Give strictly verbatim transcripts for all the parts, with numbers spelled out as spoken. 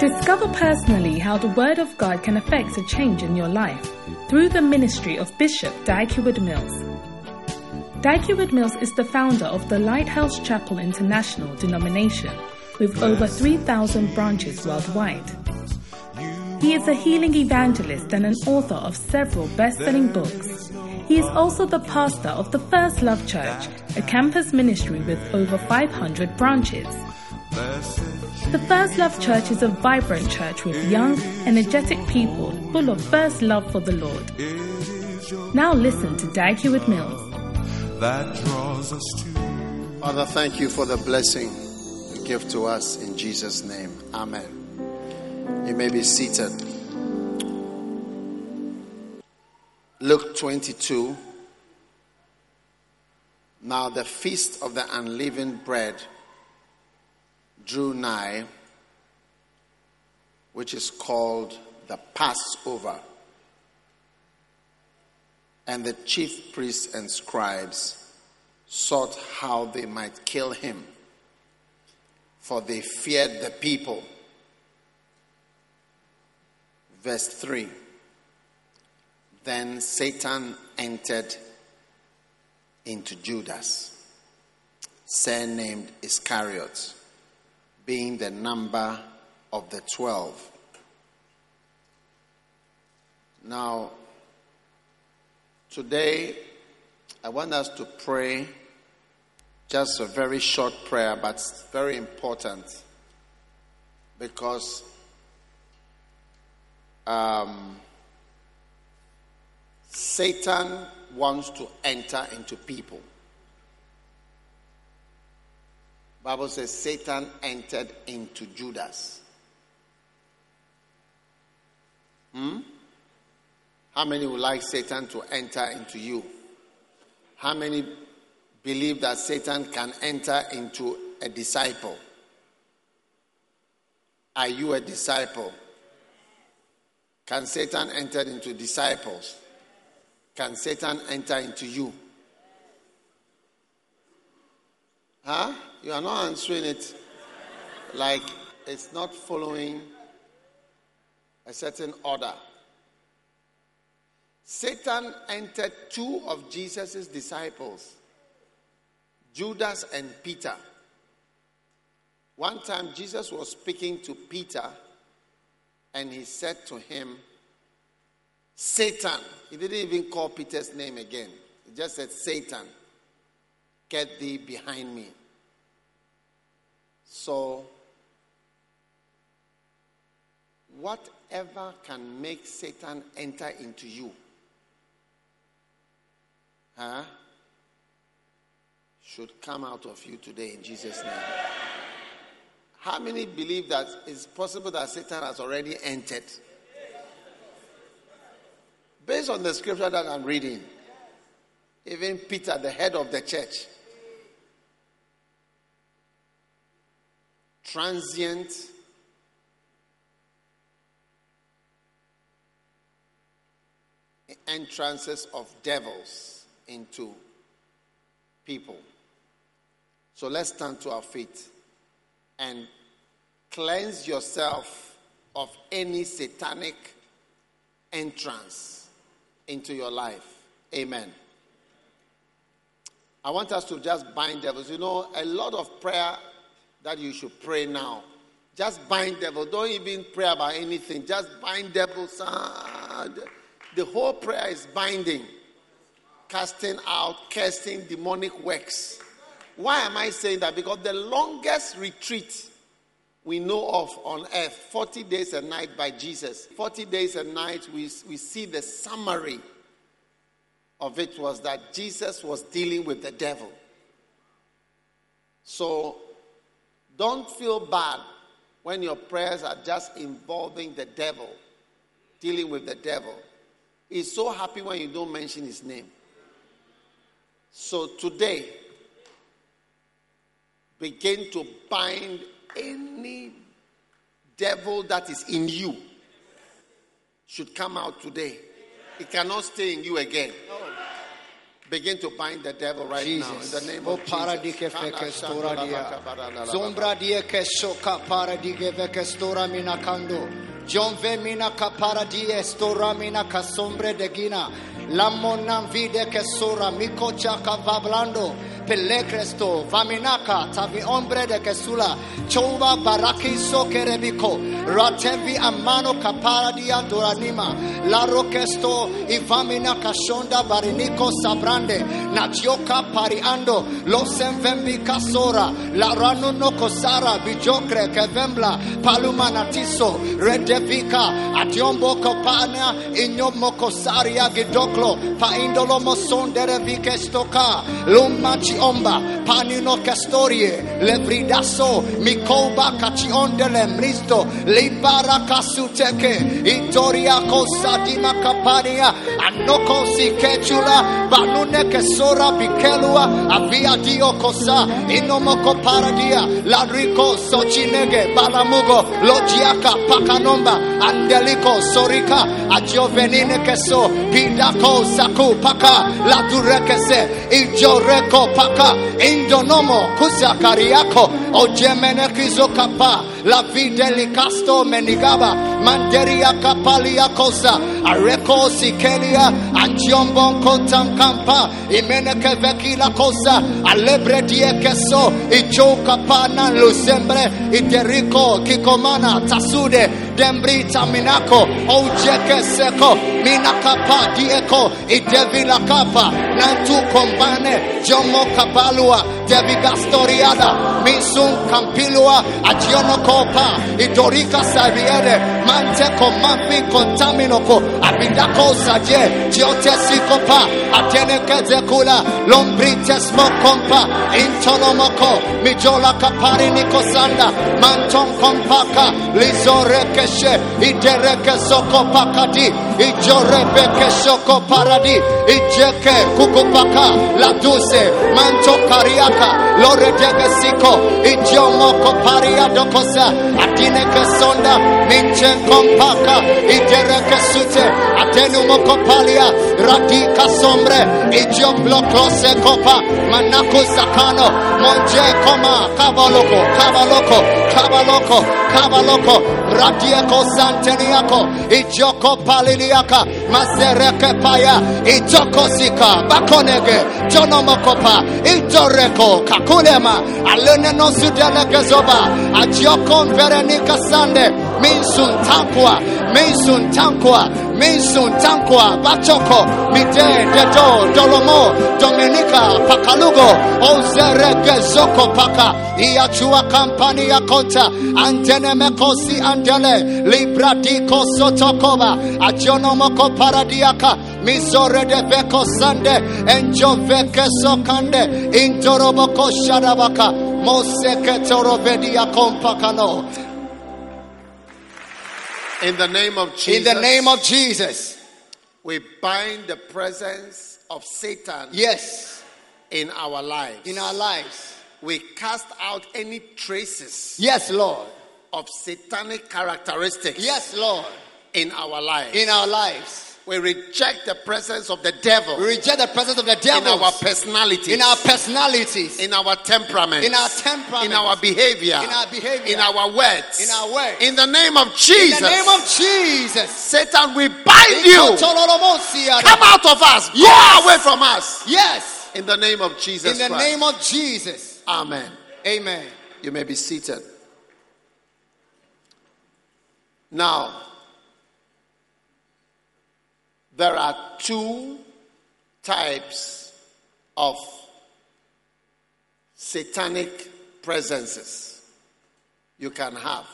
Discover personally how the Word of God can affect a change in your life through the ministry of Bishop Dag Heward-Mills. Dag Heward-Mills is the founder of the Lighthouse Chapel International denomination with over three thousand branches worldwide. He is a healing evangelist and an author of several best-selling books. He is also the pastor of the First Love Church, a campus ministry with over five hundred branches. The First Love Church is a vibrant church with young, energetic people full of first love for the Lord. Now listen to Dag Heward-Mills. That draws us to. Father, thank you for the blessing you give to us in Jesus' name. Amen. You may be seated. Luke twenty-two. Now the feast of the unleavened bread drew nigh, which is called the Passover. And the chief priests and scribes sought how they might kill him, for they feared the people. Verse three. Then Satan entered into Judas, surnamed Iscariot, being the number of the twelve. Now, today, I want us to pray just a very short prayer, but it's very important because um, Satan wants to enter into people. Bible says Satan entered into Judas. Hmm? How many would like Satan to enter into you? How many believe that Satan can enter into a disciple? Are you a disciple? Can Satan enter into disciples? Can Satan enter into you? Huh? You are not answering it like it's not following a certain order. Satan entered two of Jesus' disciples, Judas and Peter. One time Jesus was speaking to Peter and he said to him, Satan. He didn't even call Peter's name again. He just said, Satan, get thee behind me. So, whatever can make Satan enter into you, huh, should come out of you today in Jesus' name. How many believe that it's possible that Satan has already entered? Based on the scripture that I'm reading, even Peter, the head of the church, transient entrances of devils into people. So let's stand to our feet and cleanse yourself of any satanic entrance into your life. Amen. I want us to just bind devils. You know, a lot of prayer that you should pray now. Just bind devil. Don't even pray about anything. Just bind devils. The whole prayer is binding. Casting out, casting demonic works. Why am I saying that? Because the longest retreat we know of on earth, forty days a night by Jesus. forty days a night, we, we see the summary of it was that Jesus was dealing with the devil. So, don't feel bad when your prayers are just involving the devil, dealing with the devil. He's so happy when you don't mention his name. So today, begin to bind any devil that is in you. Should come out today. It cannot stay in you again. Begin to bind the devil right Jesus. now in the name O of paradike Jesus. feke stora dia. Zombra die ke shoka paradike veke stora mina kando. John ve mina kapara die stora mina kasombre de gina. Lamona vide ke sora miko chaka vablando. Pelecresto vaminaka tavi ombre de kesula. Chova baraki so kerebiko. Ratevi amano kapara dia doranima. La rokesto ivamina kashonda bariniko sabrande. Nachioka pariando. Losem vembi kasora. La rano no kosara bijokre kevembla. Paluma natiso. Redevika. Atiombo kopana. Inyomo kosaria gidoklo. Pa indolo mosondere vikestoka. Lumachi omba. Panino castorie. Levridaso. Mikoba kachiondele mristo. Libara kasuteke. Itoria kosa dima kapania. Anoko si kechula. Banune kesora bikelua. Avia dio kosa. Inomoko paradia. Ladriko sochinege. Balamugo. Logiaka pakanomba. Andeliko sorika. Agiovenine keso. Pidako saku paka. Ladurekese. Ijoreko paka. Indonomo kusakariako. Ojemene kizokapa. La videlicasto menigaba. Manderia kapalia kosa. Areko sikelia. Anjombon kotam kampa. Imeneke vekila kosa. Alebre diekeso. Ichoka pana lusembre. Ideriko kikomana tasude. Dembrita minako. Ojeke seko. Minakapa dieko. Idevila kapa. Nantu kombane. Jomo kabalua. Devigastoriada. Misun kampilua. Agiono kopa. Idorika saviere. Mante komafi kontaminoko. Abidako saje. Giote sikopa. Atene kezekula. Lombrite smokompa. Intonomoko. Mijola kapari nikosanda. Manton kompaka. Lizorekeshe. Idereke soko pakadi. Ijorebeke soko paradi. Ijeke kukupaka. La duse. Manto kariaka. Lore degesiko. Ijomoko paria dokosa. Atine kesonda. Minche kompaka. Idereke sute. Atenu mokopalia. Radika sombre. Ijo blokose kopa. Manako sakano. Monje koma. Kabaloko. Kabaloko. Kabaloko. Kabaloko. Radieko santeniako. Ijoko paliliaka. Masereke paya. Ijoko sika. Bakonege. Jonomokopa. Itoreko. Kakulema. Alene no sudeleke zoba. Ajiokon verenika sande. Minsun tankwa. Minsun tankwa. Minsun tankwa. Bachoko. Mide dedo. Dolomo. Dominika. Pakalugo. Ozereke zoko paka. Iachua kampani ya konta. Antene mekosi andele. Libra diko sotokoba. Ajonomoko paradiaka. Misore de veko sande. Enjo veke sokande. Intoroboko shadabaka. Moseke torovedia kompakano. In the name of Jesus. In the name of Jesus. We bind the presence of Satan. Yes. In our lives. In our lives. We cast out any traces. Yes, Lord. Of satanic characteristics. Yes, Lord. In our lives. In our lives. We reject the presence of the devil. We reject the presence of the devil. In our personalities. In our personalities. In our temperament. In our temperament. In our behavior. In our behavior. In our words. In our words. In the name of Jesus. In the name of Jesus. Satan, we bind you. Come out of us. Yes. Go away from us. Yes. In the name of Jesus In the Christ. name of Jesus. Amen. Amen. You may be seated. Now, there are two types of satanic presences you can have.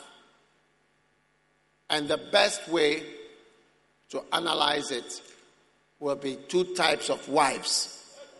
And the best way to analyze it will be two types of wives.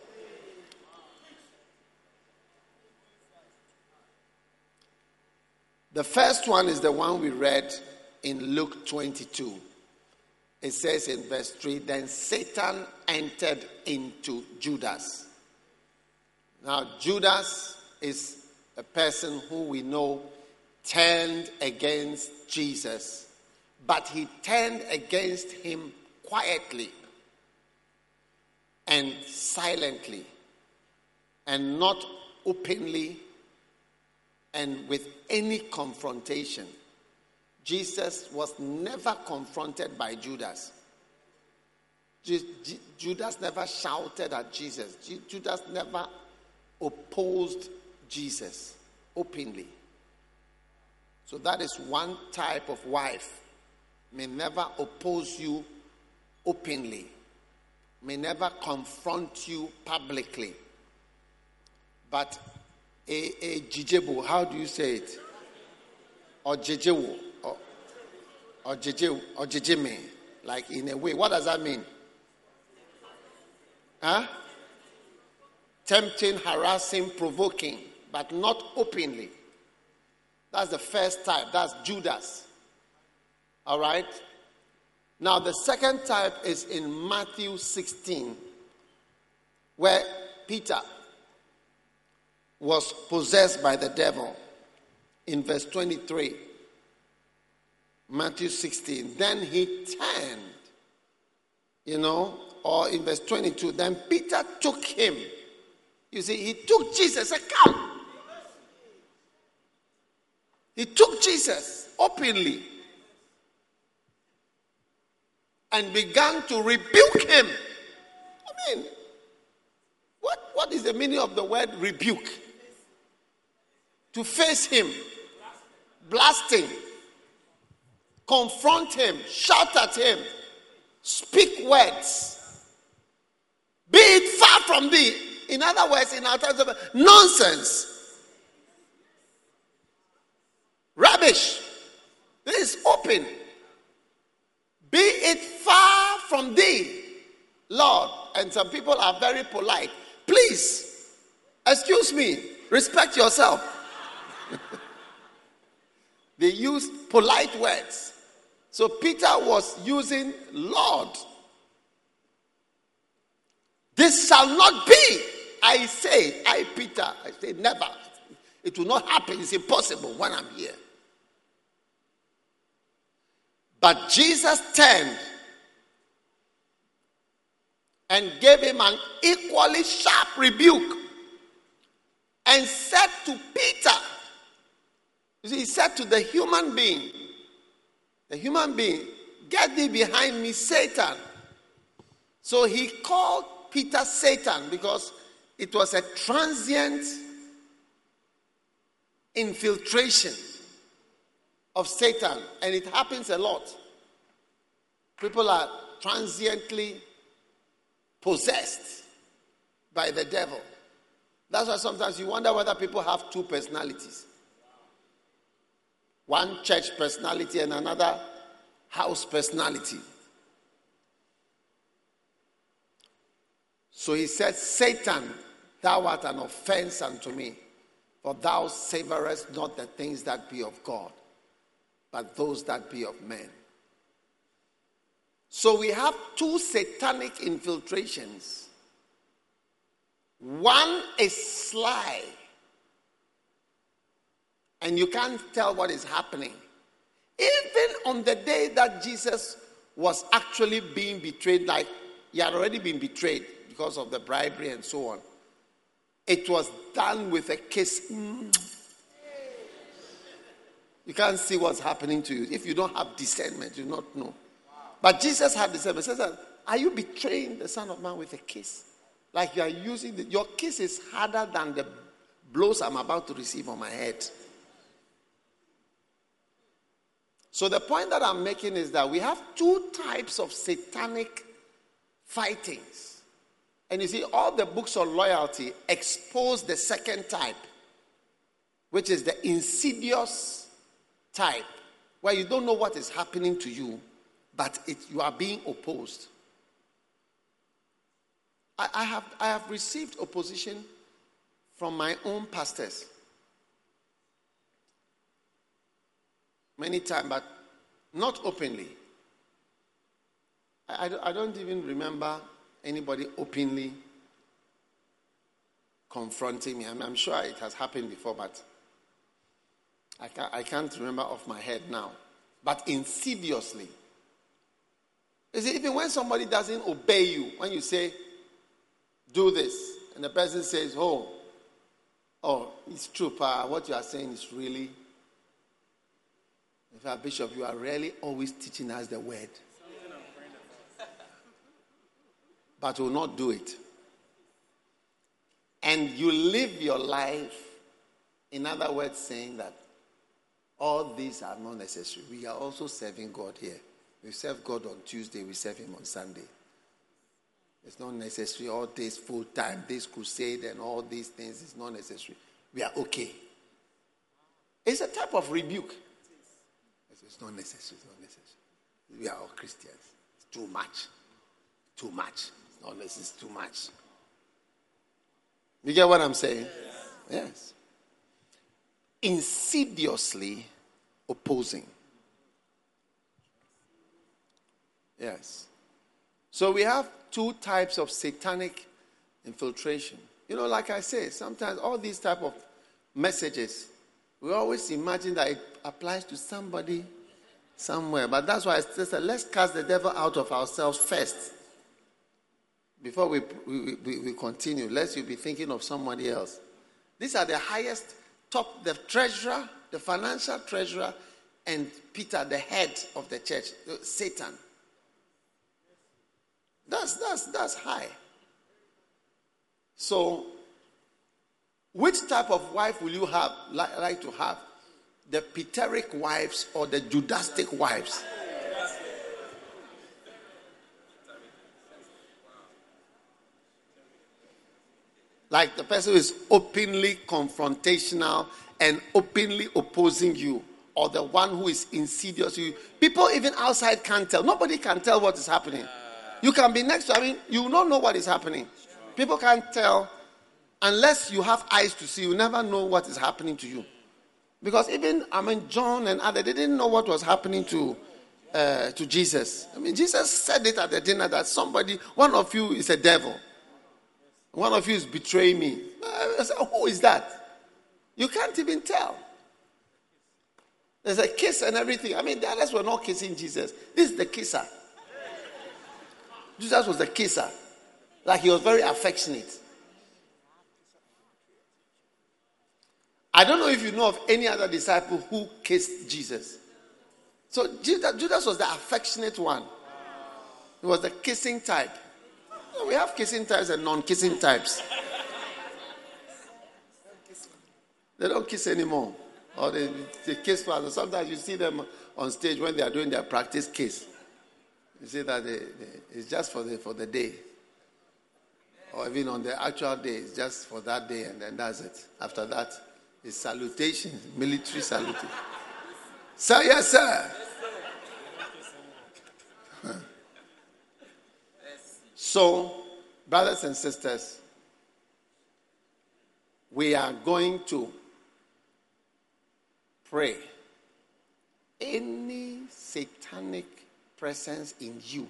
The first one is the one we read in Luke twenty-two. It says in verse three, then Satan entered into Judas. Now, Judas is a person who we know turned against Jesus, but he turned against him quietly. and silently, and not openly and with any confrontation. Jesus was never confronted by Judas. Ju- Ju- Judas never shouted at Jesus. Ju- Judas never opposed Jesus openly. So that is one type of wife. May never oppose you openly. May never confront you publicly. But a, a jijebu, how do you say it? Or jejewo, or or jeje, or jejeme, like in a way. What does that mean? Huh? Tempting, harassing, provoking, but not openly. That's the first type. That's Judas. All right? Now, the second type is in Matthew sixteen, where Peter was possessed by the devil. In verse twenty-three, Matthew sixteen, then he turned, you know, or in verse twenty-two, then Peter took him. You see, he took Jesus, said, come. He took Jesus openly and began to rebuke him. I mean, what, what is the meaning of the word rebuke? To face him, blast him, confront him, shout at him, speak words. Be it far from thee. In other words, in our terms of nonsense, rubbish. This is open. Be it far from thee, Lord. And some people are very polite. Please, excuse me, respect yourself. They use polite words. So Peter was using Lord. This shall not be. I say, I Peter, I say never. It will not happen. It's impossible when I'm here. But Jesus turned and gave him an equally sharp rebuke and said to Peter, you see, he said to the human being, the human being, get thee behind me, Satan. So he called Peter Satan because it was a transient infiltration of Satan, and it happens a lot. People are transiently possessed by the devil. That's why sometimes you wonder whether people have two personalities. One church personality and another house personality. So he said, Satan, thou art an offense unto me, for thou savorest not the things that be of God, but those that be of men. So we have two satanic infiltrations. One is sly, and you can't tell what is happening. Even on the day that Jesus was actually being betrayed, like he had already been betrayed because of the bribery and so on, it was done with a kiss. You can't see what's happening to you. If you don't have discernment, you do not know. But Jesus had discernment. He says, are you betraying the Son of Man with a kiss? Like you are using, the, your kiss is harder than the blows I'm about to receive on my head. So the point that I'm making is that we have two types of satanic fightings. And you see, all the books of loyalty expose the second type, which is the insidious type, where you don't know what is happening to you, but it, you are being opposed. I, I have I have received opposition from my own pastors many times, but not openly. I, I, I don't even remember anybody openly confronting me. I'm, I'm sure it has happened before, but I can't, I can't remember off my head now. But insidiously. You see, even when somebody doesn't obey you, when you say, do this. And the person says, oh, oh, it's true, pa. What you are saying is really. In fact, Bishop, you are really always teaching us the word. But will not do it. And you live your life, in other words, saying that all these are not necessary. We are also serving God here. We serve God on Tuesday, we serve Him on Sunday. It's not necessary. All this full time, this crusade and all these things is not necessary. We are okay. It's a type of rebuke. It's not necessary. It's not necessary. We are all Christians. It's too much. Too much. It's not necessary. It's too much. You get what I'm saying? Yes. Yes. Insidiously opposing. Yes. So we have two types of satanic infiltration. You know, like I say, sometimes all these type of messages, we always imagine that it applies to somebody somewhere. But that's why I still say, let's cast the devil out of ourselves first. Before we, we, we, we continue, lest you be thinking of somebody else. These are the highest, top, the treasurer, the financial treasurer, and Peter, the head of the church, Satan. That's, that's, that's high. So, which type of wife will you have, like, like to have? The Peteric wives or the Judastic wives? Like the person who is openly confrontational and openly opposing you, or the one who is insidious to you. People even outside can't tell. Nobody can tell what is happening. You can be next to, I mean, you don't know what is happening. People can't tell unless you have eyes to see. You never know what is happening to you. Because even, I mean, John and others, they didn't know what was happening to uh, to Jesus. I mean, Jesus said it at the dinner that somebody, one of you is a devil. One of you is betraying me. I said, who is that? You can't even tell. There's a kiss and everything. I mean, the others were not kissing Jesus. This is the kisser. Jesus was the kisser. Like he was very affectionate. I don't know if you know of any other disciple who kissed Jesus. So Judas was the affectionate one. He was the kissing type. We have kissing types and non-kissing types. They don't kiss anymore. Or they, they kiss faster. Sometimes you see them on stage when they are doing their practice kiss. You see that they, they, it's just for the, for the day. Or even on the actual day, it's just for that day and then that's it. After that, it's salutation, military salutation. Sir, yes, sir. So, brothers and sisters, we are going to pray. Any satanic presence in you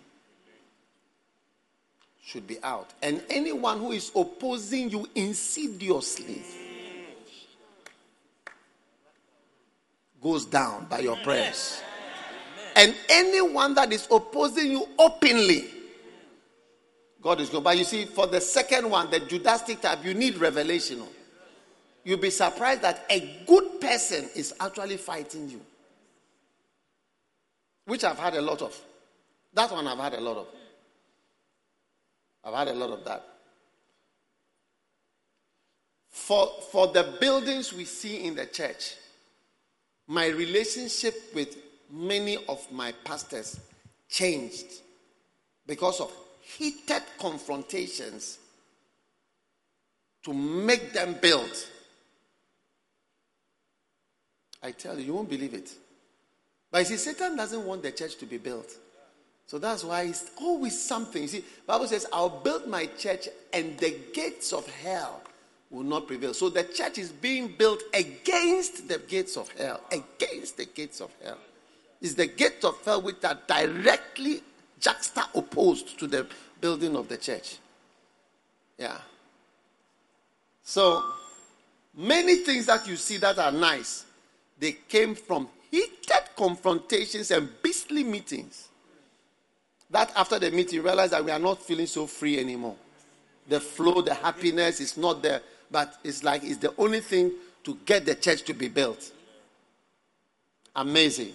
should be out. And anyone who is opposing you insidiously goes down by your prayers. And anyone that is opposing you openly, God is good. But you see, for the second one, the Judastic type, you need revelation. You'll be surprised that a good person is actually fighting you. Which I've had a lot of. That one I've had a lot of. I've had a lot of that. For, for the buildings we see in the church, my relationship with many of my pastors changed because of heated confrontations to make them build. I tell you, you won't believe it. But you see, Satan doesn't want the church to be built. So that's why it's always something. You see, the Bible says, I'll build my church and the gates of hell will not prevail. So the church is being built against the gates of hell. Against the gates of hell. It's the gates of hell which are directly juxtaposed to the building of the church. Yeah. So, many things that you see that are nice, they came from heated confrontations and beastly meetings. That after the meeting, you realize that we are not feeling so free anymore. the flow, the happiness is not there. But it's like it's the only thing to get the church to be built. Amazing.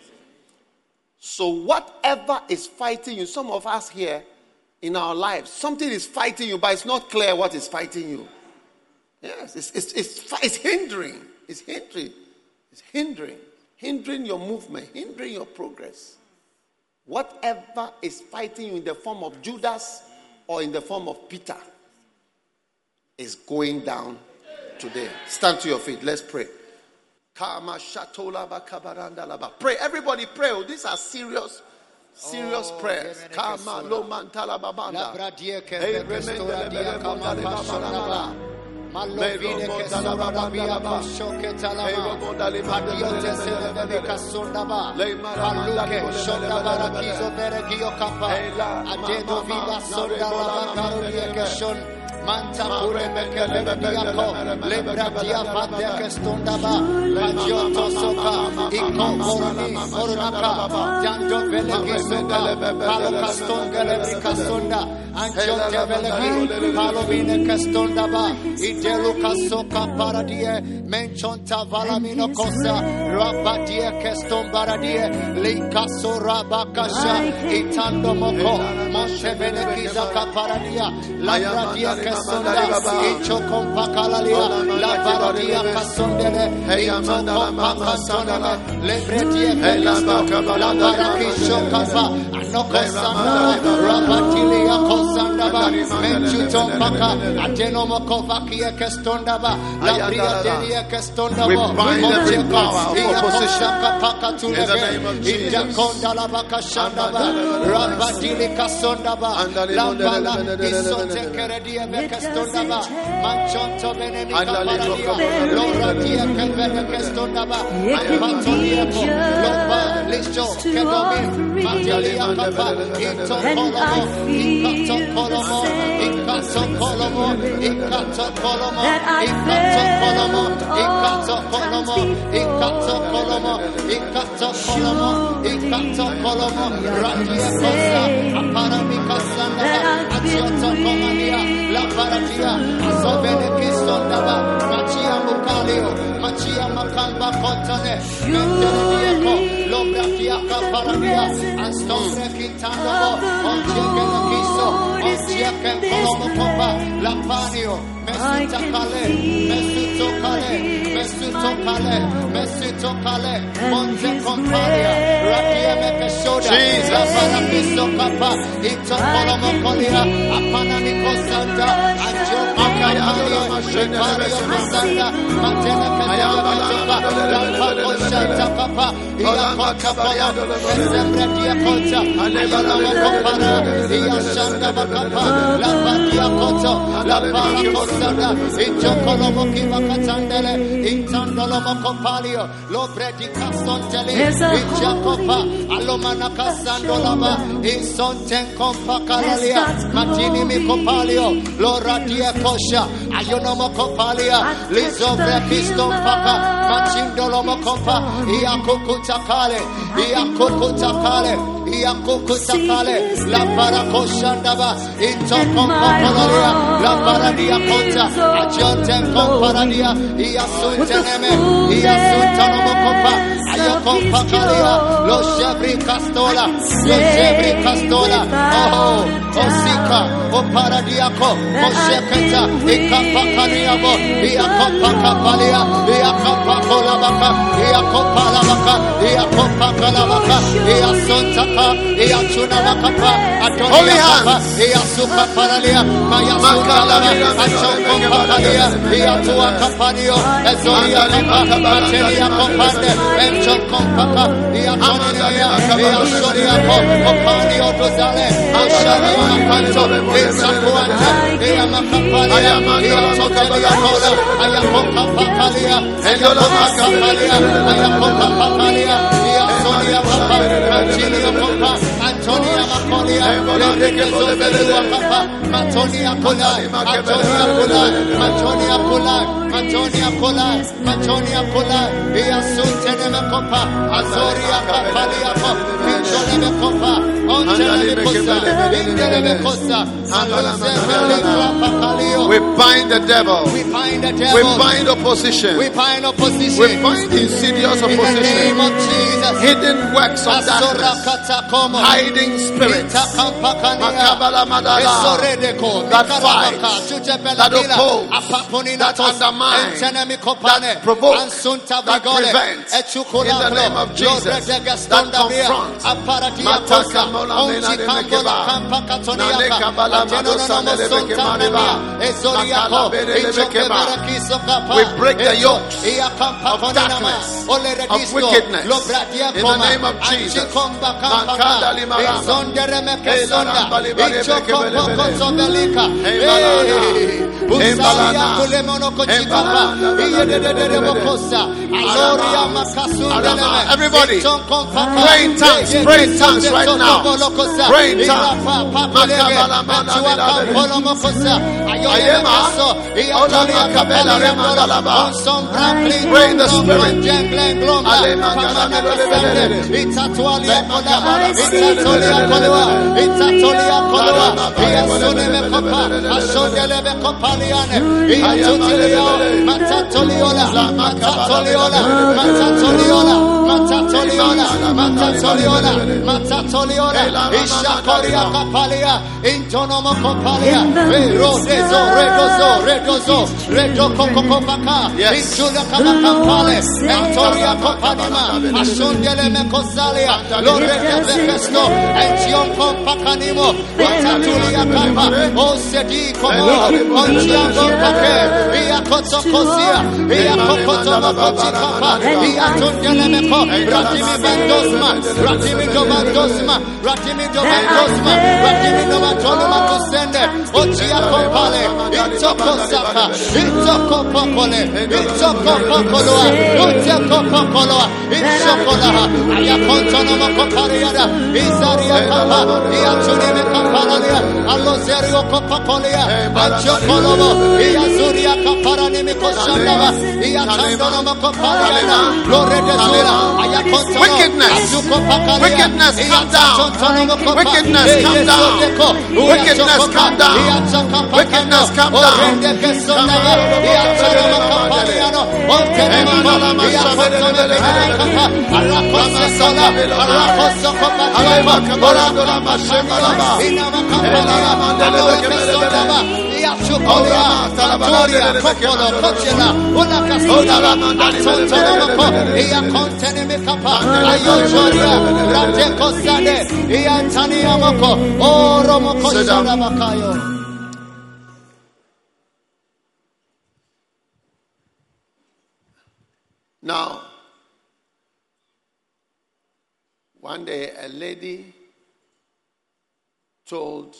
So whatever is fighting you, some of us here in our lives, something is fighting you, but it's not clear what is fighting you. Yes, it's, it's, it's, it's hindering. It's hindering. It's hindering. Hindering your movement, hindering your progress. Whatever is fighting you in the form of Judas or in the form of Peter is going down today. Stand to your feet. Let's pray. Pray. Everybody pray. Oh, these are serious, serious Oh, prayers. Yemeneke Kama Sura. lo mantala babanda. Labradie ke Hey, veke stora remende dia lebe kama lebe pashonaba. Malovine Lebo ke sora dalaba rabia bandalaba. pashoke Hey, talama. robo dalima Adio lebe te se lebe leve lebe ka sondaba. Le mara Maluke mandalebo lebe sondaba lebe rakizo lebe. vere gio kapa. Hey, la, ma, Adedo ma, ma, viva na, sonda rebo, la, raba ma, karolie lebe. ke shon. Manta Ma, pure rebe, beke lebe, lebe lebe, diako. lebe, lebe, Lebra lebe, dia lebe, vade lebe. ke stondaba. Adio to soka. Iko koroni orunaka. Jando vele ke soka. Palo kaston gelebi kasonda. Anjo te vele ki. Palo vine ke stondaba. Idelu kasoka paradie. Menchonta valamino kosa. Rabadie ke stombaradie. Likaso rabakasha. Itando moko. Monte vele kizaka paradia. Labradia ke sonda. Icho kompa kalalia. La paradia kasondele. Ito kompa kasondele. Lebredie ke kasto. La parakisho kapa. Anoko sandaba. Rabatilia kosandaba. Menchuto paka. Atenomoko vakia ke stondaba. Labria delia ke stondaba. We bind every power of opposition in in the name of Jesus. Injakonda la bakashandaba. Rabadili kasondaba. Lambala isonte keredia bekastondaba. Manchonto benemi kaparadia. Lora dia kevene kastondaba. Mantoniako. Loba lisho kedomi. Mantelia kapa. Ito kolomo. Ikato kolomo. Ikato kolomo. Ikato kolomo. Ikato kolomo. Ikato kolomo. Ikato kolomo. Ikato kolomo. Ikato kolomo. Radia kosa. Aparamika sandaba. Atioto komania. La paradia. Azovene kisondaba. Machia mukalio. Machia makamba kotane. Menterieko. Lobratia kaparadia. Anstombre kitandabo. Ontieke lekiso. Ontieke kolomo komba. La panio. Mesuta kale. Mesuto kale. Mesuto kale. Mesuto kale. Monte comparia. Rakia meke shoda. La parapiso kapa. Ito kolomo kolia. Apanani kosanda. Anjo makalia. Shepario kosanda. Matena kaya katoka. Lampa koshata kapa. Iya kokapaya. Mesembre dia kocha. Ayalama kopara. Iya shanda bakapa. Lampa dia kocha. Lampa kosanda. Icho kolomo kiva katandele. Intandolomo kopalio. Lobre di kasontele. Icha kopa. Alomana kasandolama. Insonten kompa kalalia. Matini mi kopalio. Lora dia kosha. Ayonomo kopalia. Lizobre kiston paka. Machindolomo kopa. Iya kukutakale. Iya kukutakale. Iya kukutakale. La para koshandaba. Into kompa kalalia. La para dia kota. Ajoten komparadia. Iya sunteneme. Iya suntanomo kopa. Ayo kompa kalia. Lo shebri kastola. Lo shebri kastola. Oh, osika. O paradiako. O sheketa. Ika pakaliabo. Iya kompa kapalia. Iya kompa kolabaka. Iya kompa labaka. Iya kompa kalabaka. Iya suntaka. Iya chunabakapa. Holy hands. Iya suka paralia. Maya sukalalia. Achon kompa kalia. Iya tua kapanio. Ezolia kapa. Matelia kompande. Encho kompaka. Iya tonia. Iya shoria ko. Kompanio dozale. Ashani makanto. Iya kuanta. Iya makapalia. Iya tokelia kola. Iya kompa pakalia. Endola makapalia. Iya kompa pakalia. Iya sonia kapa. Antonio kompa. Antonia makolia. Enrique Zolebelua kapa. Antonia kola. Antonia kola. Antonia kola. Antonia kola. Antonia kola. Iya suntene mekopa. Azoria kapalia ko. Injole mekopa. Ontene We bind the devil. We bind the devil. We bind opposition. We bind opposition. We bind insidious opposition. In the name of Jesus. Hidden works of darkness. Hiding spirits. Makabala madala. That fight. That oppose. That undermine. That provoke. That prevent. In the name of Jesus. That confront. Matakamola mena de mekeba. Nanekabala madosa de mekeba neba. Makala bede de mekeba. We break the yokes of darkness, of wickedness, in the name of Jesus. Makada limara. Elana balibare mekebele everybody, pray in tongues, pray in tongues right now. Pray in tongues. Pray in the spirit. Wickedness, wickedness, come down. Wickedness, come down. Wickedness, come down. Wickedness, come down. Now, one day a lady told,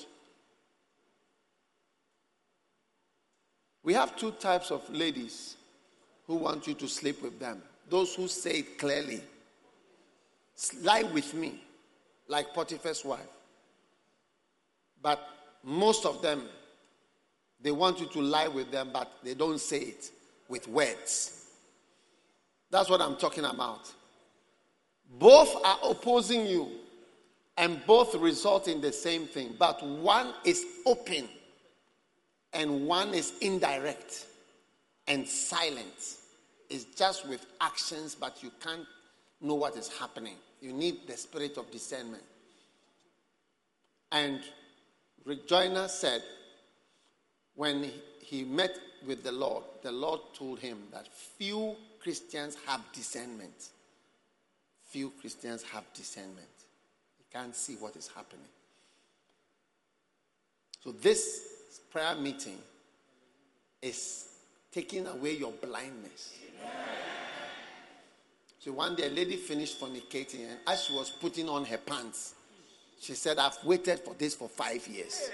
we have two types of ladies who want you to sleep with them. Those who say it clearly, lie with me, like Potiphar's wife. But most of them, they want you to lie with them, but they don't say it with words. That's what I'm talking about. Both are opposing you, and both result in the same thing. But one is open, and one is indirect and silent. It's just with actions, but you can't know what is happening. You need the spirit of discernment. And Rick Joyner said, when he met with the Lord, the Lord told him that few Christians have discernment. Few Christians have discernment. You can't see what is happening. So this prayer meeting is taking away your blindness. So one day a lady finished fornicating, and as she was putting on her pants, she said, I've waited for this for five years.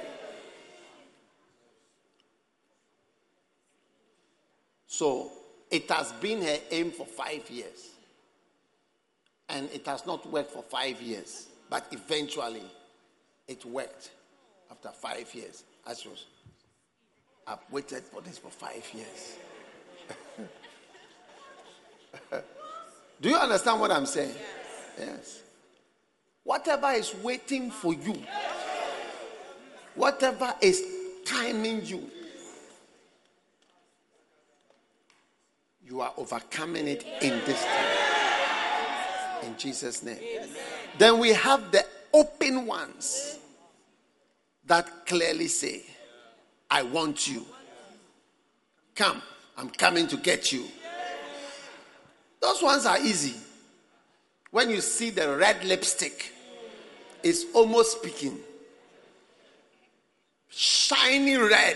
So it has been her aim for five years. And it has not worked for five years. But eventually, it worked after five years. As she was, I've waited for this for five years. Do you understand what I'm saying? Yes. Yes. Whatever is waiting for you, whatever is timing you, you are overcoming it in this time. In Jesus' name. Then we have the open ones that clearly say, I want you. Come, I'm coming to get you. Those ones are easy. When you see the red lipstick, it's almost speaking. Shiny red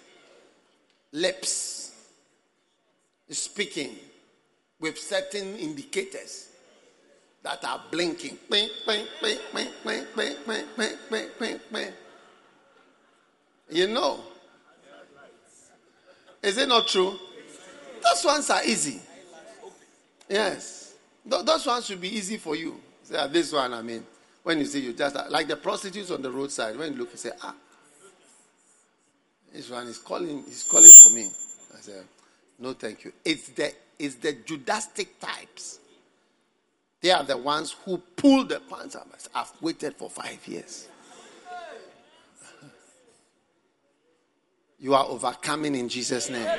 lips is speaking with certain indicators that are blinking. Blink, blink, blink, blink, blink, blink, blink, blink, blink, blink, blink. You know. Is it not true? Those ones are easy. Yes. Th- those ones should be easy for you. Say, ah, this one, I mean, when you see you just, like the prostitutes on the roadside, when you look, you say, ah, this one is calling, he's calling for me. I say, no, thank you. It's the, it's the Judastic types. They are the ones who pull the pants up. I've waited for five years. You are overcoming in Jesus' name.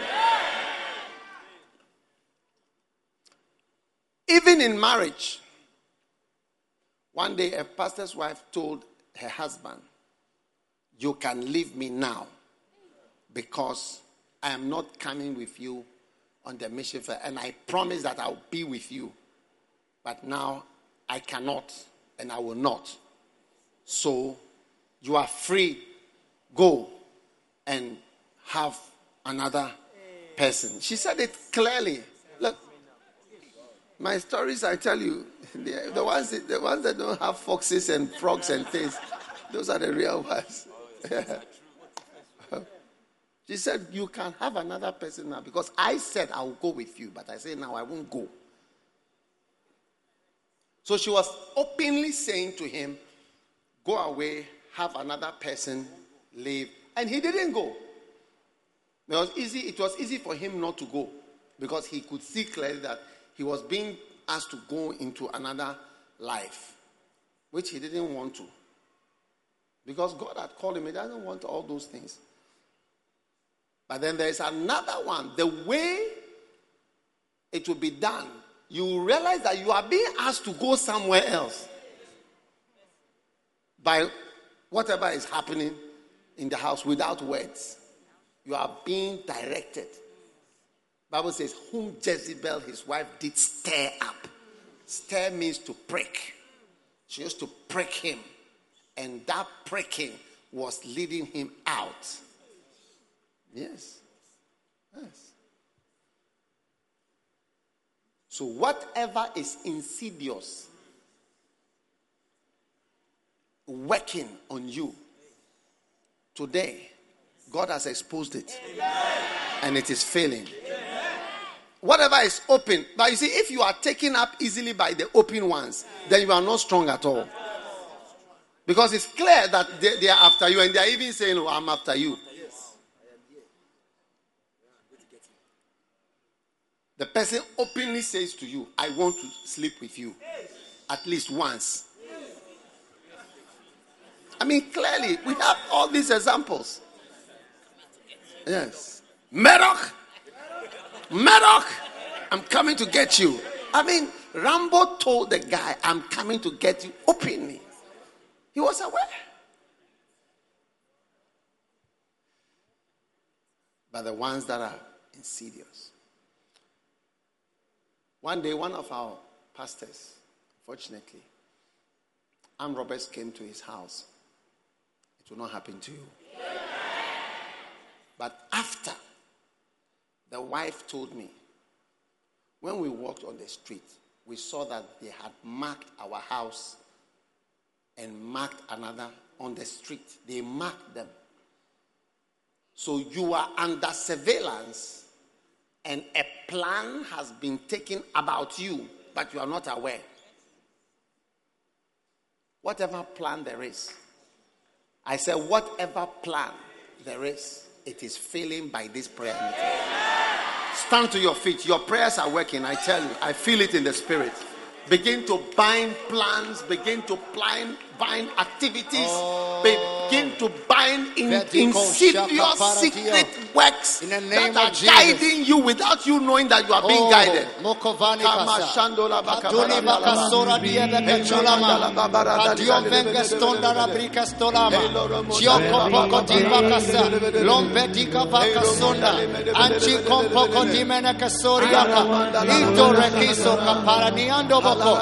Even in marriage, one day a pastor's wife told her husband, you can leave me now because I am not coming with you on the mission fair, and I promise that I'll be with you. But now I cannot and I will not. So you are free. Go and have another person. She said it clearly. Look, my stories, I tell you, the, the ones that, the ones that don't have foxes and frogs and things, those are the real ones. She said, you can have another person now because I said I will go with you, but I say now I won't go. So she was openly saying to him, go away, have another person, leave. And he didn't go. It was easy, it was easy for him not to go because he could see clearly that he was being asked to go into another life, which he didn't want to. Because God had called him, he doesn't want all those things. But then there is another one. The way it will be done, you realize that you are being asked to go somewhere else by whatever is happening in the house without words. You are being directed. Bible says, whom Jezebel, his wife, did stir up. Stir means to prick. She used to prick him. And that pricking was leading him out. Yes. Yes. So whatever is insidious working on you today, God has exposed it. Amen. And it is failing. Amen. Whatever is open. But you see, if you are taken up easily by the open ones, then you are not strong at all. Because it's clear that they, they are after you, and they are even saying, oh, I'm after you. The person openly says to you, I want to sleep with you at least once. I mean, clearly, we have all these examples. Yes. Medoc, Medoc, I'm coming to get you. I mean, Rambo told the guy, I'm coming to get you openly. He was aware. But the ones that are insidious. One day, one of our pastors, fortunately, Ann Roberts came to his house. It will not happen to you. But after, the wife told me, when we walked on the street, we saw that they had marked our house and marked another on the street. They marked them. So you are under surveillance and a plan has been taken about you, but you are not aware. Whatever plan there is, I said, whatever plan there is, it is failing by this prayer meeting. Stand to your feet. Your prayers are working. I tell you, I feel it in the spirit. Begin to bind plans, begin to bind, bind activities, Oh. begin to bind in, Vertical insidious shaka secret works In the name that of are Jesus. guiding you without you knowing that you are being guided. Mokovani Kama kasa. shandola baka Aduni bara bara bakasora die beke chulama. Adio venga stondara brika stolama. Chioko poko di bakasa. Lombe di kapaka sonda. Anchi kompoko di mena kasoriaka. Ito rekiso kapara ni ando boko.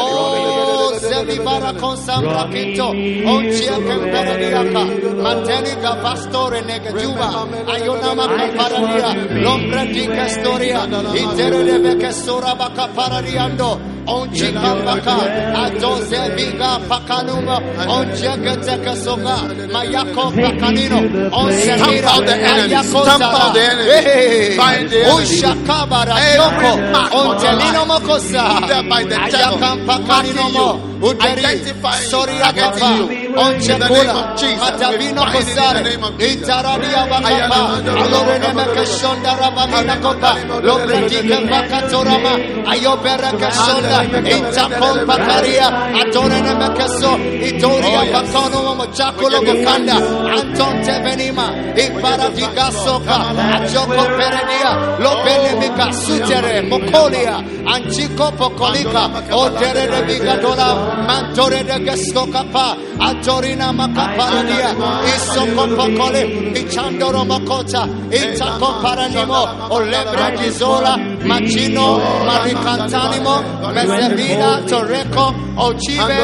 Oh, zebi bara konsambra kito. Onchia kempera diaka. Manteli ga pastore negajuba. Ayonama kaparadia. Lombre di kastoria. Itere de beke sora baka paradiando. Onchi kambaka. Adoze viga pakanuma. Onche geteka soga. Mayako pakanino. Stamp out the enemy. Stamp out the enemy. Bind the enemy. Ushakabara Every yoko. mark on your Ontelino life. mokosa. Either by the devil, Ayakam pakanino mo. Uderi. identifying you, Soria targeting kapa. you. Onche In the name kula. of Jesus, Matabino we bind it in the kosare. name of Jesus. Itaradia bakapa. Alorene mekeshonda rabamina kopa. Lobredike bakatorama. Ayobere keshonda. Itakom pakaria. Atorene mekeso. Itoria bakono mochakulo gokanda. Anton tevenima. Iparadiga soka. Ajoko peredia. Lobele mika sutere. Mokolia. Anchiko pokolika. Odere de bigadola. Mantore de gestoka pa. Atorina makaparadia. Isoko pokole. Ichandoro makota. Itako paranimo. Olebre dizola. Machino. Maricantanimo. Mesevina. Torreco. Ochive.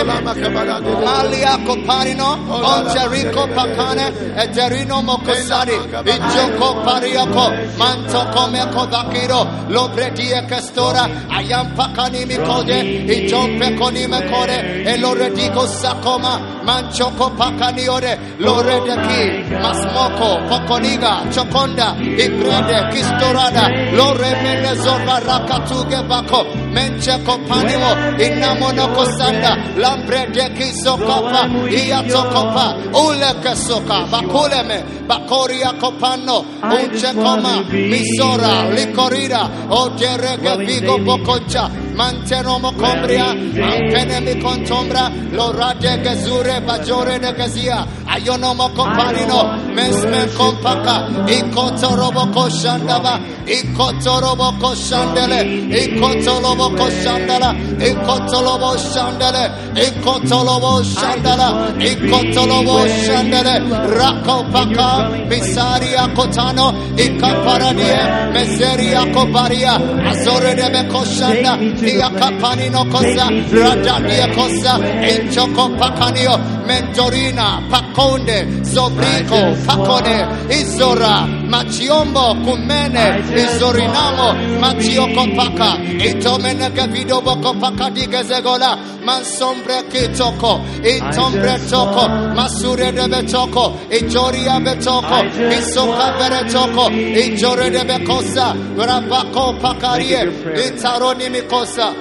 Malia Coparino, Onterico Pacane, Eterino Mocosari, Ijoco Pariaco, Manto Comeco Vaquiro, Lobredia Castora, Ayam Pacani Micode, Ijon Peconi Mecore, Eloredico Sacoma, Manchoco Pacaniore, Lore de Ki, Masmoco, Poconiga, Choconda, Ibrede, Kistorada, Lore Menezova Rakatuge Baco, Mencheco Panimo, Inamonoco Sanda, Lambre de Kisokopa, Iatokopa, Uleka Soka, Bakuleme, Bakoria Copano, Unchekoma, Misora, Licorida, Oderega Vigo Boconcha, Manteno Mocombria, Ampenemi Contombra, Lorade Gazure, Bajore de Gazia, Ayonomo Companino, Mesme Compaka, Icotorobo Coshandava, Icotorobo Coshandele, Icotolobo Coshandala, Icotolobo Shandele, Icotolobo Shandala, Icotolobo Shandele, Rako Paka, Misaria Cotano, Icaparadia, Meseria Coparia, Azore de Becoshanda, Iacapanino Cosa, Radania Cosa, Enchoco Pacanio, Mentorina, Paconde, Zobrico, Pacone, Isora, Machiombo, Cumene, Isorinamo, Machioco Paca, Itomene Gavido Boco Paca di Gazegola, Mansombre Kitoko, Itombre Toko, Masure de Betoco, Ijoria Betoco, Isoca Beretoko, Ijore de Becosa, Rabaco Pacarie, Itaroni Micosa.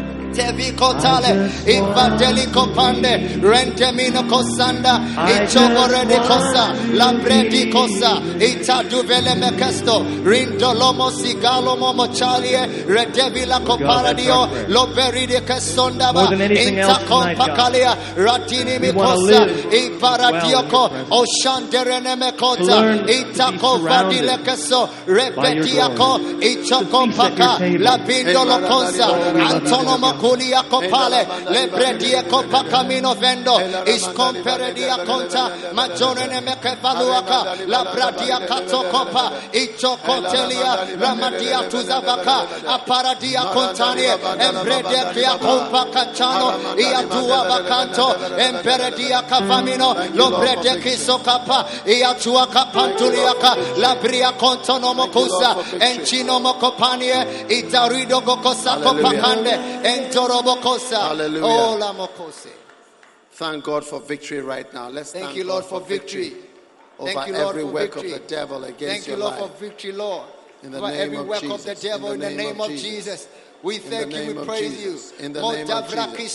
Tevi Kotale, Invadeli Copande, Rentemino Cosanda, Ichogore de Cosa, Lambredi Cosa, Itaduvele Mecasto, Rindolomo Sigalo Momochalie, Redevila Coparadio, Loberi de Casondava, Intacom Pacalia, Ratini Micosa, Iparadioco, Oshanderene Mecota, Itaco Vadile Caso, Repetiaco, Ichocom Paca, Labindolo Cosa, Antonomo Culia Copale, Lebredia Copa Camino Vendo, Iscomperedia Conta, Maggiore Nemeca Valuaca, La Bradia Cato Copa, Icho Contelia, Ramadia Tuzavaca, Aparadia Contania, Embredia Via Compa Cacciano, Iatua Vacanto, Emperedia Cavamino, Lobrede Kisocapa, Iatua Capantuliaca, La Bria Contonomocusa, Encino Mocopanie, Itarido Gocosa Copacande, and Hallelujah. Oh, la mokose. Thank God for victory right now. Let's Thank thank you, Lord, God for victory. over Thank you, Lord, every for work victory. of the devil against Thank you, your Lord, life. for victory, Lord. In the Over name every of work Jesus. of the devil in the name, of Jesus. We thank you, we praise you. In the name of Jesus.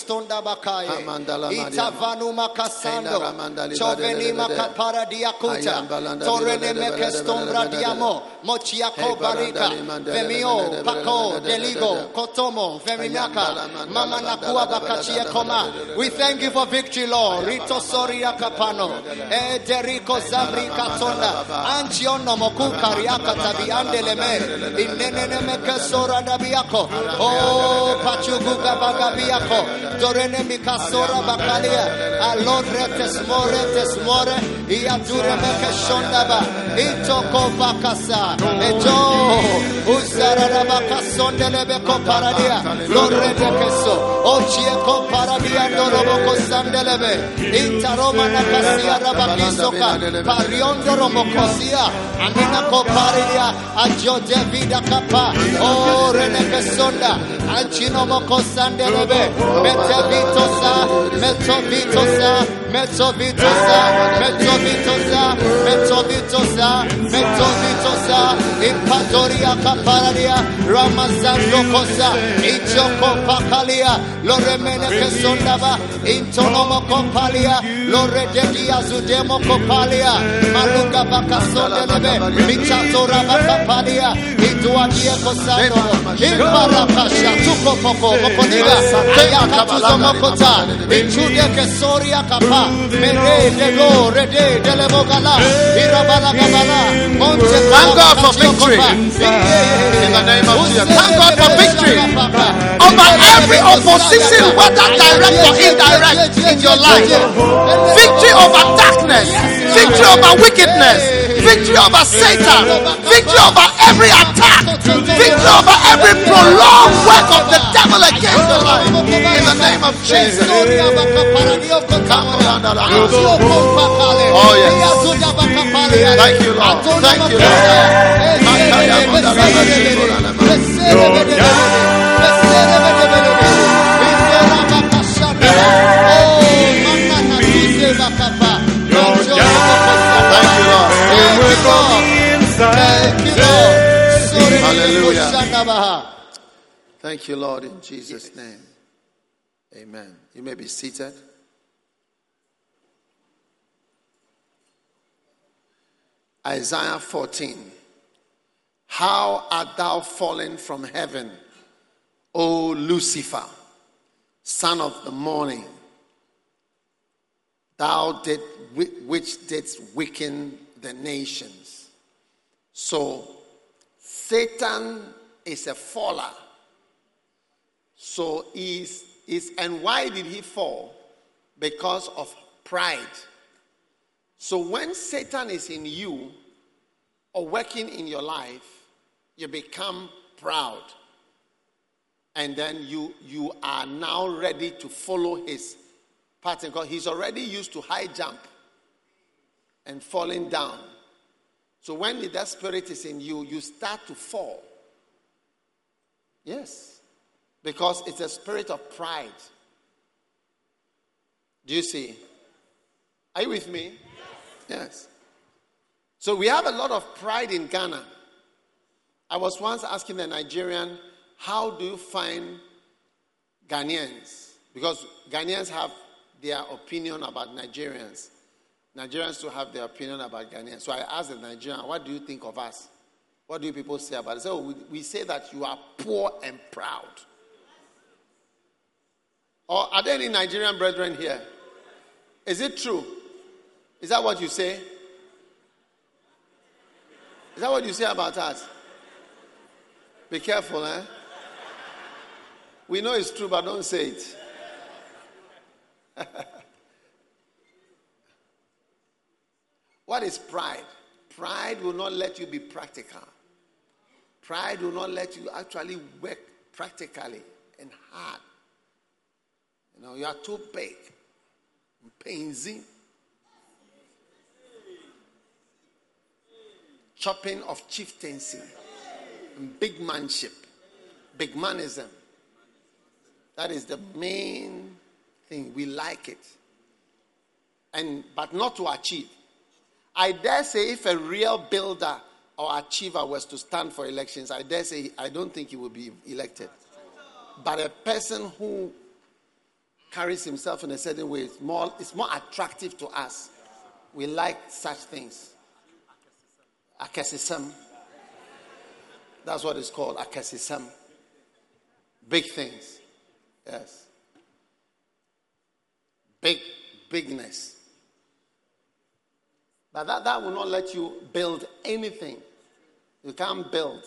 Itavanu makasando. Choveni makapara diakuta. Torene mekestombra diamo. Mochiako barika. Vemio, Paco, Deligo, Kotomo, Veminaka. Mama nakua bakachia koma. We thank you for victory, Lord. Rito soria kapano. Ederico Zabri Katonda. Anchiono moku kariaka tabi andeleme. Inene mekesora dabiako. Oh, Pachuguga bagabiako. Dorene mikasora bakalia. Alodre tesmore tesmore. Iadure mekeshondaba. Itoko bakasa. Ejo. Uzara bakasondelebe ko paradia. Lodre dekeso. Ochieko paradia doroboko sandelebe. Intaroma nakasia rabakisoka. Pariondo romokosia. Amina ko paradia. Ajo Davida kapa. Oh, reneke sonda. Anchino moko sandelebe. Metevitosa. Metovitosa. Metovitosa. Metovitosa. Metovitosa. Metovitosa. Impadoria kaparadia. Ramazando kosa. Ichoko pakalia. Loremene kesondaba. Intonomo kopalia. Lorededia zudemo kopalia. Maluka bakasondelebe. Michatora bakapalia. Ituadia kosando. Imparakasha. Tuko poko. Mokoniga. Ayakatuzo mokota. Ichude kesoria kapa. Mere dego. Rede. Delebogala. Irabala gabala. Monte. Thank God for victory. In the name of Jesus. Thank God for victory over every opposition, whether direct or indirect, in your life. Victory over darkness. Victory over wickedness. Victory over Satan. Victory over every attack. Victory over every prolonged work of the devil against your life. In the name of Jesus. Oh yes. Thank you, Lord. Thank you, Lord. Hallelujah. Thank you, Lord, in Jesus' name. Amen. You may be seated. Isaiah fourteen. How art thou fallen from heaven, O Lucifer, son of the morning? Thou did which didst weaken the nations. So Satan is a faller. So is is and why did he fall? Because of pride. So when Satan is in you or working in your life, you become proud. And then you you are now ready to follow his pattern, because he's already used to high jump and falling down. So when that spirit is in you, you start to fall. Yes. Because it's a spirit of pride. Do you see? Are you with me? Yes. Yes. So we have a lot of pride in Ghana. I was once asking a Nigerian, how do you find Ghanaians? Because Ghanaians have their opinion about Nigerians. Nigerians too have their opinion about Ghanaians. So I asked the Nigerian, what do you think of us? What do you people say about us? So we, we say that you are poor and proud. Or are there any Nigerian brethren here? Is it true? Is that what you say? Is that what you say about us? Be careful, eh? We know it's true, but don't say it. What is pride? Pride will not let you be practical. Pride will not let you actually work practically and hard. You know, you are too big. Painzy. Chopping of chieftaincy. Big manship. Big manism. That is the main thing. We like it. And but not to achieve. I dare say if a real builder or achiever was to stand for elections, I dare say I don't think he would be elected. but a person who carries himself in a certain way is more, it's more attractive to us. We like such things. Akesisem. That's what it's called, akesisem. Big things. Yes. Big, bigness. But that, that will not let you build anything. You can't build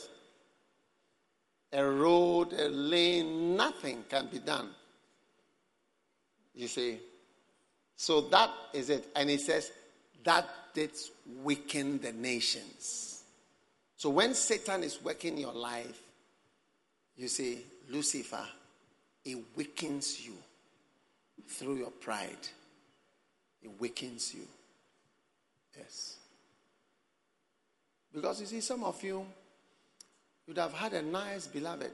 a road, a lane, nothing can be done. You see? So that is it. And it says, that did weaken the nations. So when Satan is working your life, you see, Lucifer, it weakens you through your pride. It weakens you. Yes. Because you see, some of you, you'd have had a nice beloved,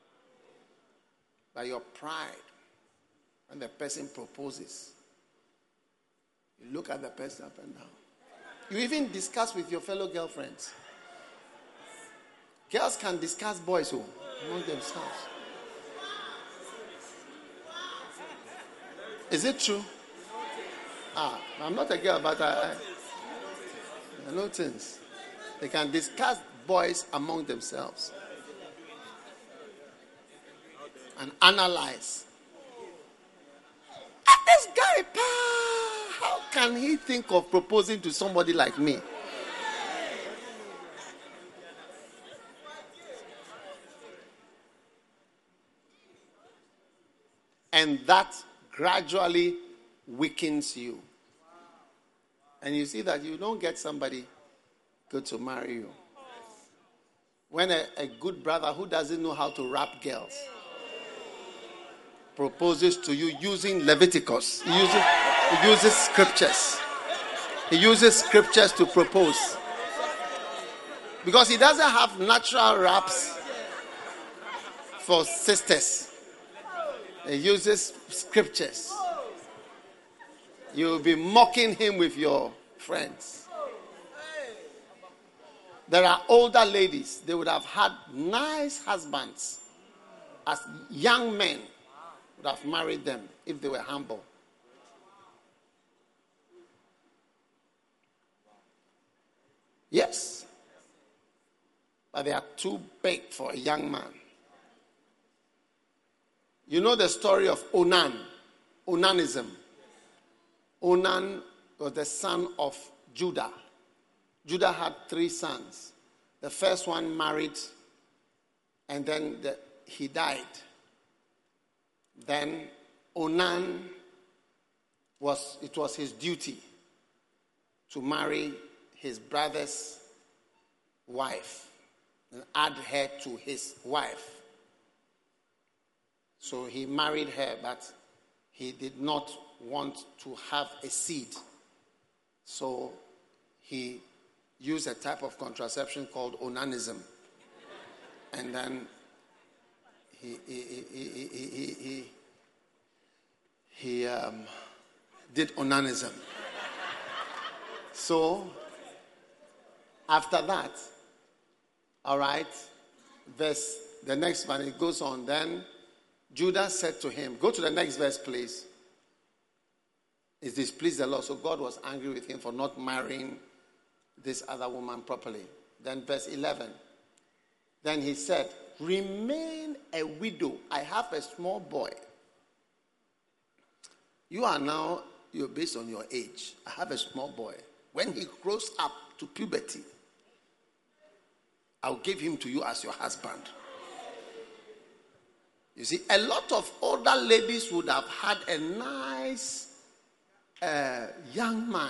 but your pride, when the person proposes, you look at the person up and down. You even discuss with your fellow girlfriends. Girls can discuss boys who, among themselves. Is it true? Ah, I'm not a girl, but I, I, I know things. They can discuss boys among themselves and analyze. Ah, this guy, pa, how can he think of proposing to somebody like me? And that gradually weakens you. And you see that you don't get somebody good to marry you. When a, a good brother who doesn't know how to rap girls proposes to you using Leviticus, he uses, he uses scriptures. He uses scriptures to propose. Because he doesn't have natural raps for sisters. He uses scriptures. You'll be mocking him with your friends. There are older ladies. They would have had nice husbands. As young men would have married them if they were humble. Yes. But they are too big for a young man. You know the story of Onan, Onanism. Onan was the son of Judah. Judah had three sons. The first one married, and then the, he died. Then Onan was, it was his duty to marry his brother's wife and add her to his wife. So he married her, but he did not want to have a seed. So he used a type of contraception called onanism. And then he he he he he, he, he um, did onanism. So after that, all right, verse the next one, it goes on. Then Judah said to him, go to the next verse, please. It displeased the Lord. So God was angry with him for not marrying this other woman properly. Then verse eleven. Then he said, remain a widow. I have a small boy. You are now, you're based on your age. I have a small boy. When he grows up to puberty, I'll give him to you as your husband. You see, a lot of older ladies would have had a nice uh, young man.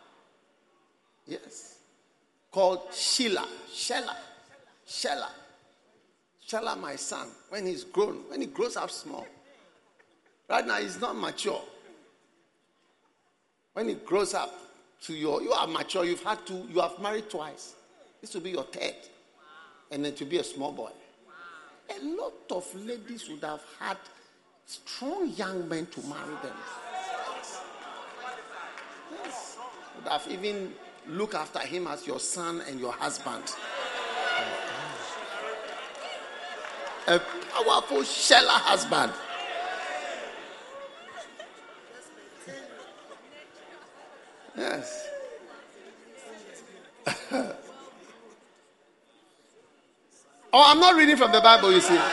Yes. Called Sheila. Sheila. Sheila. Sheila, my son, when he's grown, when he grows up small. Right now, he's not mature. When he grows up to your, you are mature, you've had to, you have married twice. This will be your third. And then to be a small boy. A lot of ladies would have had strong young men to marry them. Yes. Would have even looked after him as your son and your husband. A powerful Shelah husband. Yes. Oh, I'm not reading from the Bible, you see.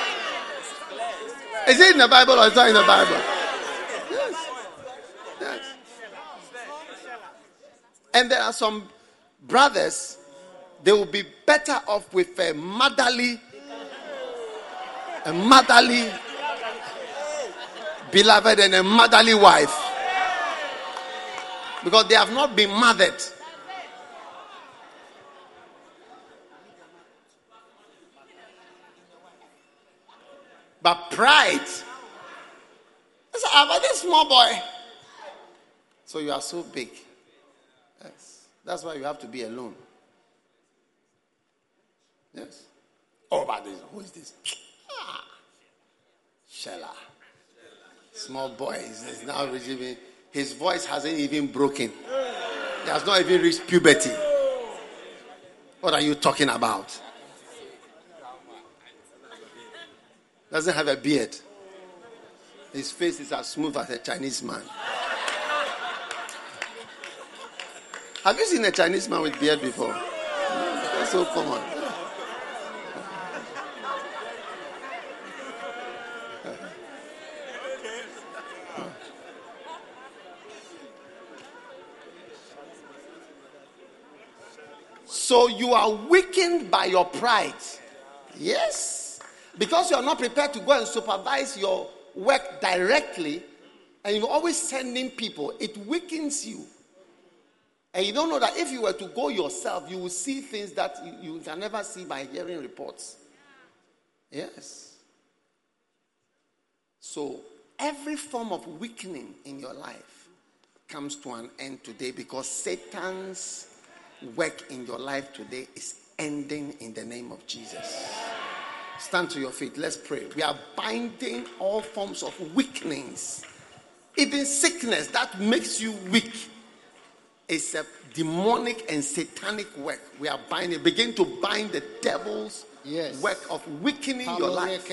Is it in the Bible or is it not in the Bible? Yes. Yes. And there are some brothers, they will be better off with a motherly, a motherly beloved and a motherly wife. Because they have not been mothered. But pride. It's about this small boy. So you are so big. Yes. That's why you have to be alone. Yes. Oh, but this, who is this? Ah. Shelah. Small boy is now reaching. His voice hasn't even broken. He has not even reached puberty. What are you talking about? Doesn't have a beard. His face is as smooth as a Chinese man. Have you seen a Chinese man with beard before? That's so common. So you are weakened by your pride. Yes. Because you are not prepared to go and supervise your work directly, and you're always sending people, it weakens you. And you don't know that if you were to go yourself, you will see things that you, you can never see by hearing reports. Yes. So every form of weakening in your life comes to an end today, because Satan's work in your life today is ending in the name of Jesus. Stand to your feet. Let's pray. We are binding all forms of weakenings. Even sickness that makes you weak is a demonic and satanic work. We are binding. Begin to bind the devil's yes. work of weakening your life.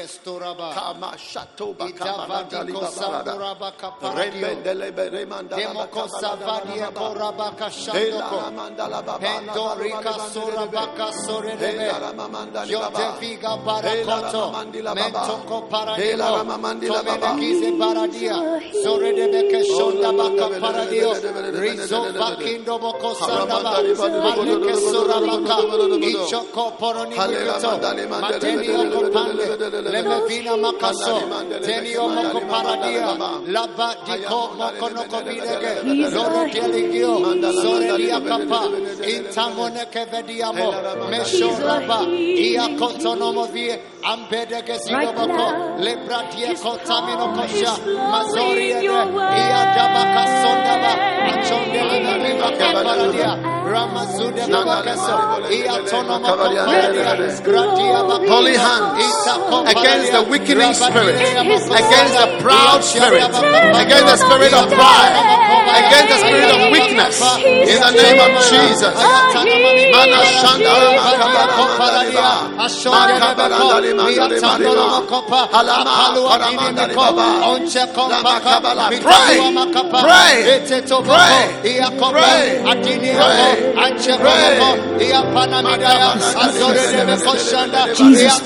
Matenio Copande, Lemevina Macaso, Tenio Moco Paradia, Laba Dico Moconoco Videge, Zoro Deligio, Zorelia Capa, Intamone Kevediamo, Mesho Raba, Ia Cotonomovie, Ambedege Zinoboco, Lebratia Cotamino Kosha, Mazoria, Ia Dabaka Sondaba, Achonde Viva Caparadia, Ramazude Namacaso, Ia Tonomo Paradia. Holy hands against the weakening spirit, against the proud spirit, against the spirit of pride, against the spirit of weakness, in the name of Jesus. Jesus,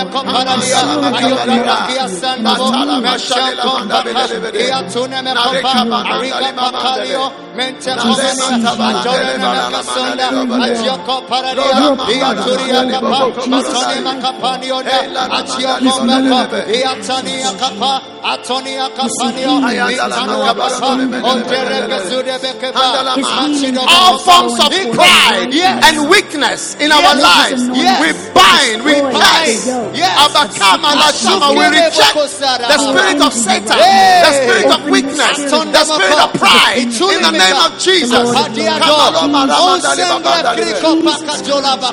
all forms of pride and weakness in our lives, we bind, we cast, we reject the spirit of Satan, the spirit of weakness, the spirit of pride, in the name of Jesus.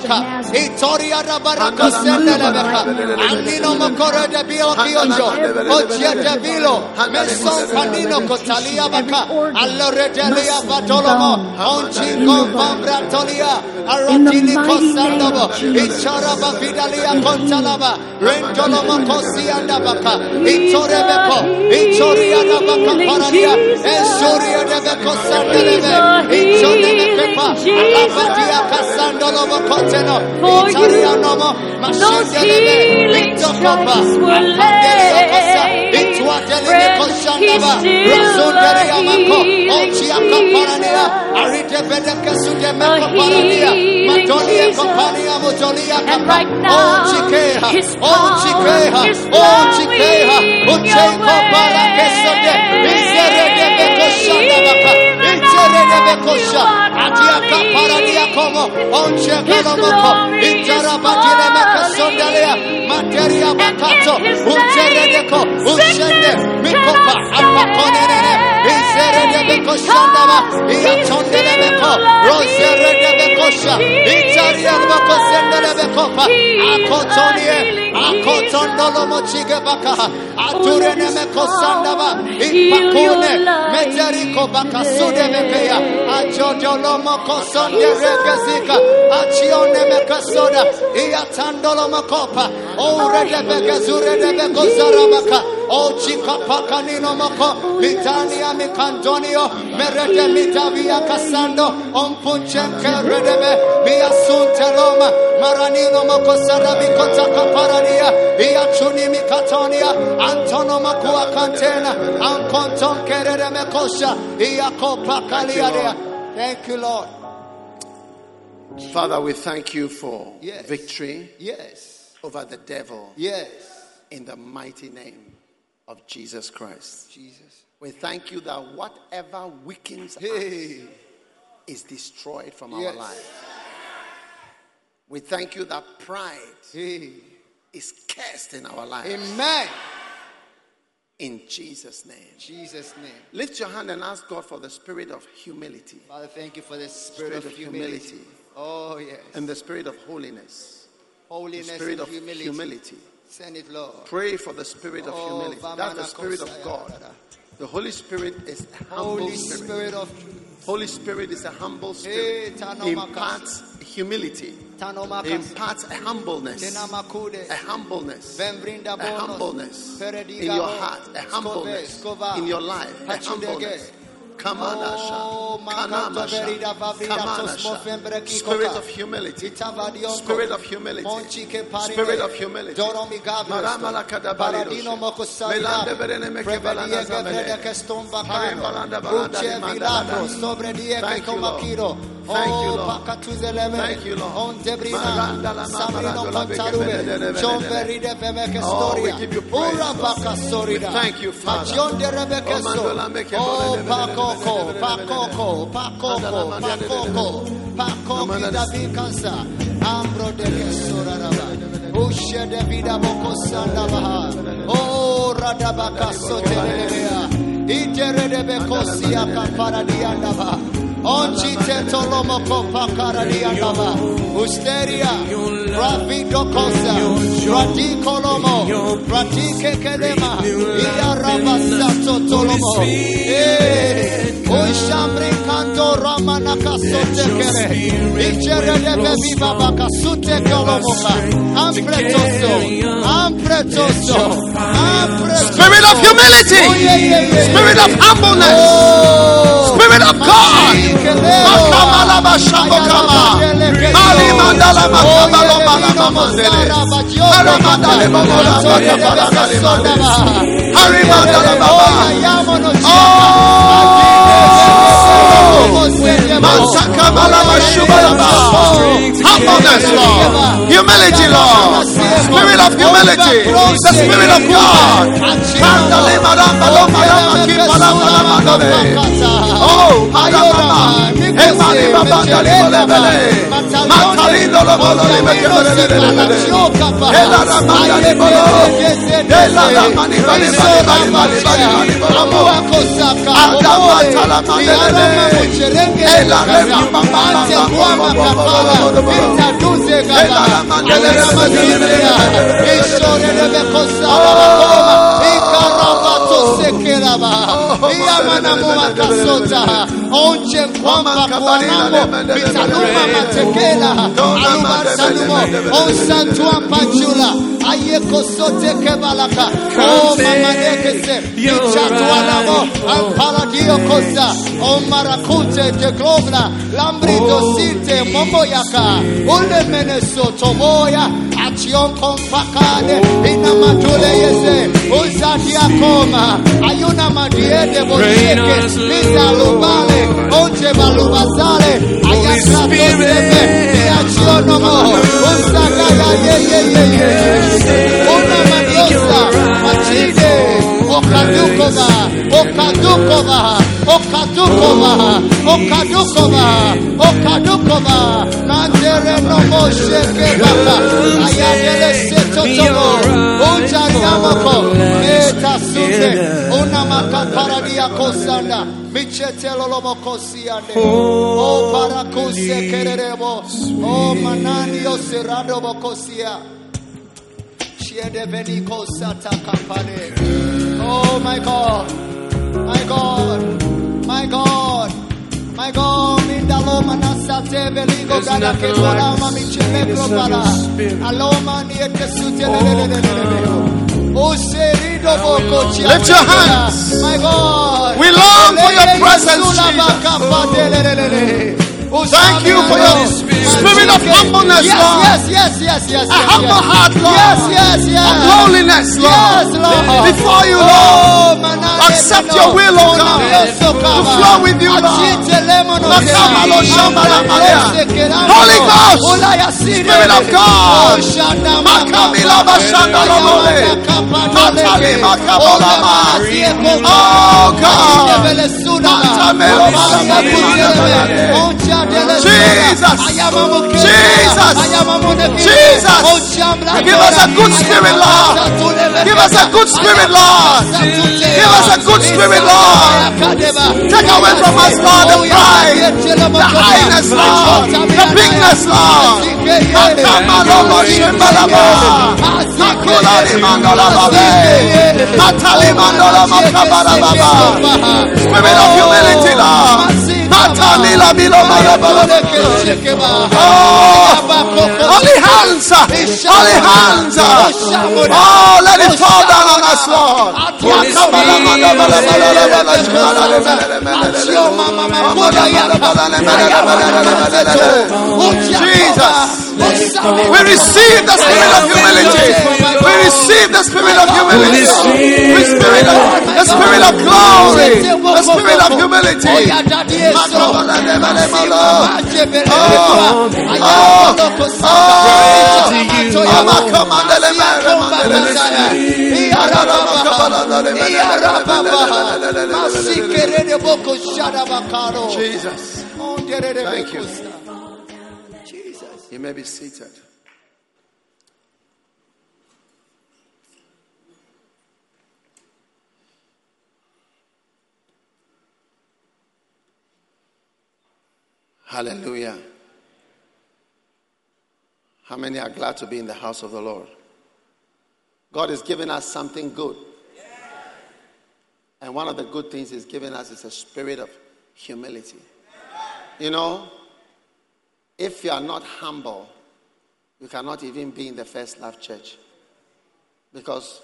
Itoria Rabaraka Sendelebeka, Anino Mokore de Bio Kionjo, Ochia de Vilo, Meson Panino Cotalia Baka, Allore Delia Batolomo, Onchingo Pambratolia, Aratili Cosandobo, Ichara Bavidalia Contalaba, Rentolomo Cosianda Baka, Itorebeko, Itoria Rabaka Paradia, Esoria de Beco Sandelebe, Itorebepa, Abadia Casandolomo Coteno, Italianomo, Machendelebe, Itocopa, Apandelia Cosa, Ituatelia Cosandaba, Razondelia Maco, Ochiaka Parania, Arite Bedeka Sudemeko Parania, Matolia Compania, Motolia Capa, Ochikeha, Ochikeha, Ochikeha, Ocheko Parakesode, Insere de Beko Shandabaka, Insere de Beko Sha, Atiaka Parania Como, Onchekalomoko, Interabadile Meka Sondalia, Materia Bakato, Unsere Deko, Unsende, Mikopa, Apakonene, Insere de Beko Shandaba, Iatonde de Beko, Rosere de Beko Sha, Itaria Beko Sendele Bekopa, Akotonie, Akotondolo Mochige Baka, Aturene Meko Sandaba, Ipakune, Meterico Baka Sude Mekea, Ajodolo Moko Sonde Regazika, Achione Meka Soda, Iatandolo Mokopa, O Rede Begazure de Beko Zarabaka, O Chica Pacanino Moko, Vitania Micantonio, Merete Mitavia Casando, On Punchenke Redebe, Via Sunteloma, Maranino Moko Sarabico Takaparadia, Iachuni Mikatonia, Antono Makua Cantena, Anconton Kerere Mekosha, Iacopa Caliadea. Thank you, Lord. Father, we thank you for Yes. victory Yes. over the devil Yes. in the mighty name of Jesus Christ. Jesus. We thank you that whatever weakens Hey. us is destroyed from Yes. our life. We thank you that pride Hey. is cursed in our life. Amen. In Jesus' name. Jesus' name. Lift your hand and ask God for the spirit of humility Father, thank you for the spirit, Spirit of, of humility. humility. Oh, yes. and the spirit of holiness. The Holiness spirit and of humility. humility. Send it, Lord. Pray for the spirit of Oh, humility. That's the Vamana spirit of Kosaya. God. The Holy Spirit is a humble Holy spirit. Spirit of Holy Spirit is a humble Hey, spirit. He Tanomaka. imparts humility. He Tanomaka. imparts a humbleness. Tenamakude. A humbleness. Vembrinda A Bonos. humbleness Perediga in your Bo. heart. A humbleness Skove, Skova. in your life. A Hachudege. humbleness. Kamanasha. Oh, Makato Verida Vavrida Tosmo Fembreki Spirit Koka. of humility. Itavadionko. Spirit of humility. Monchike Parine. Spirit of humility. Doromi Maramala Gabriel. kadabalidos. Paradino Mokosari. Melande berene meke balanda Prevedie zamele. Gevrede Keston Harim balanda Bacano. balanda Uche limanda Vilagro. landa. Sobre Die Thank you, Lord. Kekomakiro. Thank you, Oh, Lord. Pakatuzeleme. Thank you, Lord. On Debrina. Maranda la Samino mamarando la Contarube. bekebelele. John Veride Vemeke Oh, we Storia. give you praise, Ura Lord. Baka Sorida. We thank you, Father. Majon de Rebeke Oh, mandola meke Oh, bolele, Pakoko. belele, Pakoko. Pakoko. Pakoko. Pakoko. David Kansa. Ambro de Kesora Raba. Ushe de Vida Boko Sandabaha. Oh, Radabaka Sotelebea. Itere de Bekosia Kaparadiandaba. Onchi Tetolomoko Pakaradiandaba. Usteria. Ravido Kosa. Radikolomo. Radike Kedema. Ia Rabasato Tolomo. Eh. Ushamri Kanto Ramanaka Sotekere. Ichere de Bebi Babaka Sute Kolomoka. Ampretoso. Ampretoso. Ampretoso. Spirit of humility. Oh, yeah, yeah, yeah, yeah. Spirit of humbleness. Oh. Spirit of God. Makamalaba shambokama. Mali mandala makamalo malama mandele. Haramandale mamola makabarandale mandele. Harimandala baba. Oh. Mansakamalaba shubalaba. Humbleness, Lord. Humility, Lord. Spirit of humility. The Spirit of God. Mandale maramba lo maramba kipala maramba dole. Oh, Magamama. Emani babandali bolebele. Matalino onje kwamba kuanamo bitanuma matekela alubasanumo onsantua pachula ayeko sote kebalaka o mamanekese bichatuanamo ampaladio kosa o marakute de globla lambrito sinte momoyaka ule menesoto moya achion kompakane ina matule yese uzadia koma ayuna madiede bosheke bizalubale onje balubazale ayakratosebe biachionomo uzagaya ye ye ye ye una maniosa machide okadukova okadukova okadukova okadukova okadukova nantere no mosheke baka ayadele setotomo unja yamako eta sute una makaparadia kosanda michetelo lomokosiande o parakuse kererebo o manani oserado bokosia chiede veniko sata kapane. Oh my God, my God, my God, my God, mindalo manasate beligo gada ke kolama michele propala aloma niete sutele. Lift your hands. My God. We long for your presence, Jesus. Thank you for your spirit of humbleness, yes, Lord. Yes, yes, yes, yes, yes. A humble yes. heart, Lord. Yes, yes, yes. Of lowliness, Lord. Yes, Lord. Before you, Lord. Oh, accept your will, oh God. To flow with you, Lord. Holy Ghost, Spirit of God. Oh God. Jesus, Jesus, Jesus, give us a good spirit, Lord. Give us a good spirit, Lord. Give us a good spirit, Lord. Take away from us, Lord, the pride, the highness, Lord, the bigness, Lord. Spirit of humility, Lord. Oh, holy hands, holy hands. Oh, let it fall down on us, Lord. Jesus, we receive the spirit of humility. We receive the spirit of humility. We spirit of, the spirit of glory. The spirit of humility. Oh, Jesus, thank you. Jesus, you may be seated. Hallelujah. How many are glad to be in the house of the Lord? God is giving us something good. And one of the good things He's giving us is a spirit of humility. You know, if you are not humble, you cannot even be in the First Love Church. Because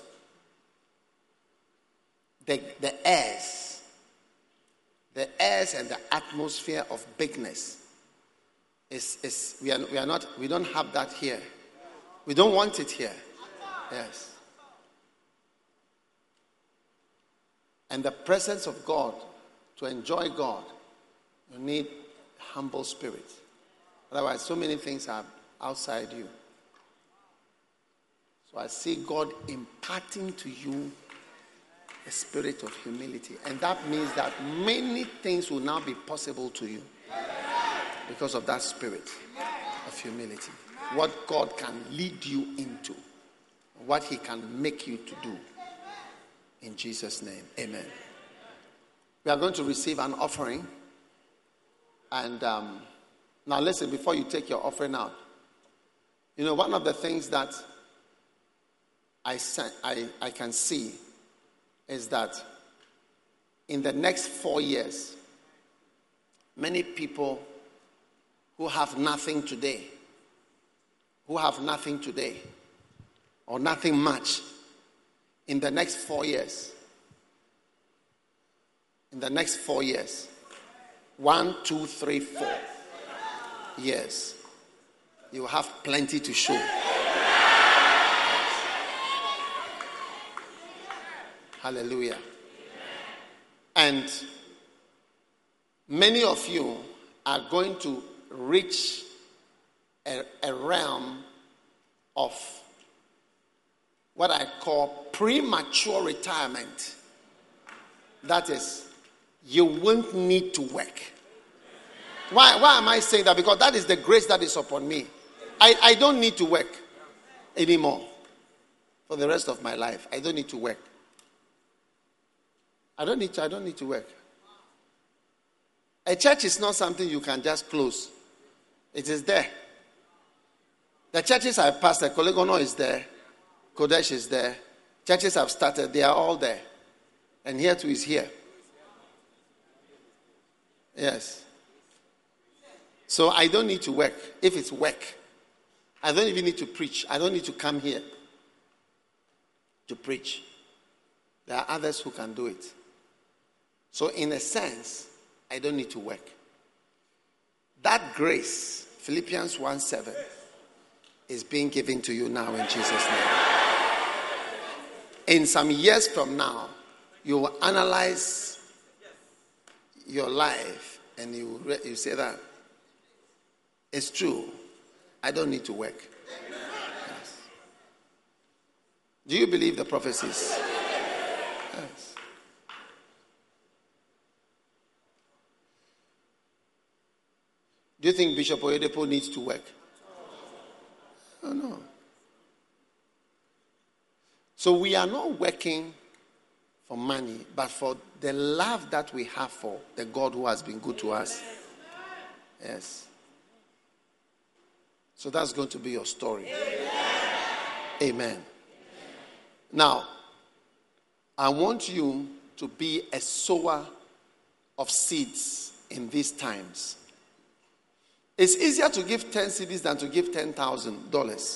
the, the airs, the airs and the atmosphere of bigness is, is we are we are not we don't have that here. We don't want it here. Yes. And the presence of God, to enjoy God, you need humble spirit. Otherwise, so many things are outside you. So I see God imparting to you a spirit of humility. And that means that many things will now be possible to you because of that spirit of of humility. What God can lead you into. What he can make you to do. In Jesus' name, amen. We are going to receive an offering. And um, now listen, before you take your offering out. You know, one of the things that I, I, I can see is that in the next four years, many people who have nothing today, who have nothing today, or nothing much, in the next four years, in the next four years, one, two, three, four years, you have plenty to show. Hallelujah. And many of you are going to reach a, a realm of what I call premature retirement. That is, you won't need to work. Why, why am I saying that? Because that is the grace that is upon me. I, I don't need to work anymore for the rest of my life. I don't need to work. I don't need to, I don't need to work. A church is not something you can just close. It is there. The churches I pastor, Kolegono is there. Kodesh is there. Churches have started. They are all there. And here too is here. Yes. So I don't need to work. If it's work, I don't even need to preach. I don't need to come here to preach. There are others who can do it. So in a sense, I don't need to work. That grace, Philippians one seven, is being given to you now in Jesus' name. In some years from now, you will analyze your life and you you say that it's true. I don't need to work. Yes. Do you believe the prophecies? Yes. Do you think Bishop Oyedepo needs to work? Oh, no. So we are not working for money, but for the love that we have for the God who has been good to us. Yes. So that's going to be your story. Amen. Now, I want you to be a sower of seeds in these times. It's easier to give ten cedis than to give ten thousand dollars.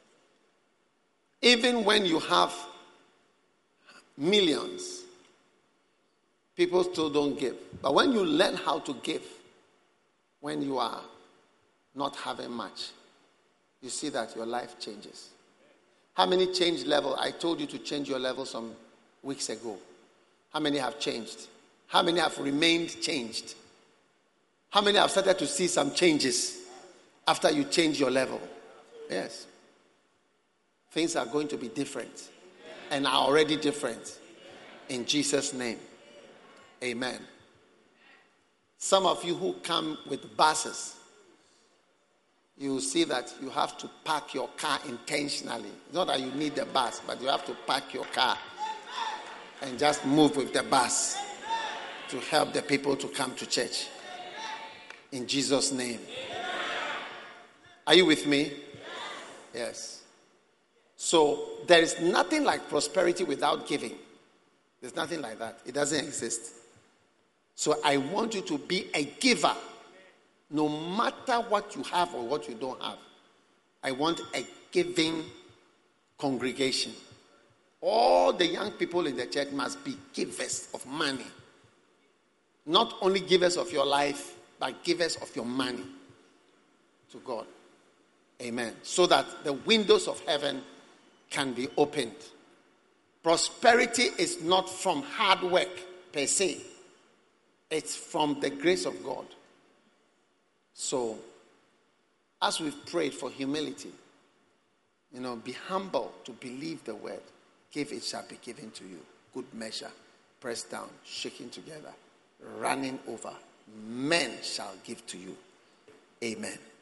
Even when you have millions, people still don't give. But when you learn how to give, when you are not having much, you see that your life changes. How many changed level? I told you to change your level some weeks ago. How many have changed? How many have remained changed? How many have started to see some changes after you change your level? Yes. Things are going to be different and are already different. In Jesus' name. Amen. Some of you who come with buses, you will see that you have to park your car intentionally. It's not that you need the bus, but you have to park your car and just move with the bus to help the people to come to church. In Jesus' name. Are you with me? Yes. So there is nothing like prosperity without giving. There's nothing like that. It doesn't exist. So I want you to be a giver. No matter what you have or what you don't have. I want a giving congregation. All the young people in the church must be givers of money. Not only givers of your life, but givers of your money to God. Amen. So that the windows of heaven can be opened. Prosperity is not from hard work per se. It's from the grace of God. So, as we've prayed for humility, you know, be humble to believe the word. Give, it shall be given to you. Good measure, pressed down, shaking together, running over. Men shall give to you. Amen.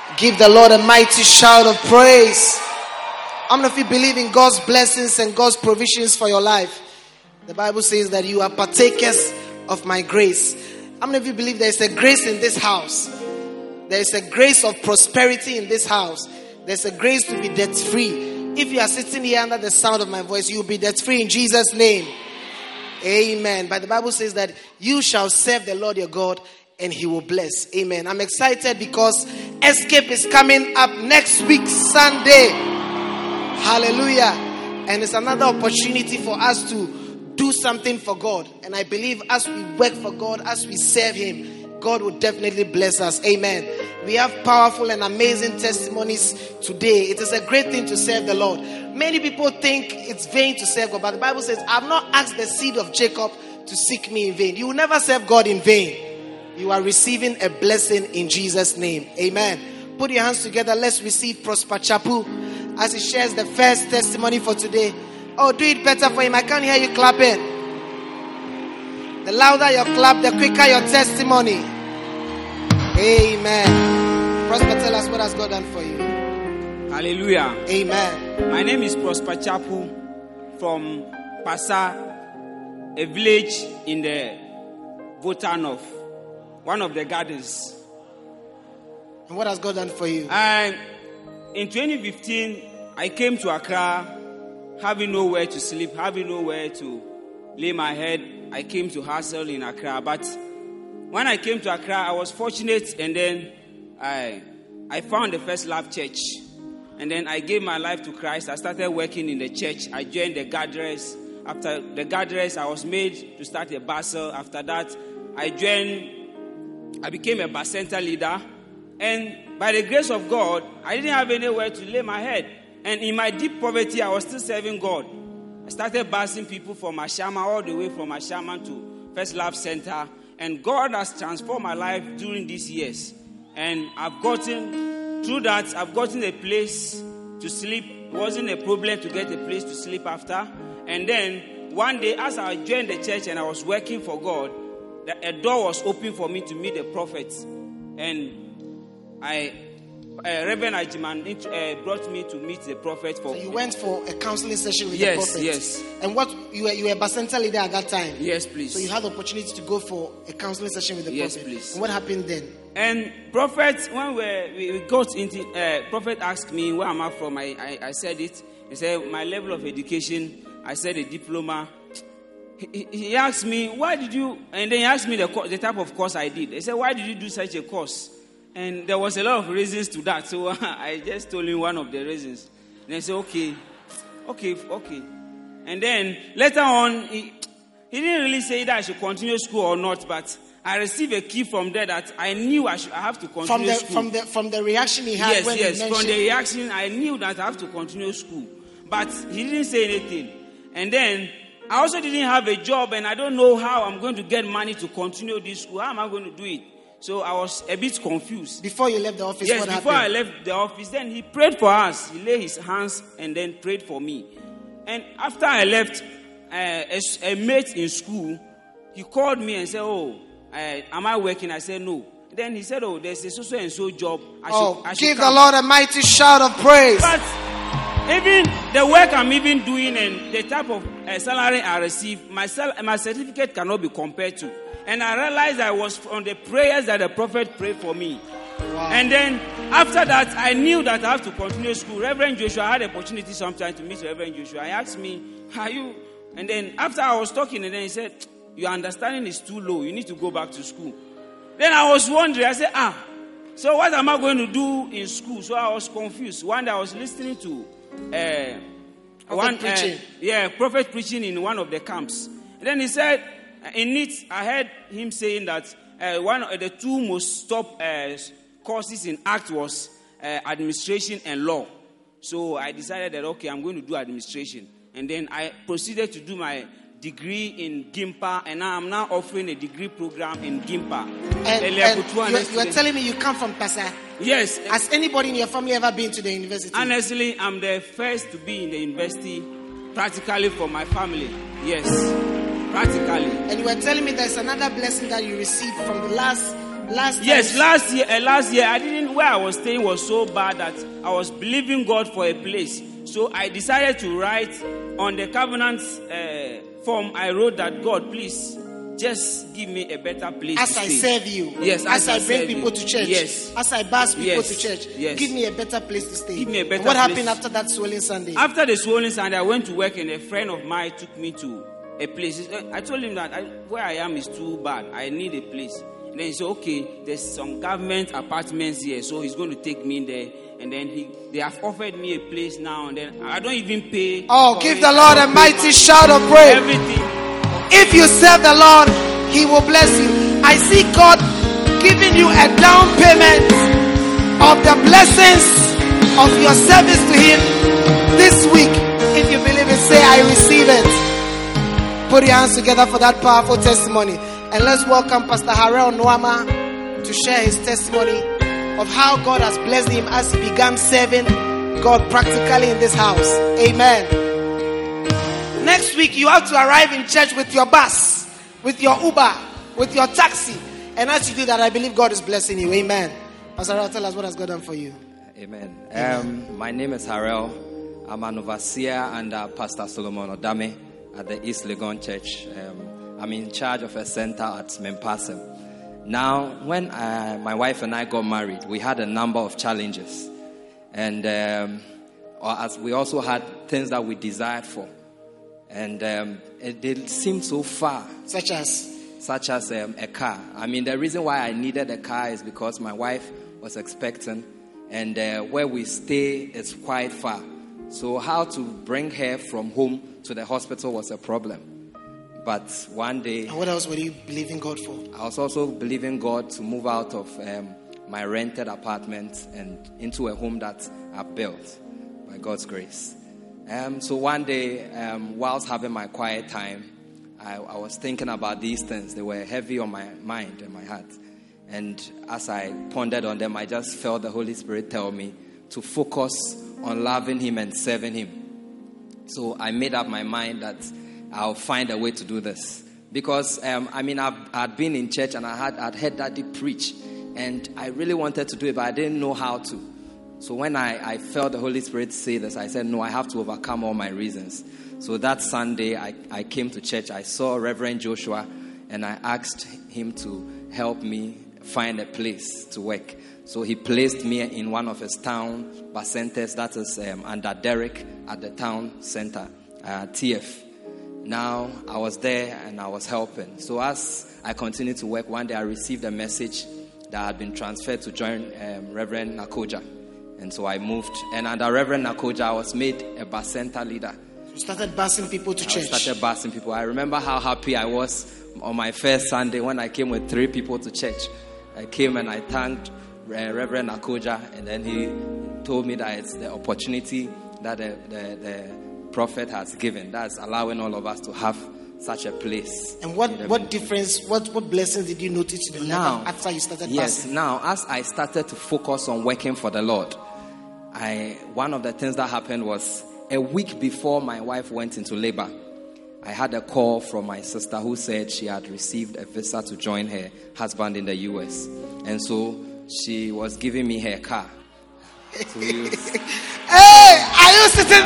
Give the Lord a mighty shout of praise. How many of you believe in God's blessings and God's provisions for your life? The Bible says that you are partakers of my grace. How many of you believe there is a grace in this house? There is a grace of prosperity in this house. There's a grace to be debt free. If you are sitting here under the sound of my voice, you will be debt free in Jesus' name. Amen. But the Bible says that you shall serve the Lord your God and he will bless. Amen. I'm excited because Escape is coming up next week, Sunday. Hallelujah. And it's another opportunity for us to do something for God. And I believe as we work for God, as we serve him, God will definitely bless us. Amen. We have powerful and amazing testimonies today. It is a great thing to serve the Lord. Many people think it's vain to serve God, but the Bible says, I've not asked the seed of Jacob to seek me in vain. You will never serve God in vain. You are receiving a blessing in Jesus' name. Amen. Put your hands together. Let's receive Prosper Chapu as he shares the first testimony for today. Oh, do it better for him. I can't hear you clapping. The louder your clap, the quicker your testimony. Amen. Prosper, tell us what has God done for you. Hallelujah. Amen. My name is Prosper Chapu from Pasa, a village in the Volta North, one of the gardens. And what has God done for you? And in twenty fifteen, I came to Accra, having nowhere to sleep, having nowhere to lay my head. I came to hustle in Accra, but when I came to Accra, I was fortunate, and then I I found the First Love Church. And then I gave my life to Christ. I started working in the church. I joined the gatherers. After the gatherers, I was made to start a basel. After that, I joined, I became a bar center leader. And by the grace of God, I didn't have anywhere to lay my head. And in my deep poverty, I was still serving God. I started basing people from Ashama, all the way from Ashama to First Love Center. And God has transformed my life during these years. And I've gotten, through that, I've gotten a place to sleep. It wasn't a problem to get a place to sleep after. And then, one day, as I joined the church and I was working for God, a door was open for me to meet the prophets. And I, uh, Reverend Ajiman uh, brought me to meet the prophet. For so you went for a counseling session with yes, the prophet? Yes, yes. And what, you were, you were a bar center leader at that time? Yes, please. So you had the opportunity to go for a counseling session with the yes, prophet? Yes, please. And what happened then? And prophet, when we, we got into, uh, prophet asked me, where am I from? I, I, I said it. He said, my level of education, I said a diploma. He, he asked me, why did you, and then he asked me the, the type of course I did. He said, why did you do such a course? And there was a lot of reasons to that. So I just told him one of the reasons. And I said, okay, okay, okay. And then later on, he, he didn't really say that I should continue school or not, but I received a key from there that I knew I should I have to continue from the, school. From the from the reaction he had yes, when yes, he mentioned... from the reaction, I knew that I have to continue school. But he didn't say anything. And then I also didn't have a job, and I don't know how I'm going to get money to continue this school. How am I going to do it? So I was a bit confused. Before you left the office, yes, what before happened? I left the office, then he prayed for us. He laid his hands and then prayed for me. And after I left, uh, a, a mate in school, he called me and said, oh, uh, am I working? I said, no. Then he said, oh, there's a so and so job. I oh, should, I should give come. the Lord a mighty shout of praise. But even the work I'm even doing and the type of uh, salary I receive, my, sal- my certificate cannot be compared to. And I realized I was from the prayers that the prophet prayed for me. Wow. And then after that, I knew that I have to continue school. Reverend Joshua, I had the opportunity sometime to meet Reverend Joshua. He asked me, are you? And then after I was talking, and then he said, your understanding is too low. You need to go back to school. Then I was wondering, I said, ah, so what am I going to do in school? So I was confused. One day I was listening to uh, one preaching. Uh, yeah, prophet preaching in one of the camps. And then he said, in it, I heard him saying that uh, one of the two most top uh, courses in ACT was uh, administration and law. So I decided that, okay, I'm going to do administration. And then I proceeded to do my degree in GIMPA, and now I'm now offering a degree program in GIMPA. And, and you are telling me you come from Pasa? Yes. Has anybody in your family ever been to the university? Honestly, I'm the first to be in the university, practically for my family. Yes. Practically. And you were telling me there's another blessing that you received from the last Last Yes, time- last year, uh, last year I didn't. Where I was staying was so bad that I was believing God for a place. So I decided to write on the covenant uh, form. I wrote that, God, please just give me a better place As to I stay. serve you, Yes, as, as I I bring serve people you. to church, Yes. as I bus people Yes. to church, Yes. give me a better place to stay. Give me a better And what happened place. after that swollen Sunday? After the swollen Sunday, I went to work and a friend of mine took me to a place. I told him that I, where I am is too bad. I need a place. And then he said, okay, there's some government apartments here, so he's going to take me there. And then he, they have offered me a place now, and then I don't even pay. Oh, for give it. the I Lord don't a pay mighty money. shout of praise. Everything. If you serve the Lord, He will bless you. I see God giving you a down payment of the blessings of your service to Him this week. If you believe it, say, I receive it. Put your hands together for that powerful testimony. And let's welcome Pastor Harel Nwama to share his testimony of how God has blessed him as he began serving God practically in this house. Amen. Next week, you have to arrive in church with your bus, with your Uber, with your taxi. And as you do that, I believe God is blessing you. Amen. Pastor Harel, tell us what has God done for you. Amen. Um, my name is Harel. I'm an overseer under Pastor Solomon Odame at the East Legon Church. Um, I'm in charge of a center at Mempasem. Now, when I, my wife and I got married, we had a number of challenges. And um, as we also had things that we desired for. And um, it, they seemed so far. Such as? Such as um, a car. I mean, the reason why I needed a car is because my wife was expecting. And uh, where we stay is quite far. So how to bring her from home to the hospital was a problem. But one day... And what else were you believing God for? I was also believing God to move out of um, my rented apartment and into a home that I've built by God's grace. Um, so one day, um, whilst having my quiet time, I, I was thinking about these things. They were heavy on my mind and my heart. And as I pondered on them, I just felt the Holy Spirit tell me to focus on loving Him and serving Him. So I made up my mind that I'll find a way to do this. Because, um, I mean, I've, I'd been in church and I had I'd heard Daddy preach. And I really wanted to do it, but I didn't know how to. So when I, I felt the Holy Spirit say this, I said, no, I have to overcome all my reasons. So that Sunday, I, I came to church. I saw Reverend Joshua, and I asked him to help me find a place to work. So he placed me in one of his town bus centers, that is um, under Derek at the town center, uh, T F. Now, I was there and I was helping. So as I continued to work, one day I received a message that I had been transferred to join um, Reverend Nakoja. And so I moved. And under Reverend Nakoja, I was made a bus center leader. You started busing people to I church. started busing people. I remember how happy I was on my first Sunday when I came with three people to church. I came and I thanked uh, Reverend Nakoja. And then he told me that it's the opportunity that the, the, the prophet has given. That's allowing all of us to have such a place. And what, in the what ministry. difference, what, what blessings did you notice in the Now, life after you started yes, passing? now as I started to focus on working for the Lord, I one of the things that happened was a week before my wife went into labor, I had a call from my sister who said she had received a visa to join her husband in the U S. And so she was giving me her car to use. Hey, are you sitting?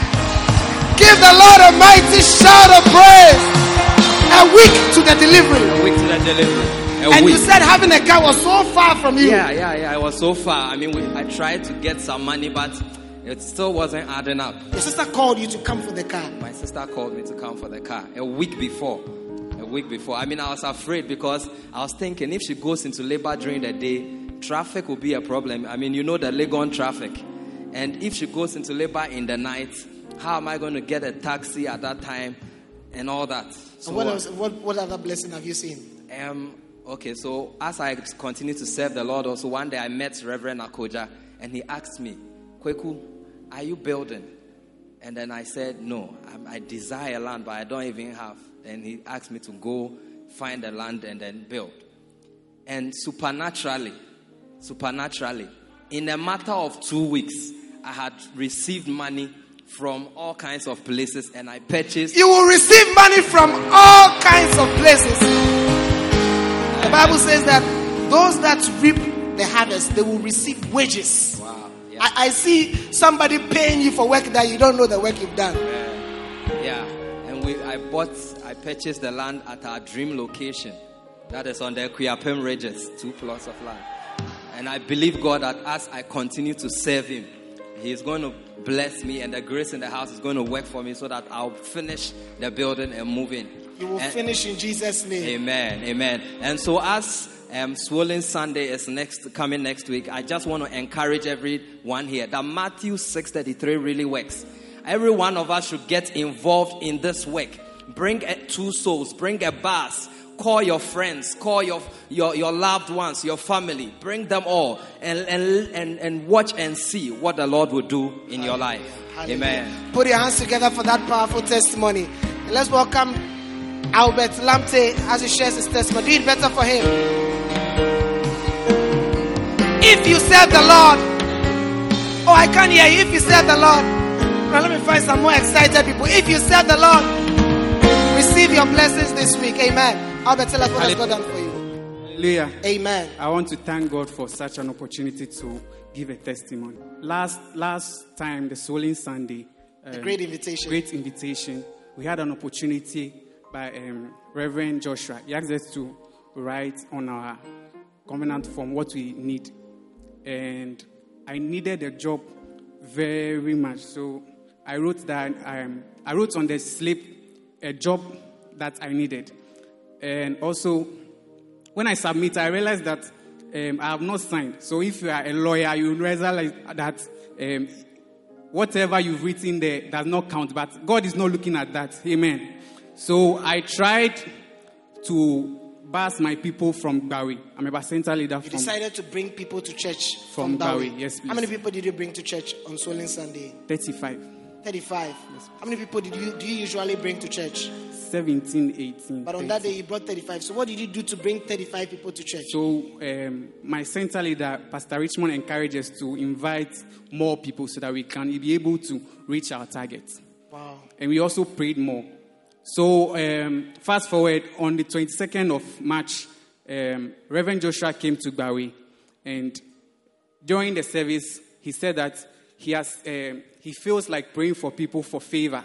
Give the Lord a mighty shout of praise. A week to the delivery. A week to the delivery. A And week. you said having a car was so far from you. Yeah, yeah, yeah. It was so far. I mean, we, I tried to get some money, but it still wasn't adding up. Your sister called you to come for the car. My sister called me to come for the car a week before. A week before. I mean, I was afraid because I was thinking if she goes into labor during the day, traffic will be a problem. I mean, you know the Legon traffic. And if she goes into labor in the night, how am I going to get a taxi at that time and all that? So, And what else? What, what other blessing have you seen? Um, okay, so as I continue to serve the Lord, also one day I met Reverend Nakoja and he asked me, Kweku, are you building? And then I said, no, I, I desire land, but I don't even have. And he asked me to go find the land and then build. And supernaturally, supernaturally, in a matter of two weeks, I had received money from all kinds of places and I purchased. You will receive money from all kinds of places. The Bible says that those that reap the harvest, they will receive wages. Wow. Yeah. I, I see somebody paying you for work that you don't know the work you've done. Yeah. yeah. And we, I bought, I purchased the land at our dream location. That is on the Kuyapem Regis, two plots of land. And I believe God that as I continue to serve Him, He is going to bless me, and the grace in the house is going to work for me so that I'll finish the building and move in. You will and, finish in Jesus' name. Amen. Amen. And so as um, Swollen Sunday is next coming next week, I just want to encourage everyone here that Matthew six thirty-three really works. Every one of us should get involved in this work. Bring a, two souls. Bring a bus. Call your friends, call your, your your loved ones, your family. Bring them all and, and, and, and watch and see what the Lord will do in Hallelujah. Your life. Hallelujah. Amen. Put your hands together for that powerful testimony. And let's welcome Albert Lamte as he shares his testimony. Do it better for him. If you serve the Lord. Oh, I can't hear you. If you serve the Lord. Now let me find some more excited people. If you serve the Lord, receive your blessings this week. Amen. Albert, tell us what has God done for you. Hallelujah. Amen. I want to thank God for such an opportunity to give a testimony. Last last time, the Swollen Sunday, um, the great invitation. Great invitation. We had an opportunity by um, Reverend Joshua. He asked us to write on our covenant form what we need, and I needed a job very much. So I wrote that um, I wrote on the slip a job that I needed. And also, when I submit, I realized that um, I have not signed. So if you are a lawyer, you realize that um, whatever you've written there does not count. But God is not looking at that. Amen. So I tried to bus my people from Bawi. I'm a center leader you from... You decided to bring people to church from, from Bawi. Bawi. Yes, please. How many people did you bring to church on Swollen Sunday? thirty-five. thirty-five. Yes. How many people did you do you usually bring to church? seventeen, eighteen. But on thirty. that day you brought thirty-five. So what did you do to bring thirty-five people to church? So um, my center leader, Pastor Richmond, encourages us to invite more people so that we can be able to reach our target. Wow. And we also prayed more. So um, fast forward, on the twenty-second of March, um, Reverend Joshua came to Bawi, and during the service, he said that he has um, he feels like praying for people for favor.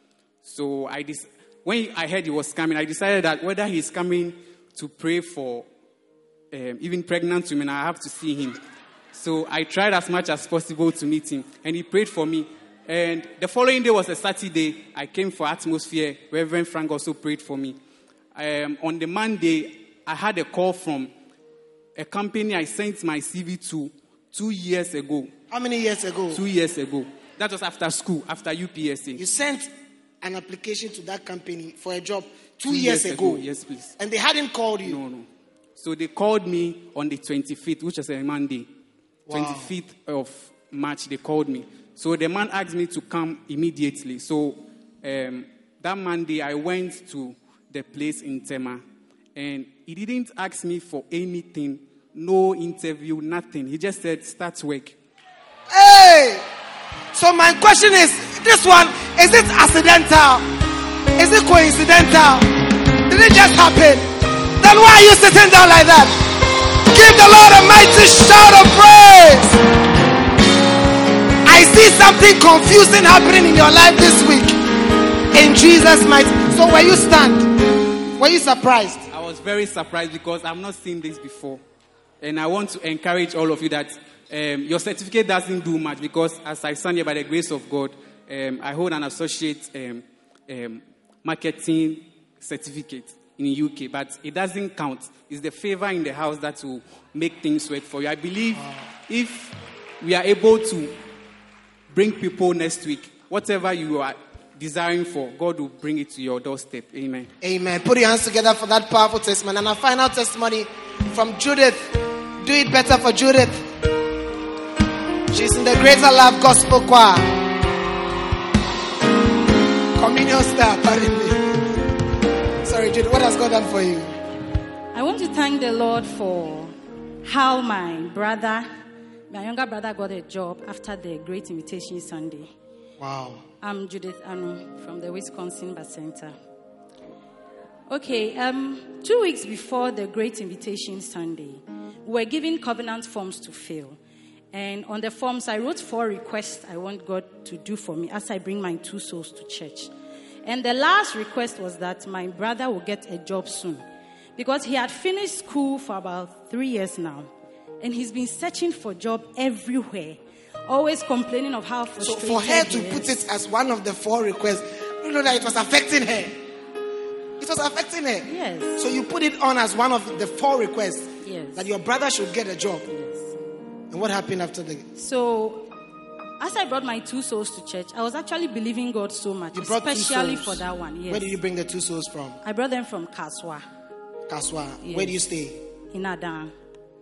So I dis- when I heard he was coming, I decided that whether he's coming to pray for um, even pregnant women, I have to see him. So I tried as much as possible to meet him, and he prayed for me. And the following day was a Saturday. I came for Atmosphere. Reverend Frank also prayed for me. Um, on the Monday, I had a call from a company I sent my C V to two years ago. How many years ago? Two years ago. That was after school, after U P S A. You sent an application to that company for a job two, two years, years ago. ago. Yes, please. And they hadn't called you? No, no. So they called me on the twenty-fifth, which is a Monday. Wow. twenty-fifth of March, they called me. So the man asked me to come immediately. So um, that Monday, I went to the place in Tema. And he didn't ask me for anything. No interview, nothing. He just said, start work. Hey! So my question is, this one, is it accidental? Is it coincidental? Did it just happen? Then why are you sitting down like that? Give the Lord a mighty shout of praise. I see something confusing happening in your life this week. In Jesus' mighty. So were you stunned? Were you surprised? I was very surprised because I've not seen this before. And I want to encourage all of you that um, your certificate doesn't do much, because as I stand here by the grace of God, um, I hold an associate um, um, marketing certificate in the U K, but it doesn't count. It's the favor in the house that will make things work for you. I believe wow. if we are able to bring people next week, whatever you are desiring for, God will bring it to your doorstep. Amen. Amen. Put your hands together for that powerful testimony. And our final testimony from Judith. Do it better for Judith. She's in the Greater Love Gospel Choir. Communion star, apparently. Sorry, Judith, what has God done for you? I want to thank the Lord for how my brother, my younger brother, got a job after the Great Invitation Sunday. Wow. I'm Judith Anu from the Wisconsin Bus Center. Okay, um, two weeks before the Great Invitation Sunday, we were given covenant forms to fill. And on the forms, I wrote four requests I want God to do for me as I bring my two souls to church. And the last request was that my brother will get a job soon. Because he had finished school for about three years now. And he's been searching for a job everywhere. Always complaining of how frustrated So for her to he put is. it as one of the four requests, you know that it was affecting her. It was affecting her. Yes. So you put it on as one of the four requests. Yes. That your brother should get a job. Yes. And what happened after the... So, as I brought my two souls to church, I was actually believing God so much, You brought two especially souls. for that one. Yes. Where did you bring the two souls from? I brought them from Kaswa Kaswa. Yes. Where do you stay? in Adan.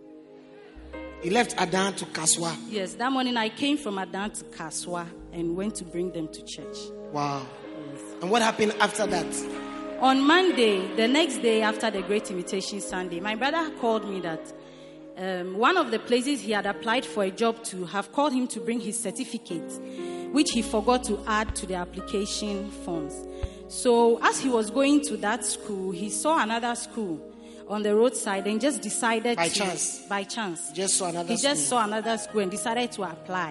You left Adan to Kaswa. Yes, that morning I came from Adan to Kaswa and went to bring them to church. Wow. And what happened after that? On Monday, the next day after the Great Invitation Sunday, my brother called me that um, one of the places he had applied for a job to have called him to bring his certificate, which he forgot to add to the application forms. So as he was going to that school, he saw another school on the roadside and just decided By to... chance? By chance. Just saw another He just school. saw another school and decided to apply.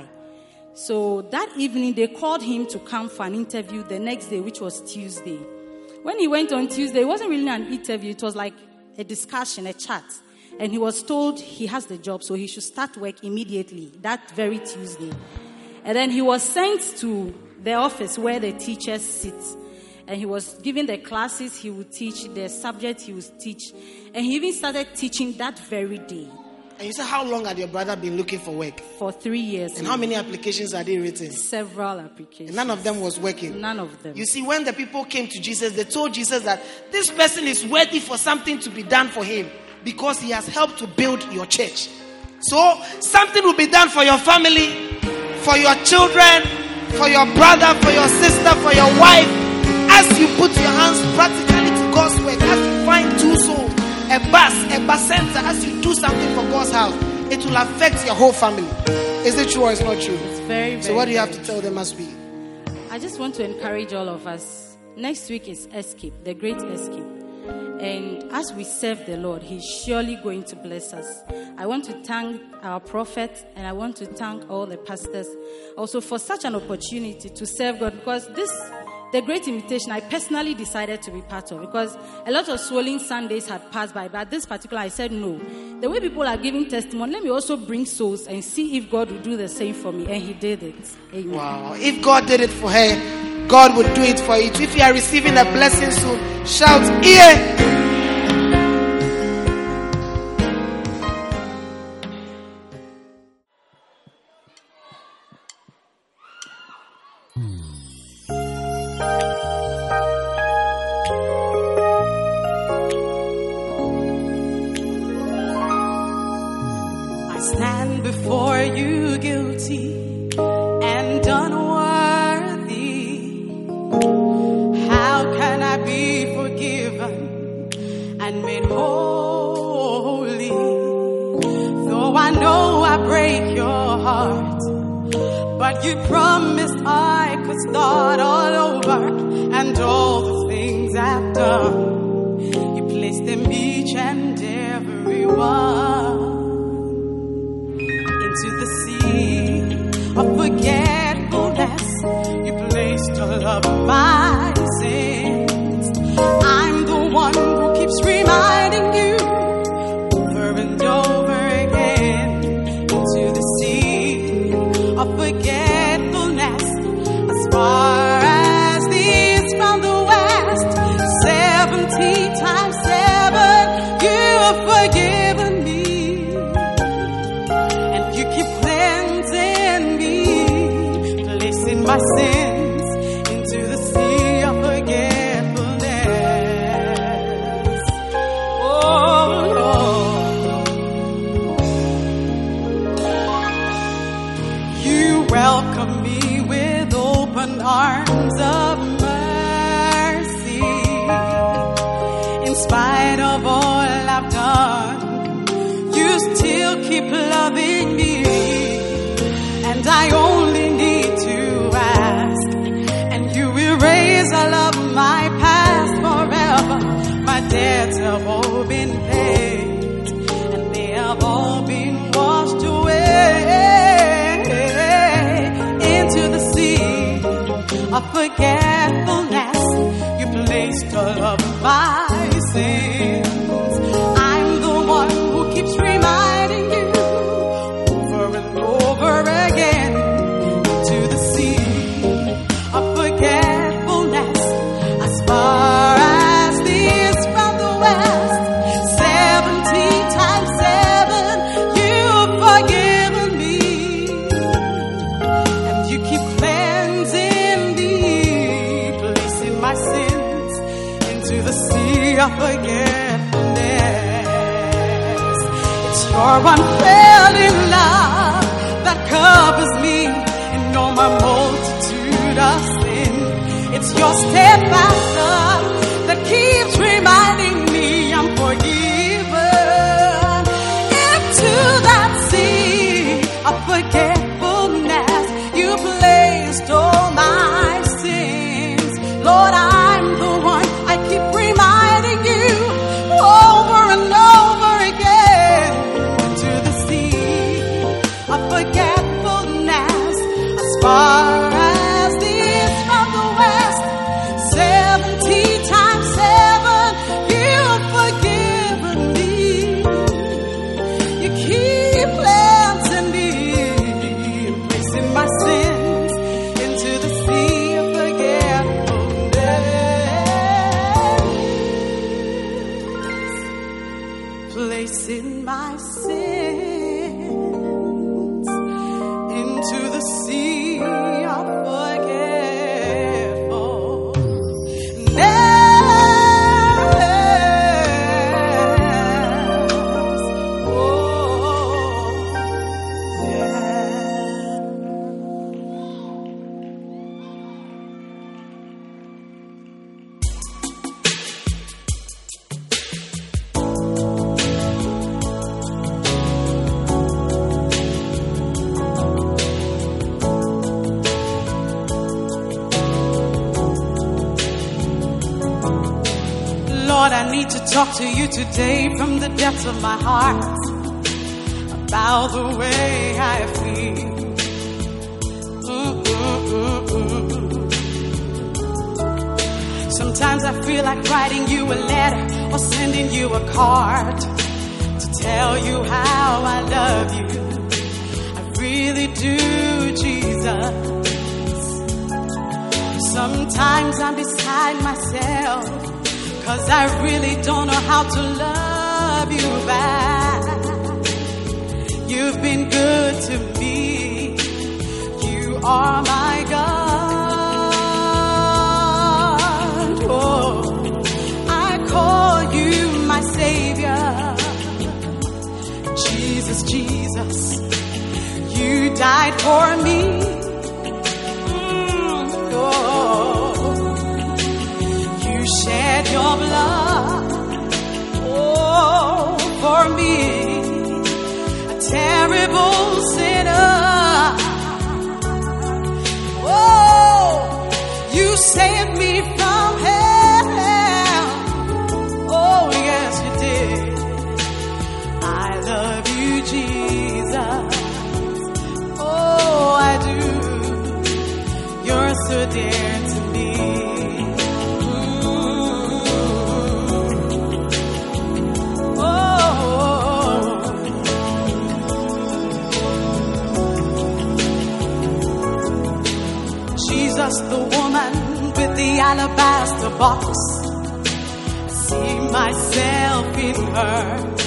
So that evening, they called him to come for an interview the next day, which was Tuesday. When he went on Tuesday, it wasn't really an interview. It was like a discussion, a chat. And he was told he has the job, so he should start work immediately, that very Tuesday. And then he was sent to the office where the teachers sit. And he was given the classes he would teach, the subject he would teach. And he even started teaching that very day. And you said, how long had your brother been looking for work? For three years. And how many applications had he written? Several applications. And none of them was working. None of them. You see, when the people came to Jesus, they told Jesus that this person is worthy for something to be done for him because he has helped to build your church. So, something will be done for your family, for your children, for your brother, for your sister, for your wife. As you put your hands practically to God's work, as you find two souls, a bus, a bus center, as you do something for God's house, it will affect your whole family. Is it true or it's not true? It's very, very So what do you have very to tell them as we? I just want to encourage all of us. Next week is Escape, the Great Escape. And as we serve the Lord, He's surely going to bless us. I want to thank our prophet and I want to thank all the pastors also for such an opportunity to serve God, because this, the Great Invitation, I personally decided to be part of, because a lot of swollen Sundays had passed by, but this particular, I said no. The way people are giving testimony, let me also bring souls and see if God will do the same for me. And He did it. Amen. Wow. If God did it for her, God would do it for you. If you are receiving a blessing soon, shout, "Yeah!" I stand before you guilty and unworthy. How can I be forgiven and made holy? Though I know I break your heart, but you promised I could start all over, and all the things I've done, you placed them each and every one into the sea of forgetfulness. You placed all of my sins. I'm the one who keeps reminding you over and over again, into the sea of forgetfulness. As far as the east from the west, seventy times seven, you have forgiven me. And you keep cleansing me, placing my sins into the have all been washed away into the sea of forgetfulness. You placed all of my sins. I'm the one who keeps reminding you over and over again into the sea of forgetfulness. As far as the east from the west, seventy times seven, you've forgiven me, and you keep cleansing me, placing my sins into the sea of forgetfulness. It's your unfailing love that covers me in all my multitude of sin. It's your steadfast love that keeps reminding me I'm forgiven. Into that sea of forgetfulness, you placed all my sins. Lord, I'm the one I keep reminding you over and over again. Into the sea of forgetfulness, as far as the east from the west, seventy times seven, you've forgiven me. You keep cleansing me, placing my sins into the sea of forgetfulness. Placing my sins into the sea of forgetfulness. Oh, Lord, I need to talk to you today from the depths of my heart about the way I feel. Mm-mm-mm-mm. Sometimes I feel like writing you a letter or sending you a card to tell you how I love you. I really do, Jesus. Sometimes I'm beside myself, 'cause I really don't know how to love you back. You've been good to me. You are my God. Oh, I call you my Savior. Jesus, Jesus, you died for me. Mm, oh. Shed your blood, oh, for me, a terrible sinner. Oh, you saved me from hell. Oh, yes, you did. I love you, Jesus. Oh, I do. You're so dear to me. The woman with the alabaster box, I see myself in her.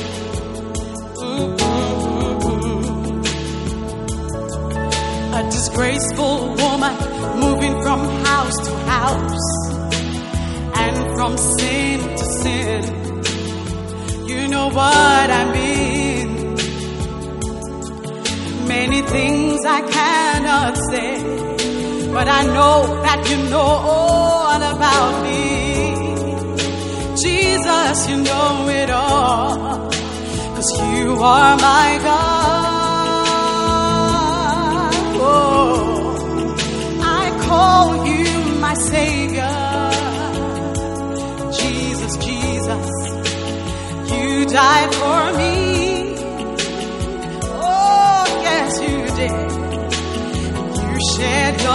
Mm-mm-mm-mm. A disgraceful woman moving from house to house and from sin to sin. You know what I mean. Many things I cannot say, but I know that you know all about me. Jesus, you know it all, 'cause you are my God. Oh, I call you my Savior. Jesus, Jesus, you died for me.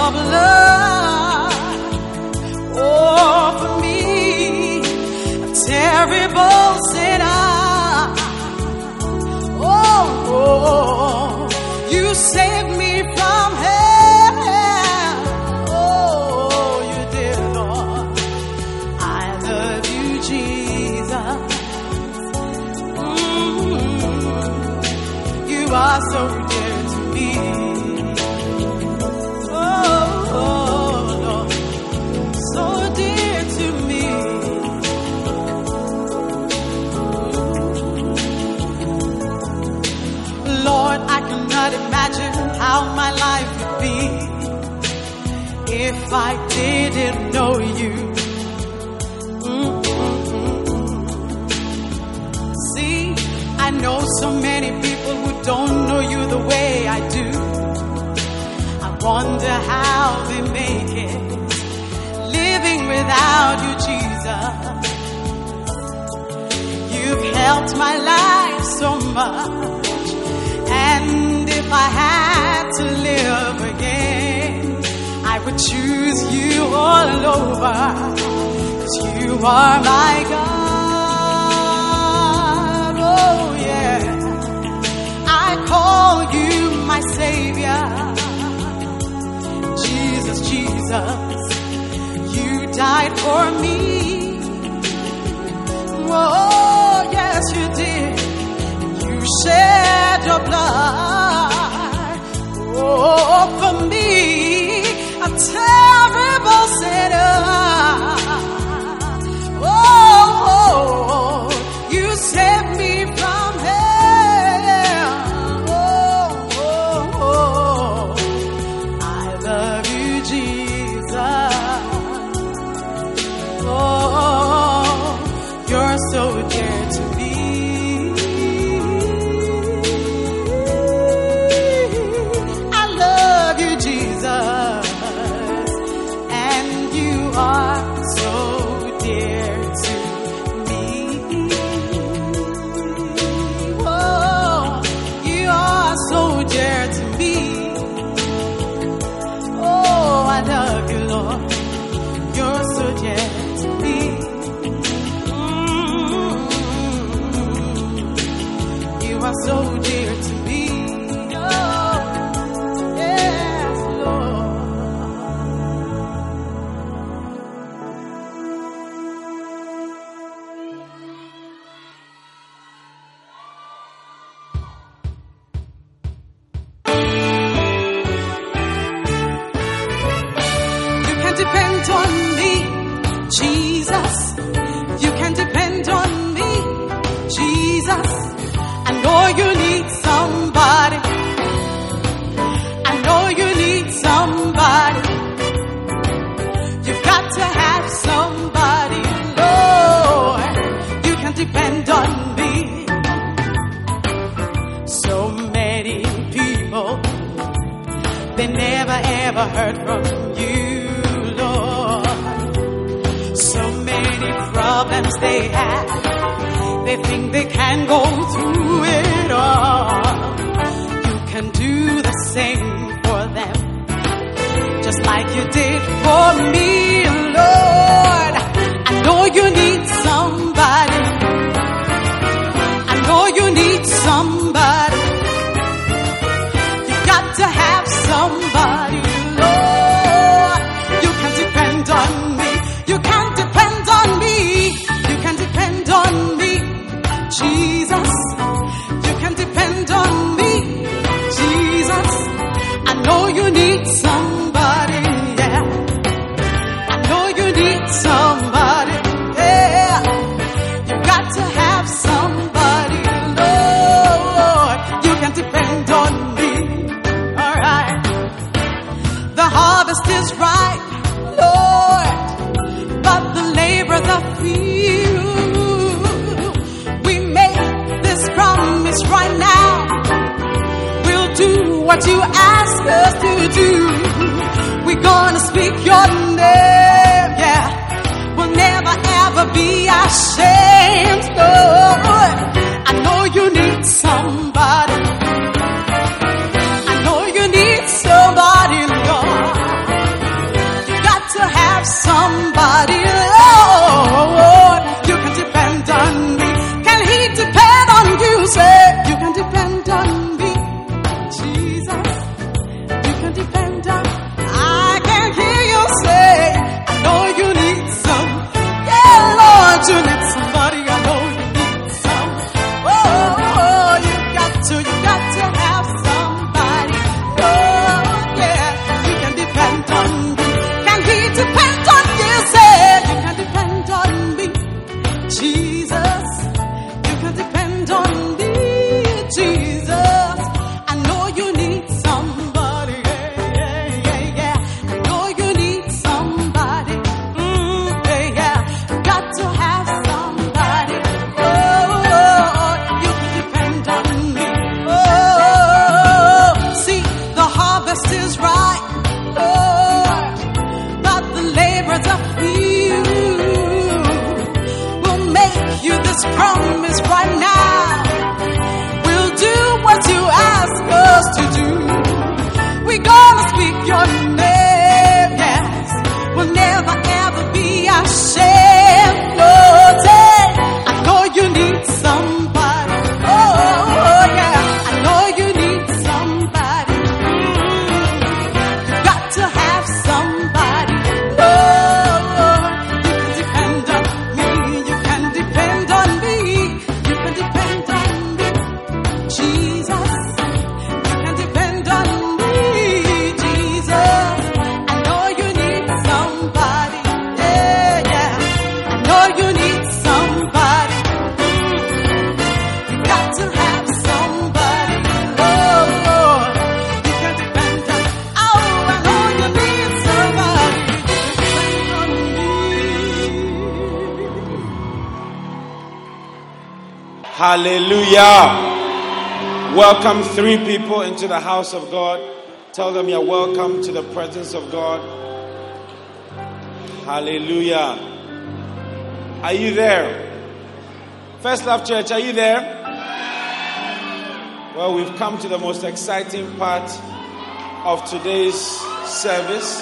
your blood. Oh, for me, a terrible sinner. Oh, oh, you saved me from hell. Oh, you did, Lord. I love you, Jesus. Mm-hmm. You are so dear to me. Oh, oh, Lord, so dear to me. Lord, I cannot imagine how my life would be if I didn't know you. Mm-mm-mm. See, I know so many people who don't know you the way I do. I wonder how they make it living without you, Jesus. You've helped my life so much. And if I had to live again, I would choose you all over, 'cause you are my God. Oh yeah, I call you my Savior. Jesus, Jesus, you died for me. Oh yes, you did. Shed your blood, oh, for me, a terrible sinner. Oh, oh, you saved me from hell. Oh, oh, oh, I love you, Jesus. Oh, you're so dear to me. So dear to me, oh, yes, Lord. You can depend on me, Jesus. You can depend on me, Jesus. I know you need somebody. I know you need somebody. You've got to have somebody, Lord. You can depend on me. So many people, they never ever heard from you, Lord. So many problems they have, they think they can go through it all. You can do the same for them, just like you did for me, Lord. I know you need somebody. I know you need somebody. You got to have somebody, Lord. You can depend on me. You can depend on me. You can depend on me, Jesus. You can depend on me, Jesus. I know you need somebody, yeah. I know you need somebody, yeah. You got to have somebody, Lord. You can depend on me, alright. The harvest is ripe, Lord, but the laborers are few. Right now, we'll do what you ask us to do. We're gonna speak your name, yeah. We'll never ever be ashamed, Lord. I know you need somebody. I know you need somebody, Lord. Hallelujah. Welcome three people into the house of God. Tell them you're welcome to the presence of God. Hallelujah. Are you there? First Love Church, are you there? Well, we've come to the most exciting part of today's service.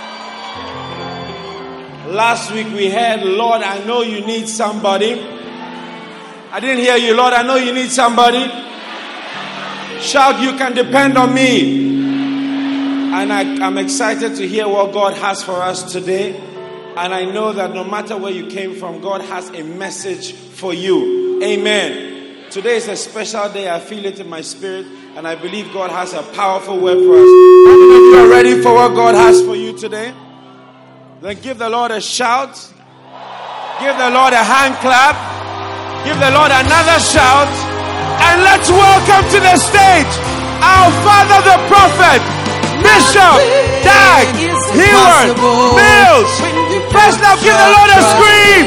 Last week we heard, Lord, I know you need somebody. I didn't hear you, Lord, I know you need somebody. Shout, you can depend on me. And I, I'm excited to hear what God has for us today. And I know that no matter where you came from, God has a message for you. Amen. Today is a special day. I feel it in my spirit. And I believe God has a powerful word for us. How many of you are ready for what God has for you today? Then give the Lord a shout. Give the Lord a hand clap. Give the Lord another shout. And let's welcome to the stage our father the prophet, Bishop Dag Heward Mills. First now give the Lord a scream.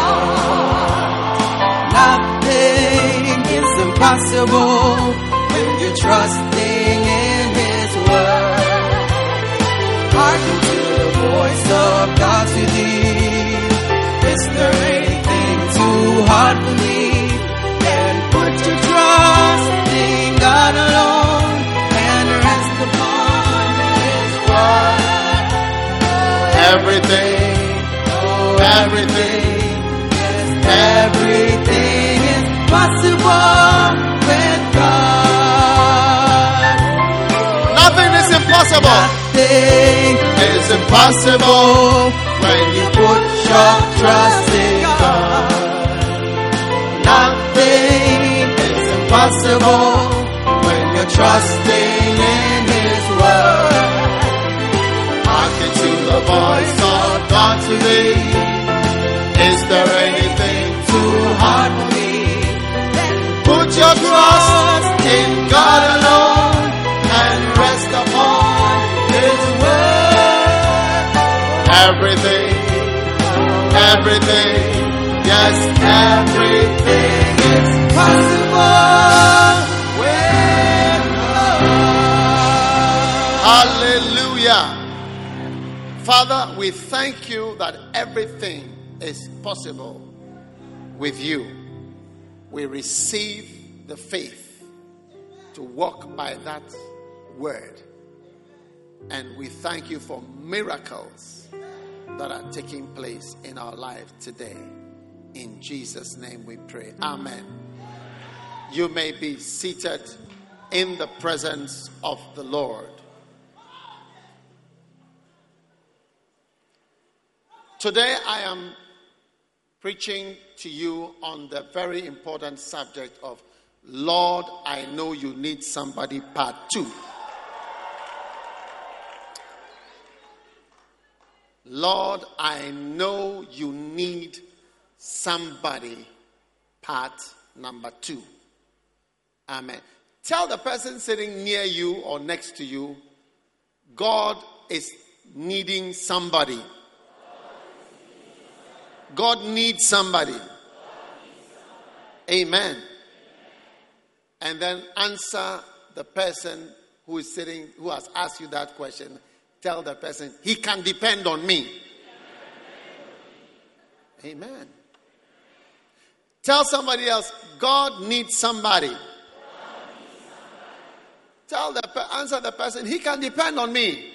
Nothing is impossible when you're trusting in His word. Hearken to the voice of God to thee. Is there anything too hard for me? And put your trust in God alone and rest upon His word. Everything, everything, everything is possible with God. Nothing is impossible. Nothing is impossible when you put your trust in God. Nothing is impossible when you're trusting in His word. Hearken to the voice of God today. Is there anything too hard for me? Put your trust in God alone and rest upon His word. Everything, everything, yes, everything is possible with God. Hallelujah. Father, we thank you that everything is possible with you. We receive the faith to walk by that word. And we thank you for miracles that are taking place in our life today. In Jesus' name we pray. Amen. You may be seated in the presence of the Lord. Today I am preaching to you on the very important subject of Lord, I know you need somebody, part two. Lord, I know you need somebody, part number two. Amen. Tell the person sitting near you or next to you, God is needing somebody. God needs somebody. Amen. And then answer the person who is sitting, who has asked you that question. Tell the person, he can depend on me. Amen. Tell somebody else, God needs somebody. Tell the answer the person, he can depend on me.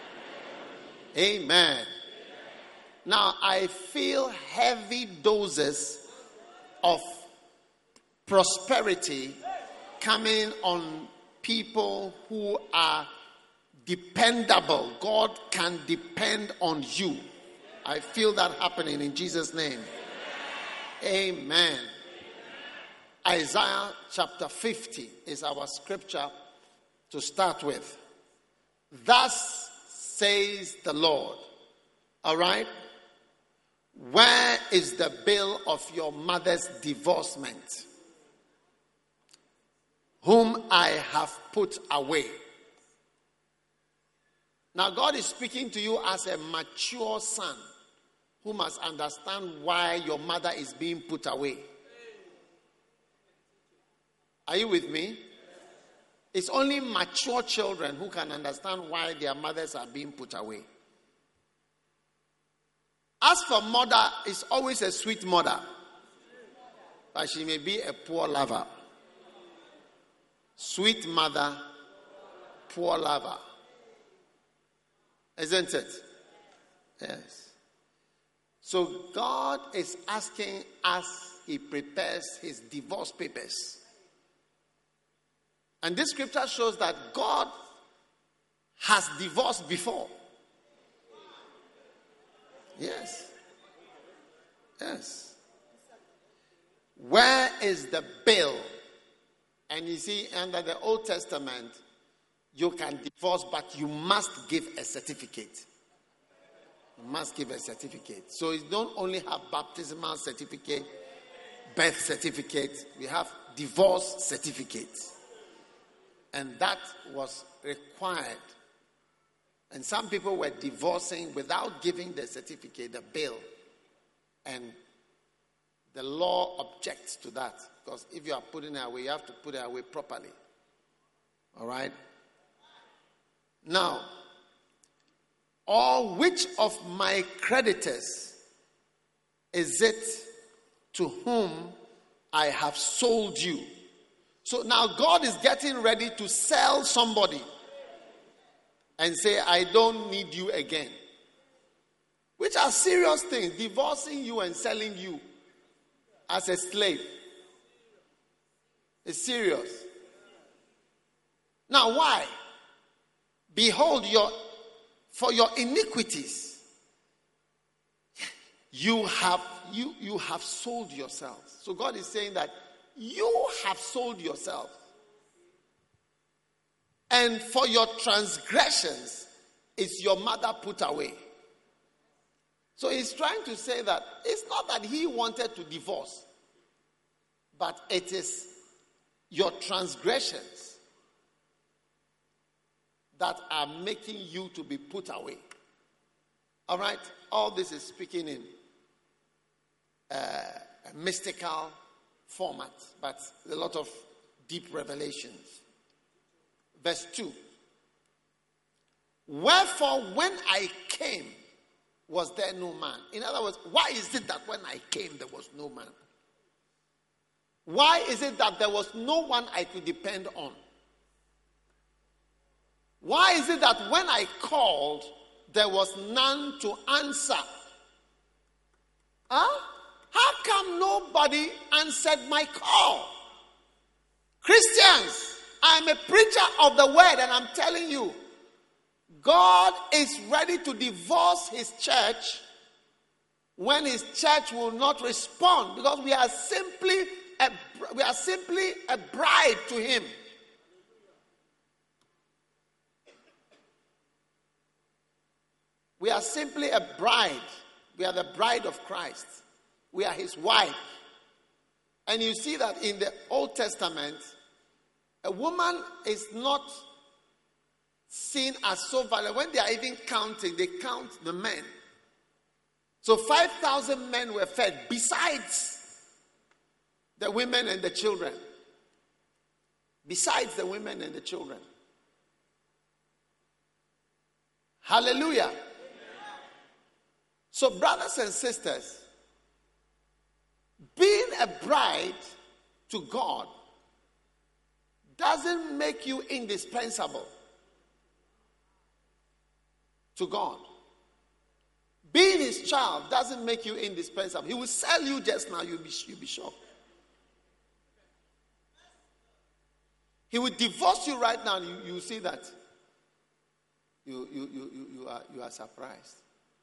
Amen. Now, I feel heavy doses of prosperity coming on people who are dependable. God can depend on you. I feel that happening in Jesus' name. Amen. Isaiah chapter fifty is our scripture to start with. Thus says the Lord. All right? Where is the bill of your mother's divorcement, whom I have put away? Now, God is speaking to you as a mature son who must understand why your mother is being put away. Are you with me? It's only mature children who can understand why their mothers are being put away. As for mother, it's always a sweet mother, but she may be a poor lover. Sweet mother, poor lover. Isn't it? Yes. So God is asking us, he prepares his divorce papers. And this scripture shows that God has divorced before. Yes. Yes. Where is the bill? And you see, under the Old Testament, you can divorce, but you must give a certificate. You must give a certificate. So you don't only have baptismal certificate, birth certificate, we have divorce certificate. And that was required. And some people were divorcing without giving the certificate, the bill. And the law objects to that. Because if you are putting it away, you have to put it away properly. All right? Now, or which of my creditors is it to whom I have sold you? So now God is getting ready to sell somebody and say, I don't need you again. Which are serious things, divorcing you and selling you as a slave. It's serious. Now why? Behold, your for your iniquities, you have you you have sold yourselves. So God is saying that you have sold yourself. And for your transgressions is your mother put away. So he's trying to say that it's not that he wanted to divorce, but it is your transgressions that are making you to be put away. All right? All this is speaking in uh, a mystical format, but a lot of deep revelations. Verse two. Wherefore, when I came, was there no man? In other words, why is it that when I came, there was no man? Why is it that there was no one I could depend on? Why is it that when I called, there was none to answer? Huh? How come nobody answered my call? Christians, I'm a preacher of the word, and I'm telling you, God is ready to divorce his church when his church will not respond, because we are simply a, we are simply a bride to him. We are simply a bride. We are the bride of Christ. We are his wife. And you see that in the Old Testament, a woman is not seen as so valuable. When they are even counting, they count the men. So five thousand men were fed besides the women and the children. Besides the women and the children. Hallelujah. So brothers and sisters, being a bride to God doesn't make you indispensable to God. Being his child doesn't make you indispensable. He will sell you just now, you'll be, you'll be shocked. He will divorce you right now, and you, you see that. You, you, you, you, you, are, you are surprised.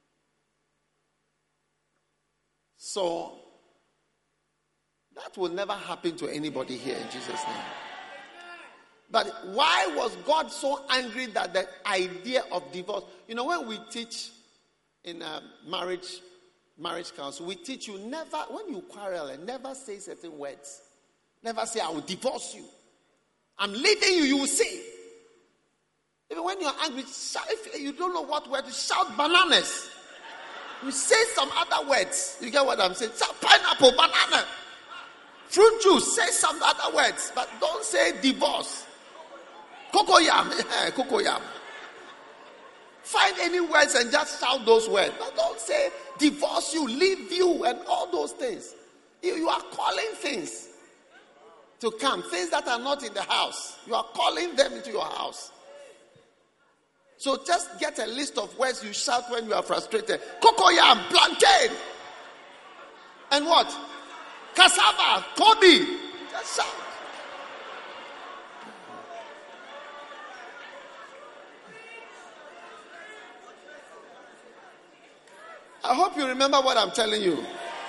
So, that will never happen to anybody here in Jesus' name. But why was God so angry that the idea of divorce? You know, when we teach in a marriage marriage counsel, we teach you never, when you quarrel, and never say certain words. Never say, I will divorce you. I'm leaving you, you will see. Even when you're angry, shout, if you don't know what word to shout, bananas. You say some other words. You get what I'm saying? Shout pineapple, banana. Fruit juice, say some other words, but don't say divorce. Cocoyam, cocoyam. Find any words and just shout those words. But don't say divorce you, leave you, and all those things. You, you are calling things to come, things that are not in the house. You are calling them into your house. So just get a list of words you shout when you are frustrated. Cocoyam, plantain, and what? Cassava, Kobe. Just shout. I hope you remember what I'm telling you.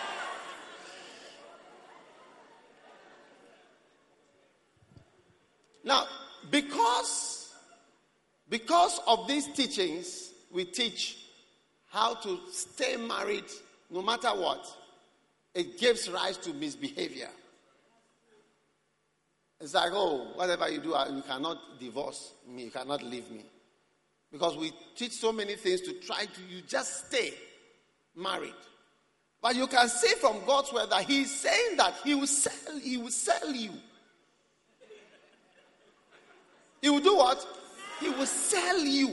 Now, because, because of these teachings, we teach how to stay married no matter what. It gives rise to misbehavior. It's like, oh, whatever you do, you cannot divorce me, you cannot leave me. Because we teach so many things to try to, you just stay married. But you can see from God's word that He's saying that He will sell, He will sell you. He will do what? He will sell you.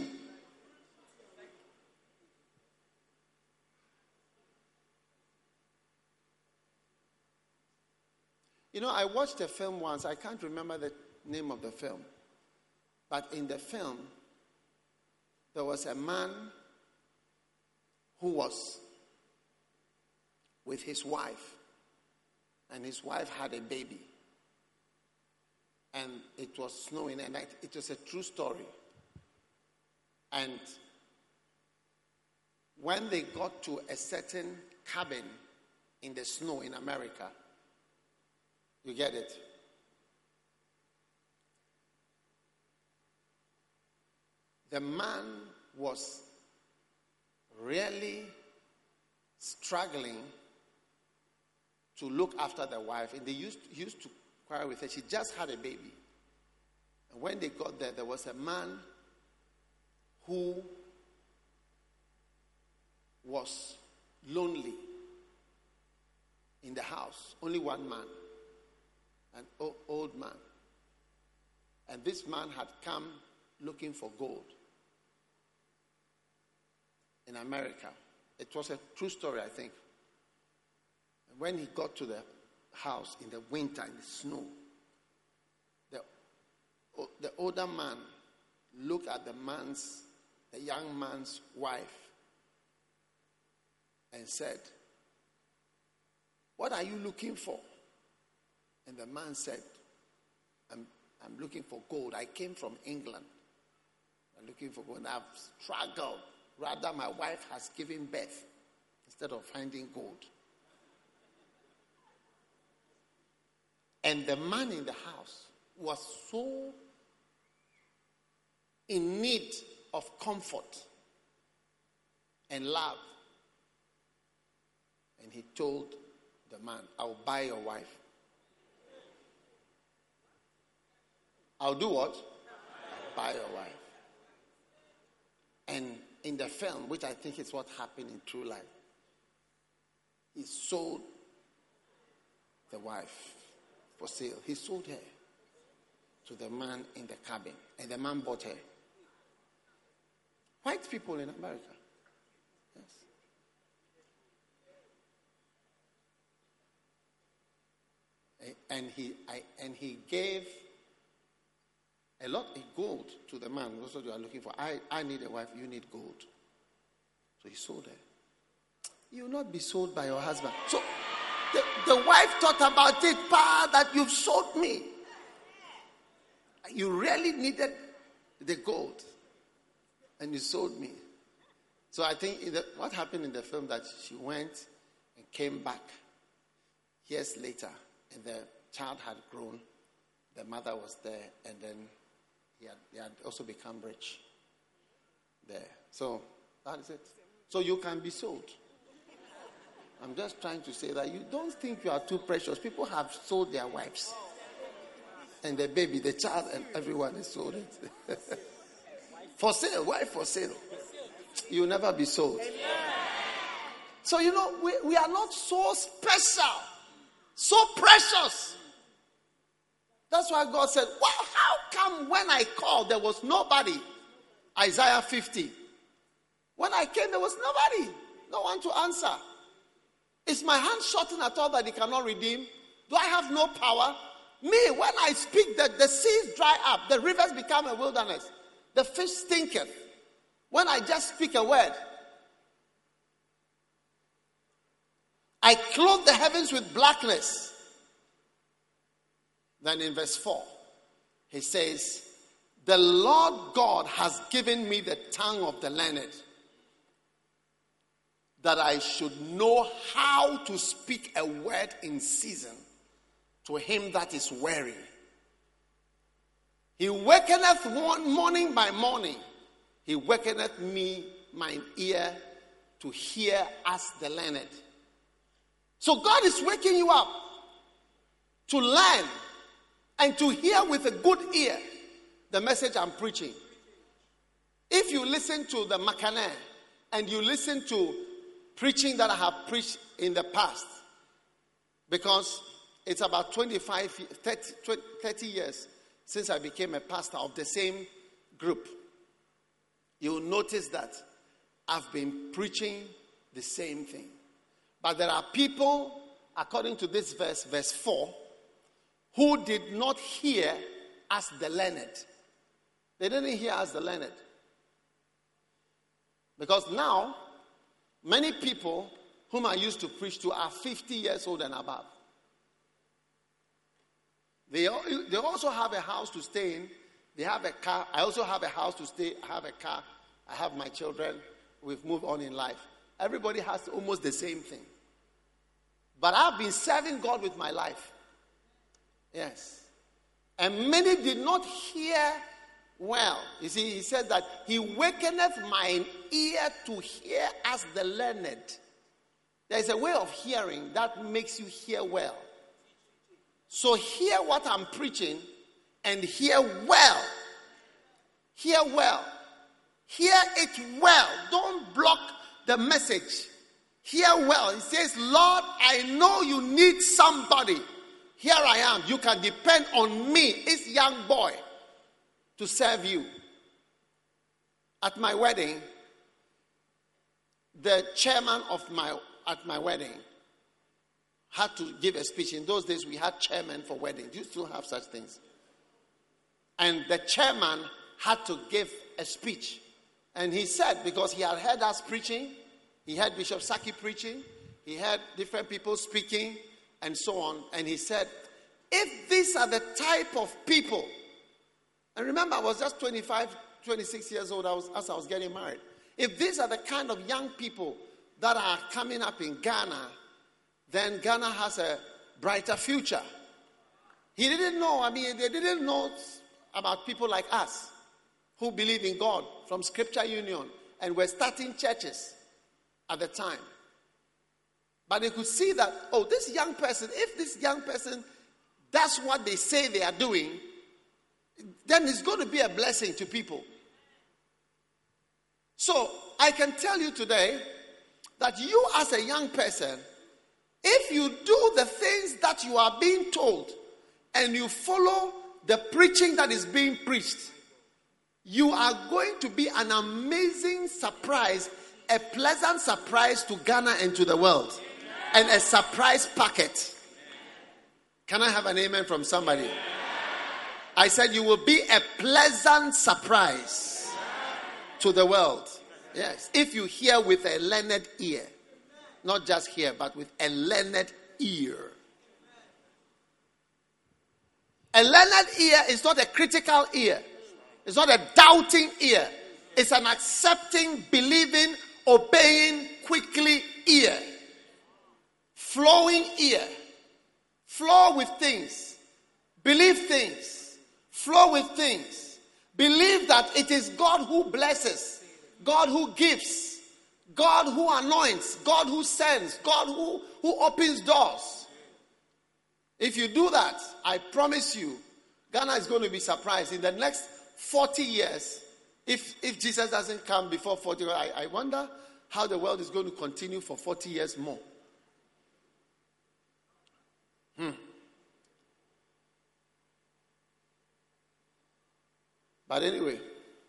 You know, I watched a film once. I can't remember the name of the film. But in the film, there was a man who was with his wife. And his wife had a baby. And it was snowing. And it was a true story. And when they got to a certain cabin in the snow in America, you get it? The man was really struggling to look after the wife. And they used, he used to quarrel with her. She just had a baby. And when they got there, there was a man who was lonely in the house. Only one man. An old man. And this man had come looking for gold in America. It was a true story, I think. And when he got to the house in the winter, in the snow, the, the older man looked at the man's, the young man's wife and said, "What are you looking for?" And the man said, I'm, I'm looking for gold. I came from England. I'm looking for gold. I've struggled. Rather, my wife has given birth instead of finding gold. And the man in the house was so in need of comfort and love. And he told the man, "I'll buy your wife." I'll do what? I'll buy your wife. And in the film, which I think is what happened in true life, he sold the wife for sale. He sold her to the man in the cabin. And the man bought her. White people in America. Yes. And he, I, and he gave a lot of gold to the man. That's what you are looking for. I, I need a wife. You need gold. So he sold her. You will not be sold by your husband. So the, the wife thought about it, pa, that you've sold me. You really needed the gold. And you sold me. So I think in the, what happened in the film that she went and came back years later. And the child had grown. The mother was there. And then He had, he had also become rich there. So, that is it. So you can be sold. I'm just trying to say that you don't think you are too precious. People have sold their wives. And the baby, the child, and everyone has sold it. For sale. Wife for sale. You will never be sold. So, you know, we, we are not so special So precious. That's why God said, well, how come when I called there was nobody? Isaiah fifty. When I came, there was nobody. No one to answer. Is my hand shortened at all that he cannot redeem? Do I have no power? Me, when I speak, the, the seas dry up. The rivers become a wilderness. The fish stinketh. When I just speak a word. I clothe the heavens with blackness. Then in verse four, he says, the Lord God has given me the tongue of the learned, that I should know how to speak a word in season to him that is weary. He wakeneth one morning by morning. He wakeneth me, mine ear, to hear as the learned. So God is waking you up to learn and to hear with a good ear the message I'm preaching. If you listen to the Macaneh and you listen to preaching that I have preached in the past, because it's about twenty-five, thirty, thirty years since I became a pastor of the same group, you'll notice that I've been preaching the same thing. But there are people, according to this verse, verse four, who did not hear as the learned. They didn't hear as the learned. Because now, many people whom I used to preach to are fifty years old and above. They, they also have a house to stay in. They have a car. I also have a house to stay. I have a car. I have my children. We've moved on in life. Everybody has almost the same thing. But I've been serving God with my life. Yes. And many did not hear well. You see, he says that he wakeneth mine ear to hear as the learned. There is a way of hearing that makes you hear well. So hear what I'm preaching and hear well. Hear well. Hear it well. Don't block the message. Hear well. He says, Lord, I know you need somebody. Here I am. You can depend on me, this young boy, to serve you. At my wedding, the chairman of my at my wedding had to give a speech. In those days, we had chairmen for weddings. You still have such things. And the chairman had to give a speech. And he said, because he had heard us preaching, he heard Bishop Saki preaching, he heard different people speaking, and so on. And he said, if these are the type of people, and remember, I was just twenty-five, twenty-six years old I was, as I was getting married. If these are the kind of young people that are coming up in Ghana, then Ghana has a brighter future. He didn't know, I mean, they didn't know about people like us who believe in God from Scripture Union and were starting churches at the time. But they could see that, oh, this young person, if this young person does what they say they are doing, then it's going to be a blessing to people. So I can tell you today that you as a young person, if you do the things that you are being told and you follow the preaching that is being preached, you are going to be an amazing surprise, a pleasant surprise to Ghana and to the world, and a surprise packet. Can I have an amen from somebody? I said you will be a pleasant surprise to the world. Yes, if you hear with a learned ear. Not just hear, but with a learned ear. A learned ear is not a critical ear. It's not a doubting ear. It's an accepting, believing, obeying, quickly ear. Flowing ear. Flow with things. Believe things. Flow with things. Believe that it is God who blesses. God who gives. God who anoints, God who sends, God who, who opens doors. If you do that, I promise you, Ghana is going to be surprised. In the next forty years, if, if Jesus doesn't come before forty, I, I wonder how the world is going to continue for forty years more. Hmm. But anyway,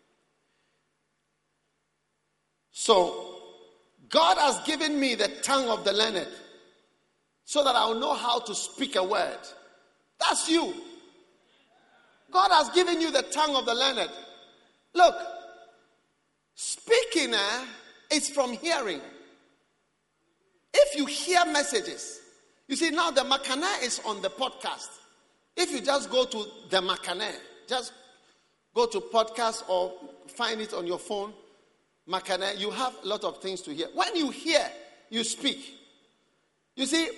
so God has given me the tongue of the learned so that I'll know how to speak a word. That's you. God has given you the tongue of the learned. Look, speaking eh, is from hearing. If you hear messages, you see now the Makana is on the podcast. If you just go to the Makana, just go to podcast or find it on your phone, Makana, you have a lot of things to hear. When you hear, you speak. You see,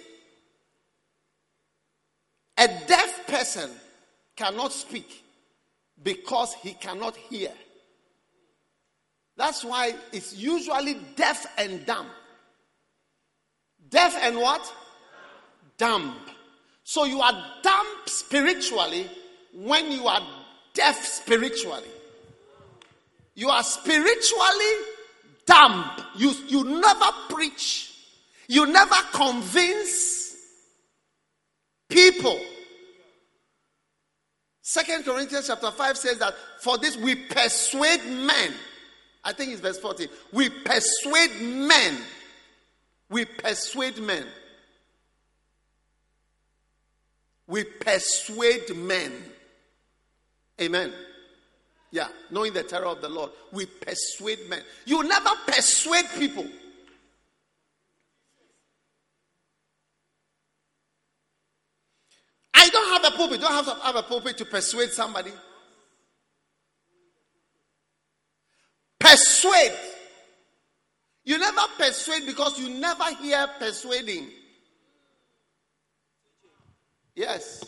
a deaf person cannot speak because he cannot hear. That's why it's usually deaf and dumb. Deaf and what? Dumb. So you are dumb spiritually when you are deaf spiritually. You are spiritually dumb. You, you never preach. You never convince people. Second Corinthians chapter five says that for this we persuade men. I think it's verse fourteen. We persuade men. We persuade men. We persuade men. Amen. Yeah, knowing the terror of the Lord. We persuade men. You never persuade people. I don't have a pulpit. Don't have to have a pulpit to persuade somebody. Persuade. You never persuade because you never hear persuading. Yes.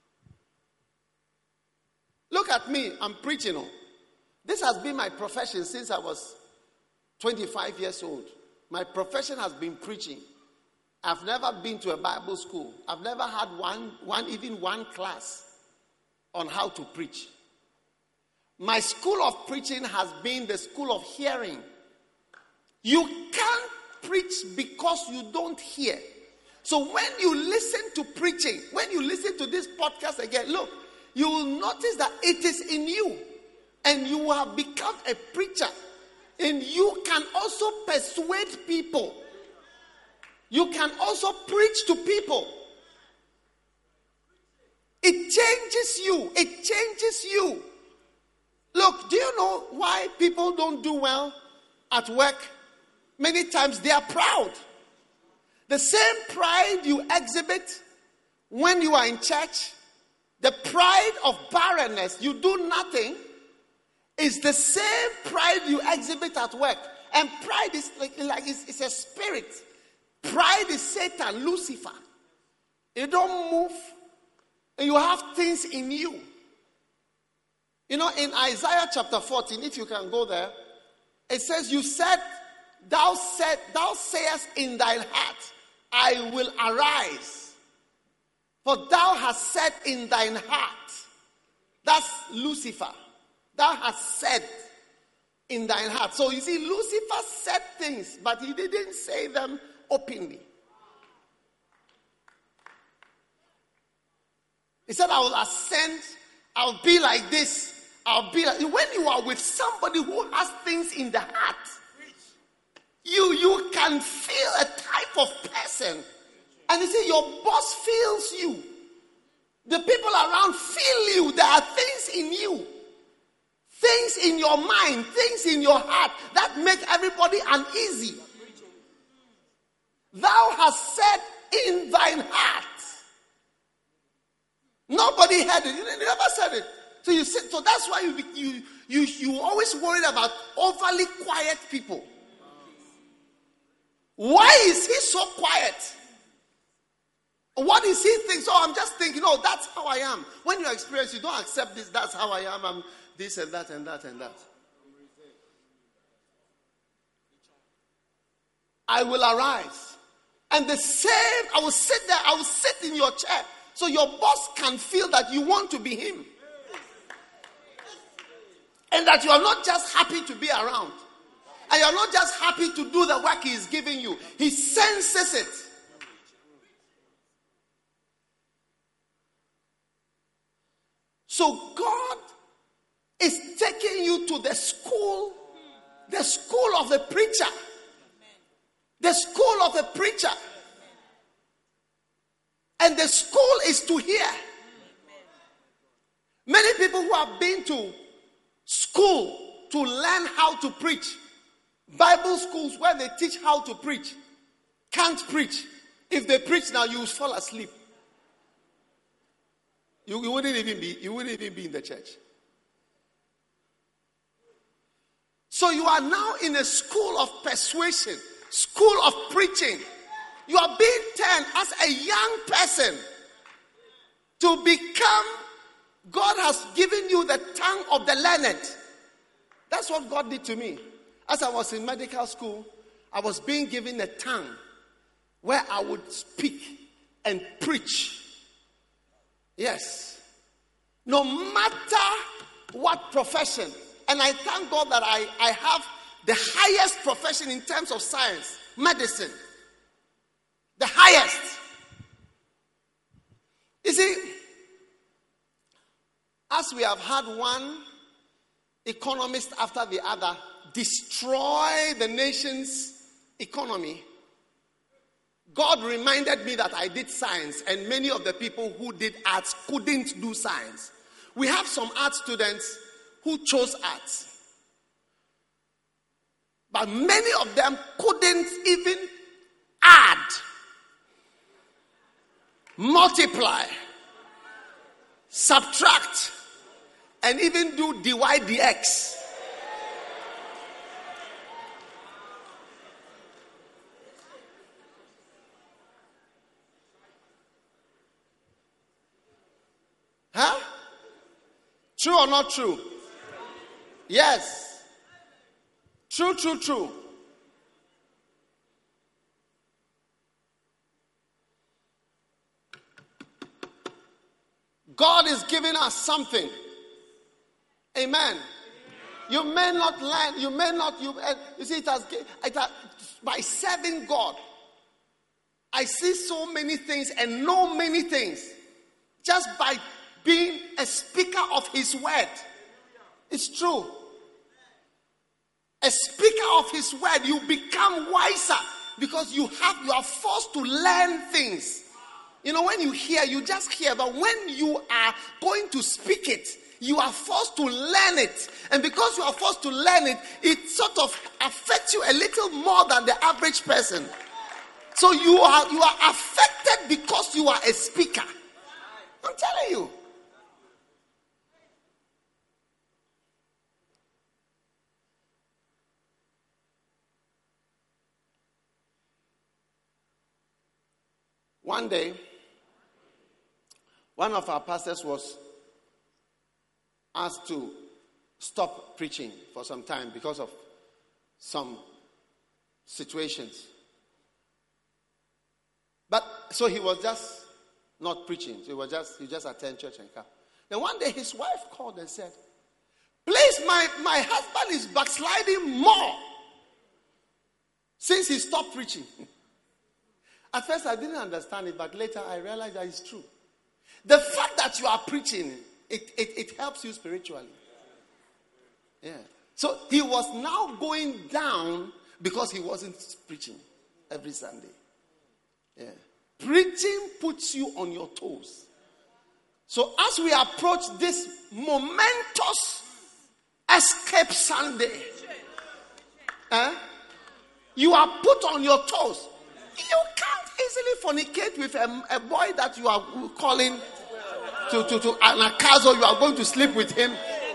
Look at me. I'm preaching. Oh. This has been my profession since I was twenty-five years old. My profession has been preaching. I've never been to a Bible school. I've never had one, one, even one class on how to preach. My school of preaching has been the school of hearing. You can't preach because you don't hear. So when you listen to preaching, when you listen to this podcast again, look, you will notice that it is in you. And you have become a preacher. And you can also persuade people. You can also preach to people. It changes you. It changes you. Look, do you know why people don't do well at work? Many times they are proud. The same pride you exhibit when you are in church, the pride of barrenness, you do nothing, is the same pride you exhibit at work. And pride is like, like it's, it's a spirit. Pride is Satan, Lucifer. You don't move, and you have things in you. You know, in Isaiah chapter fourteen, if you can go there, it says, "You said, thou said, thou sayest in thine heart, I will arise. For thou hast said in thine heart," that's Lucifer. "Thou hast said in thine heart." So you see, Lucifer said things, but he didn't say them openly. He said, "I will ascend, I'll be like this, I'll be like..." When you are with somebody who has things in the heart, you, you can feel a type of person. And you see, your boss feels you. The people around feel you. There are things in you. Things in your mind, things in your heart that make everybody uneasy. "Thou hast said in thine heart." Nobody heard it. You never said it. So you said, so that's why you you you you always worried about overly quiet people. Why is he so quiet? What is he thinking? So I'm just thinking, oh, that's how I am. When you experience, you don't accept this, that's how I am. I'm this and that and that and that. "I will arise." And the same, I will sit there, I will sit in your chair. So your boss can feel that you want to be him. And that you are not just happy to be around. And you are not just happy to do the work he is giving you. He senses it. So God is taking you to the school, the school of the preacher. The school of the preacher. And the school is to hear. Many people who have been to school to learn how to preach, Bible schools where they teach how to preach, can't preach. If they preach now, you will fall asleep. You, you wouldn't even be, you wouldn't even be in the church. So you are now in a school of persuasion, school of preaching. You are being turned as a young person to become, God has given you the tongue of the learned. That's what God did to me. As I was in medical school, I was being given a tongue where I would speak and preach. Yes. No matter what profession. And I thank God that I, I have the highest profession in terms of science, medicine. The highest. You see, as we have had one economist after the other destroy the nation's economy, God reminded me that I did science, and many of the people who did arts couldn't do science. We have some art students who chose arts, but many of them couldn't even add, multiply, subtract, and even do dy dx. Huh? True or not true? Yes. True, true, true. God is giving us something. Amen. You may not learn, you may not, you, uh, you see, it has, it has, by serving God, I see so many things and know many things just by being a speaker of His word. It's true. A speaker of His word, you become wiser because you have, you are forced to learn things. You know, when you hear, you just hear, but when you are going to speak it, you are forced to learn it. And because you are forced to learn it, it sort of affects you a little more than the average person. So you are, you are affected because you are a speaker. I'm telling you. One day, one of our pastors was asked to stop preaching for some time because of some situations. But so he was just not preaching. So he was just he just attend church and come. Then one day his wife called and said, "Please, my, my husband is backsliding more since he stopped preaching." At first I didn't understand it, but later I realized that it's true. The fact that you are preaching, it, it, it helps you spiritually. Yeah. So he was now going down because he wasn't preaching every Sunday. Yeah. Preaching puts you on your toes. So as we approach this momentous Escape Sunday, eh, you are put on your toes. You can't easily fornicate with a, a boy that you are calling to, to, to an akazo. You are going to sleep with him.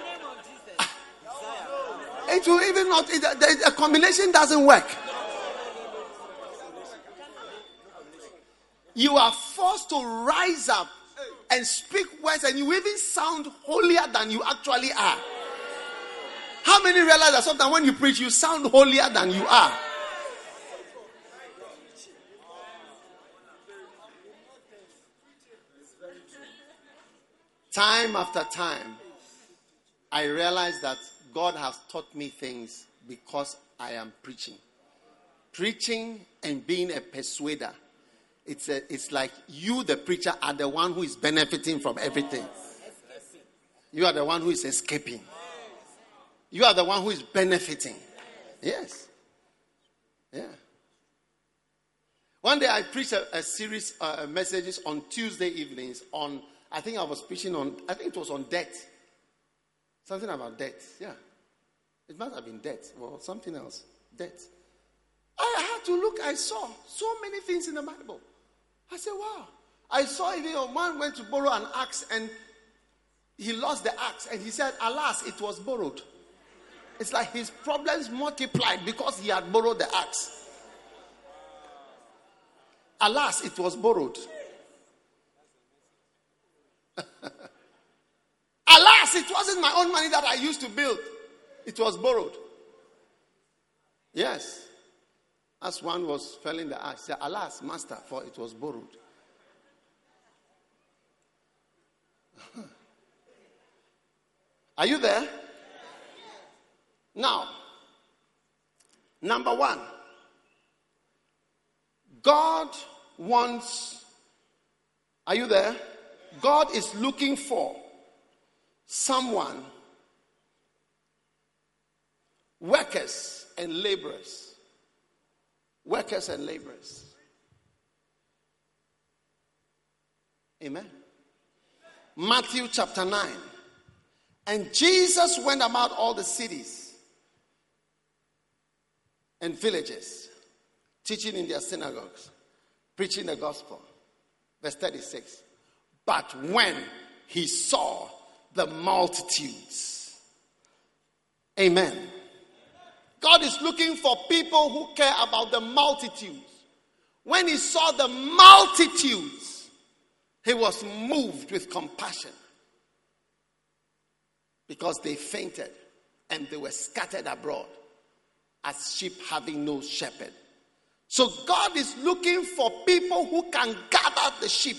It will even not, it, the, the combination doesn't work. You are forced to rise up and speak words, and you even sound holier than you actually are. How many realize that sometimes when you preach, you sound holier than you are? Time after time, I realize that God has taught me things because I am preaching. Preaching and being a persuader. It's a, it's like you, the preacher, are the one who is benefiting from everything. You are the one who is escaping. You are the one who is benefiting. Yes. Yeah. One day I preached a, a series of uh, messages on Tuesday evenings on, I think I was preaching on, I think it was on debt. Something about debt. Yeah. It must have been debt or something else. Debt. I had to look, I saw so many things in the Bible. I said, wow. I saw even a man went to borrow an axe and he lost the axe and he said, alas, it was borrowed. It's like his problems multiplied because he had borrowed the axe. Alas, it was borrowed. Alas, it wasn't my own money that I used to build. It was borrowed. Yes. As one was felling the axe, he said, alas, master, for it was borrowed. Are you there? Now, number one, God wants, are you there? God is looking for someone, workers and laborers. Workers and laborers. Amen. Matthew chapter nine. And Jesus went about all the cities and villages, teaching in their synagogues, preaching the gospel. Verse thirty-six. But when he saw the multitudes. Amen. God is looking for people who care about the multitudes. When he saw the multitudes, he was moved with compassion. Because they fainted and they were scattered abroad as sheep having no shepherd. So God is looking for people who can gather the sheep.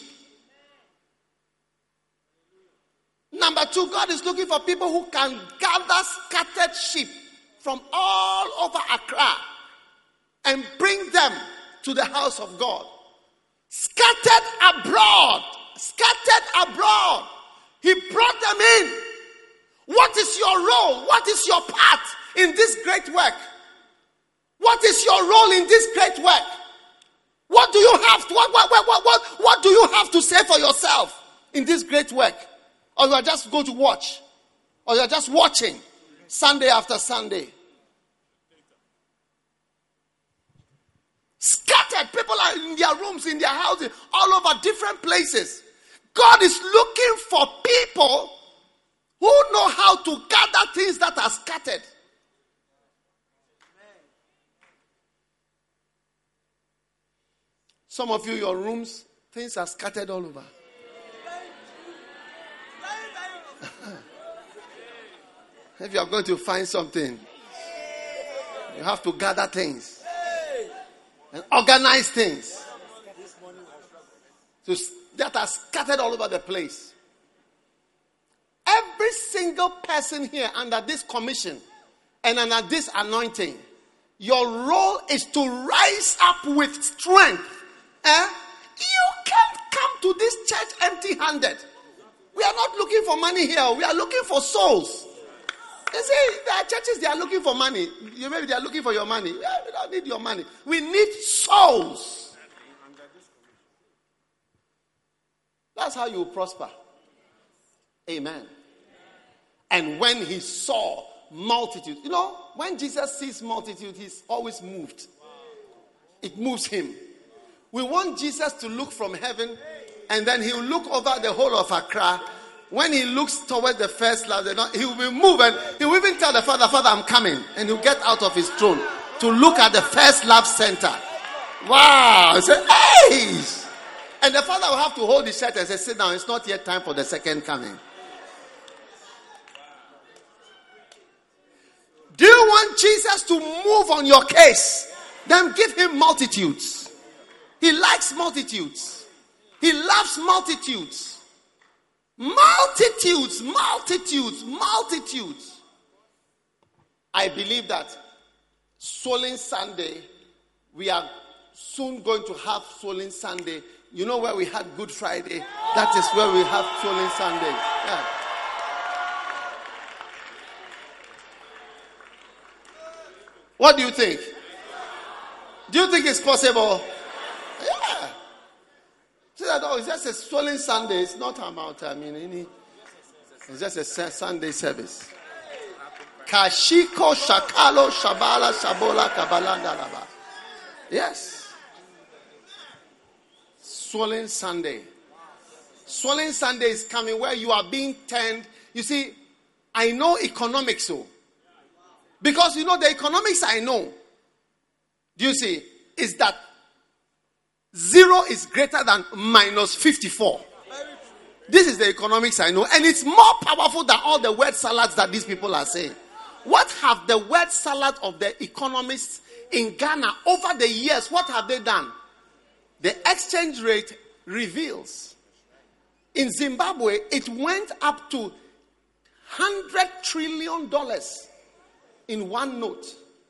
Number two, God is looking for people who can gather scattered sheep from all over Accra and bring them to the house of God. Scattered abroad. Scattered abroad. He brought them in. What is your role? What is your part in this great work? What is your role in this great work? What do you have to, what, what, what, what, what do you have to say for yourself in this great work? Or you are just going to watch? Or you are just watching Sunday after Sunday? Scattered. People are in their rooms, in their houses, all over different places. God is looking for people who know how to gather things that are scattered. Some of you, your rooms, things are scattered all over. If you are going to find something, you have to gather things and organize things so that are scattered all over the place. Every single person here under this commission and under this anointing, your role is to rise up with strength. Eh? You can't come to this church empty-handed. We are not looking for money here. We are looking for souls. You see, there are churches, they are looking for money. You maybe they are looking for your money. We don't need your money. We need souls. That's how you prosper. Amen. And when he saw multitude, you know, when Jesus sees multitude, he's always moved. It moves him. We want Jesus to look from heaven, and then he'll look over the whole of Accra. When he looks toward the first love, he will be moved, and he will even tell the Father, Father, I'm coming. And he'll get out of his throne to look at the first love center. Wow. He said, hey! And the Father will have to hold his shirt and say, sit down, it's not yet time for the second coming. Do you want Jesus to move on your case? Then give him multitudes. He likes multitudes. He loves multitudes. Multitudes, multitudes, multitudes. I believe that Swollen Sunday, we are soon going to have Swollen Sunday. You know where we had Good Friday? That is where we have Swollen Sunday. Yeah. What do you think? Do you think it's possible? Yeah. See that? Oh, it's just a swollen Sunday. It's not about, I mean, any. It's just a Sunday service. Kashiko Shakalo Shabala Shabola Kabalanda Laba. Yes. Swollen Sunday. Swollen Sunday is coming where you are being turned. You see, I know economics so. Because you know the economics I know. Do you see? Is that zero is greater than minus fifty-four. This is the economics I know. And it's more powerful than all the word salads that these people are saying. What have the word salad of the economists in Ghana over the years, what have they done? The exchange rate reveals. In Zimbabwe, it went up to one hundred trillion dollars in one note.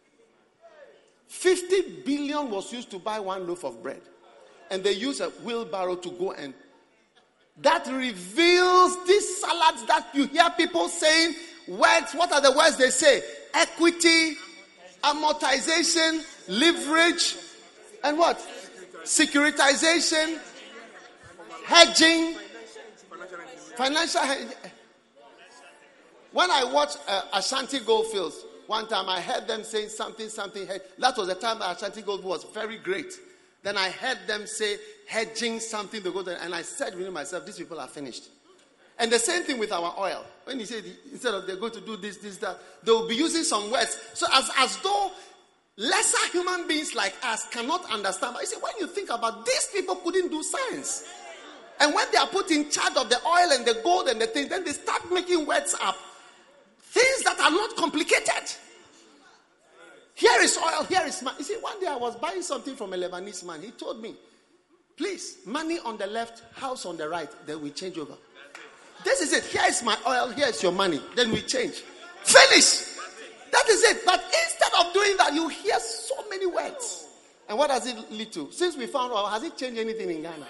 fifty billion was used to buy one loaf of bread. And they use a wheelbarrow to go and that reveals these salads that you hear people saying words. What are the words they say? Equity, amortization, leverage, and what? Securitization, hedging, financial hedging. When I watched uh, Ashanti Goldfields, one time I heard them saying something, something. That was the time that Ashanti Gold was very great. Then I heard them say hedging something to go there, and I said within myself, these people are finished. And the same thing with our oil. When he said instead of they're going to do this, this, that, they will be using some words. So as, as though lesser human beings like us cannot understand. But you see, when you think about these people couldn't do science. And when they are put in charge of the oil and the gold and the thing, then they start making words up. Things that are not complicated. Here is oil, here is money. You see, one day I was buying something from a Lebanese man. He told me, please, money on the left, house on the right, then we change over. This is it. Here is my oil, here is your money. Then we change. Finish. That is it. But instead of doing that, you hear so many words. And what does it lead to? Since we found oil, has it changed anything in Ghana?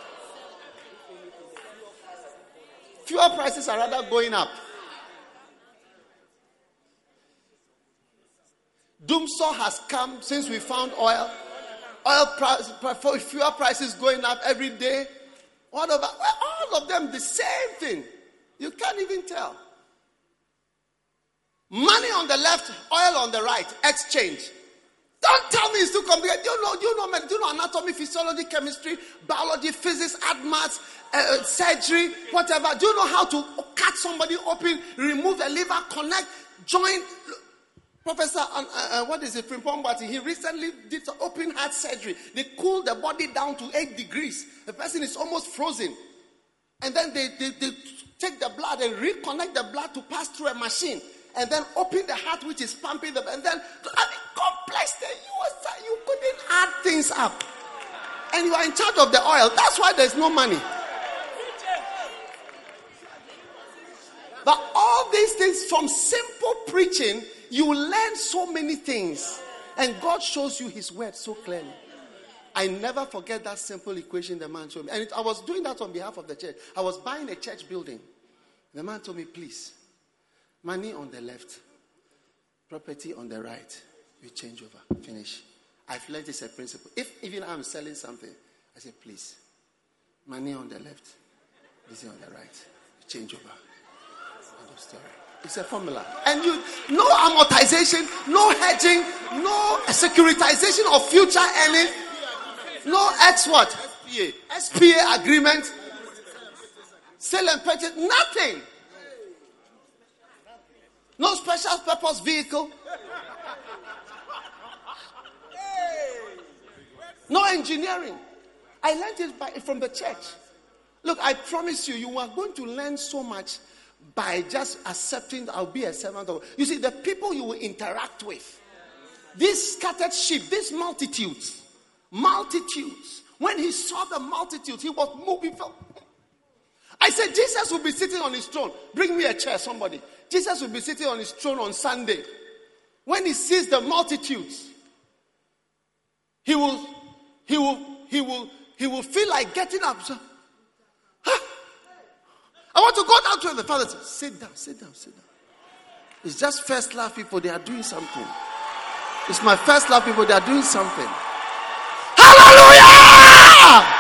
Fuel prices are rather going up. Doomsaw has come since we found oil. Oil price, fuel prices going up every day. What about all of them? The same thing. You can't even tell. Money on the left, oil on the right. Exchange. Don't tell me it's too complicated. You know, you know, do you know anatomy, physiology, chemistry, biology, physics, add maths, uh, surgery, whatever. Do you know how to cut somebody open, remove a liver, connect, join? Professor, uh, uh, what is it, Frimpong Bati, he recently did open heart surgery. They cooled the body down to eight degrees. The person is almost frozen. And then they, they, they take the blood and reconnect the blood to pass through a machine. And then open the heart which is pumping them. And then, I mean, complex thing. You, you couldn't add things up. And you are in charge of the oil. That's why there's no money. But all these things from simple preaching, you learn so many things. And God shows you his word so clearly. I never forget that simple equation the man showed me. And it, I was doing that on behalf of the church. I was buying a church building. The man told me, please, money on the left, property on the right. We change over. Finish. I've learned this a principle. If even I'm selling something, I say, please, money on the left, this on the right. We change over. End of story. It's a formula. And you, no amortization, no hedging, no securitization of future earnings, no X what? S P A. S P A agreement, sale and purchase, nothing. No special purpose vehicle. No engineering. I learned it by, from the church. Look, I promise you, you are going to learn so much by just accepting that I'll be a servant of. You see, the people you will interact with, these scattered sheep, these multitudes, multitudes. When he saw the multitudes, he was moved. He felt. I said, Jesus will be sitting on his throne. Bring me a chair, somebody. Jesus will be sitting on his throne on Sunday. When he sees the multitudes, he will, he will, he will, he will feel like getting up. So, huh? I want to go down to the Father. Sit down, sit down, sit down. It's just first class people. They are doing something. It's my first love, people. They are doing something. Hallelujah!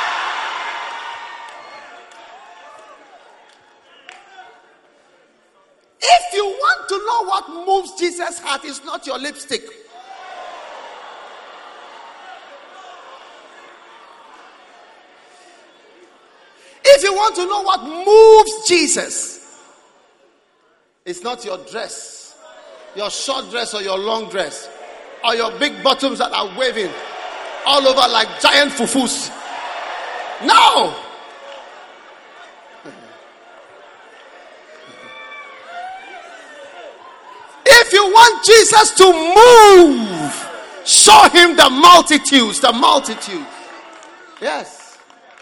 If you want to know what moves Jesus' heart, it's not your lipstick. If you want to know what moves Jesus, it's not your dress, your short dress or your long dress, or your big bottoms that are waving all over like giant fufus. No! If you want Jesus to move, show him the multitudes, the multitudes. Yes.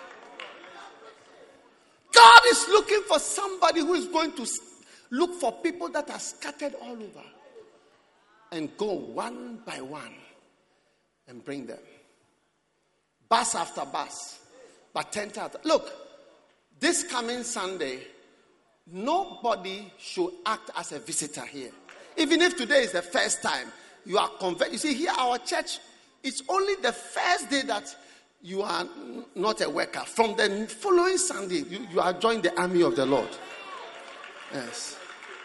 God is looking for somebody who is going to look for people that are scattered all over and go one by one and bring them. Bus after bus. But tent after. Look, this coming Sunday, nobody should act as a visitor here. Even if today is the first time you are converted. You see, here our church, it's only the first day that you are not a worker. From the following Sunday, you, you are joining the army of the Lord. Yes.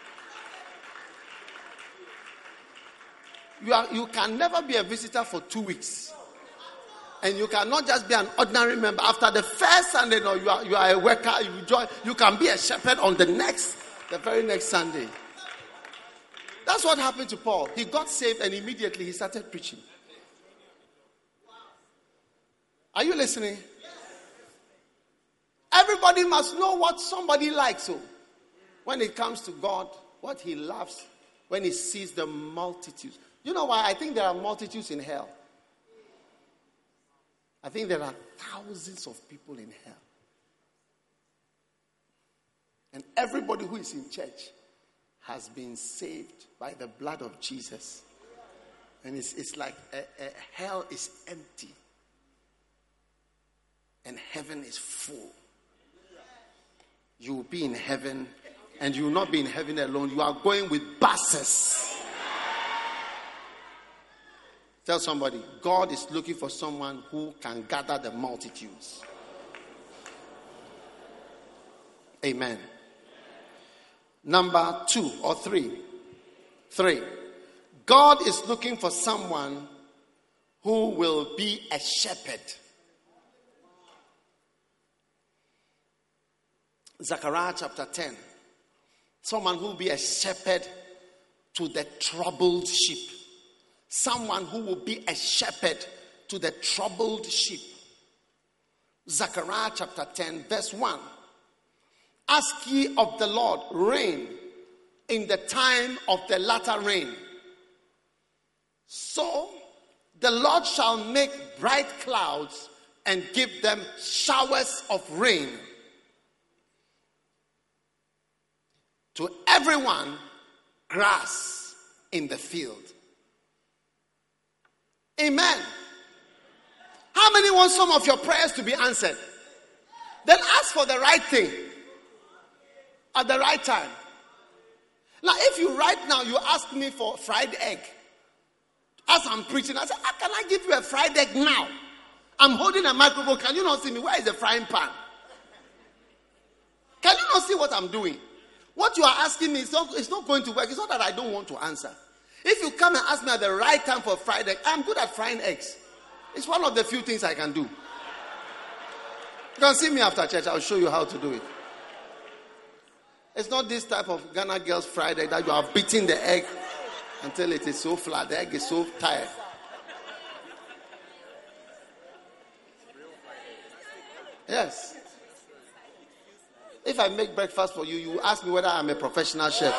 You are, you can never be a visitor for two weeks. And you cannot just be an ordinary member. After the first Sunday, no, you are, you are a worker. You join. You can be a shepherd on the next, the very next Sunday. That's what happened to Paul. He got saved and immediately he started preaching. Are you listening? Everybody must know what somebody likes. So when it comes to God, what he loves, when he sees the multitudes. You know why? I think there are multitudes in hell. I think there are thousands of people in hell. And everybody who is in church has been saved by the blood of Jesus. And it's, it's like a, a hell is empty. And heaven is full. You will be in heaven. And you will not be in heaven alone. You are going with buses. Tell somebody, God is looking for someone who can gather the multitudes. Amen. Number two or three. Three. God is looking for someone who will be a shepherd. Zechariah chapter ten. Someone who will be a shepherd to the troubled sheep. Someone who will be a shepherd to the troubled sheep. Zechariah chapter ten, verse one. Ask ye of the Lord rain in the time of the latter rain. So the Lord shall make bright clouds and give them showers of rain. To everyone, grass in the field. Amen. How many want some of your prayers to be answered? Then ask for the right thing at the right time. Now, if you right now you ask me for fried egg, as I'm preaching, I say, how can I give you a fried egg now? I'm holding a microphone. Can you not see me? Where is the frying pan? Can you not see what I'm doing? What you are asking me is not, it's not going to work. It's not that I don't want to answer. If you come and ask me at the right time for fried egg, I'm good at frying eggs. It's one of the few things I can do. You can see me after church. I'll show you how to do it. It's not this type of Ghana girls fried egg that you are beating the egg until it is so flat. The egg is so tired. Yes. If I make breakfast for you, you ask me whether I'm a professional chef.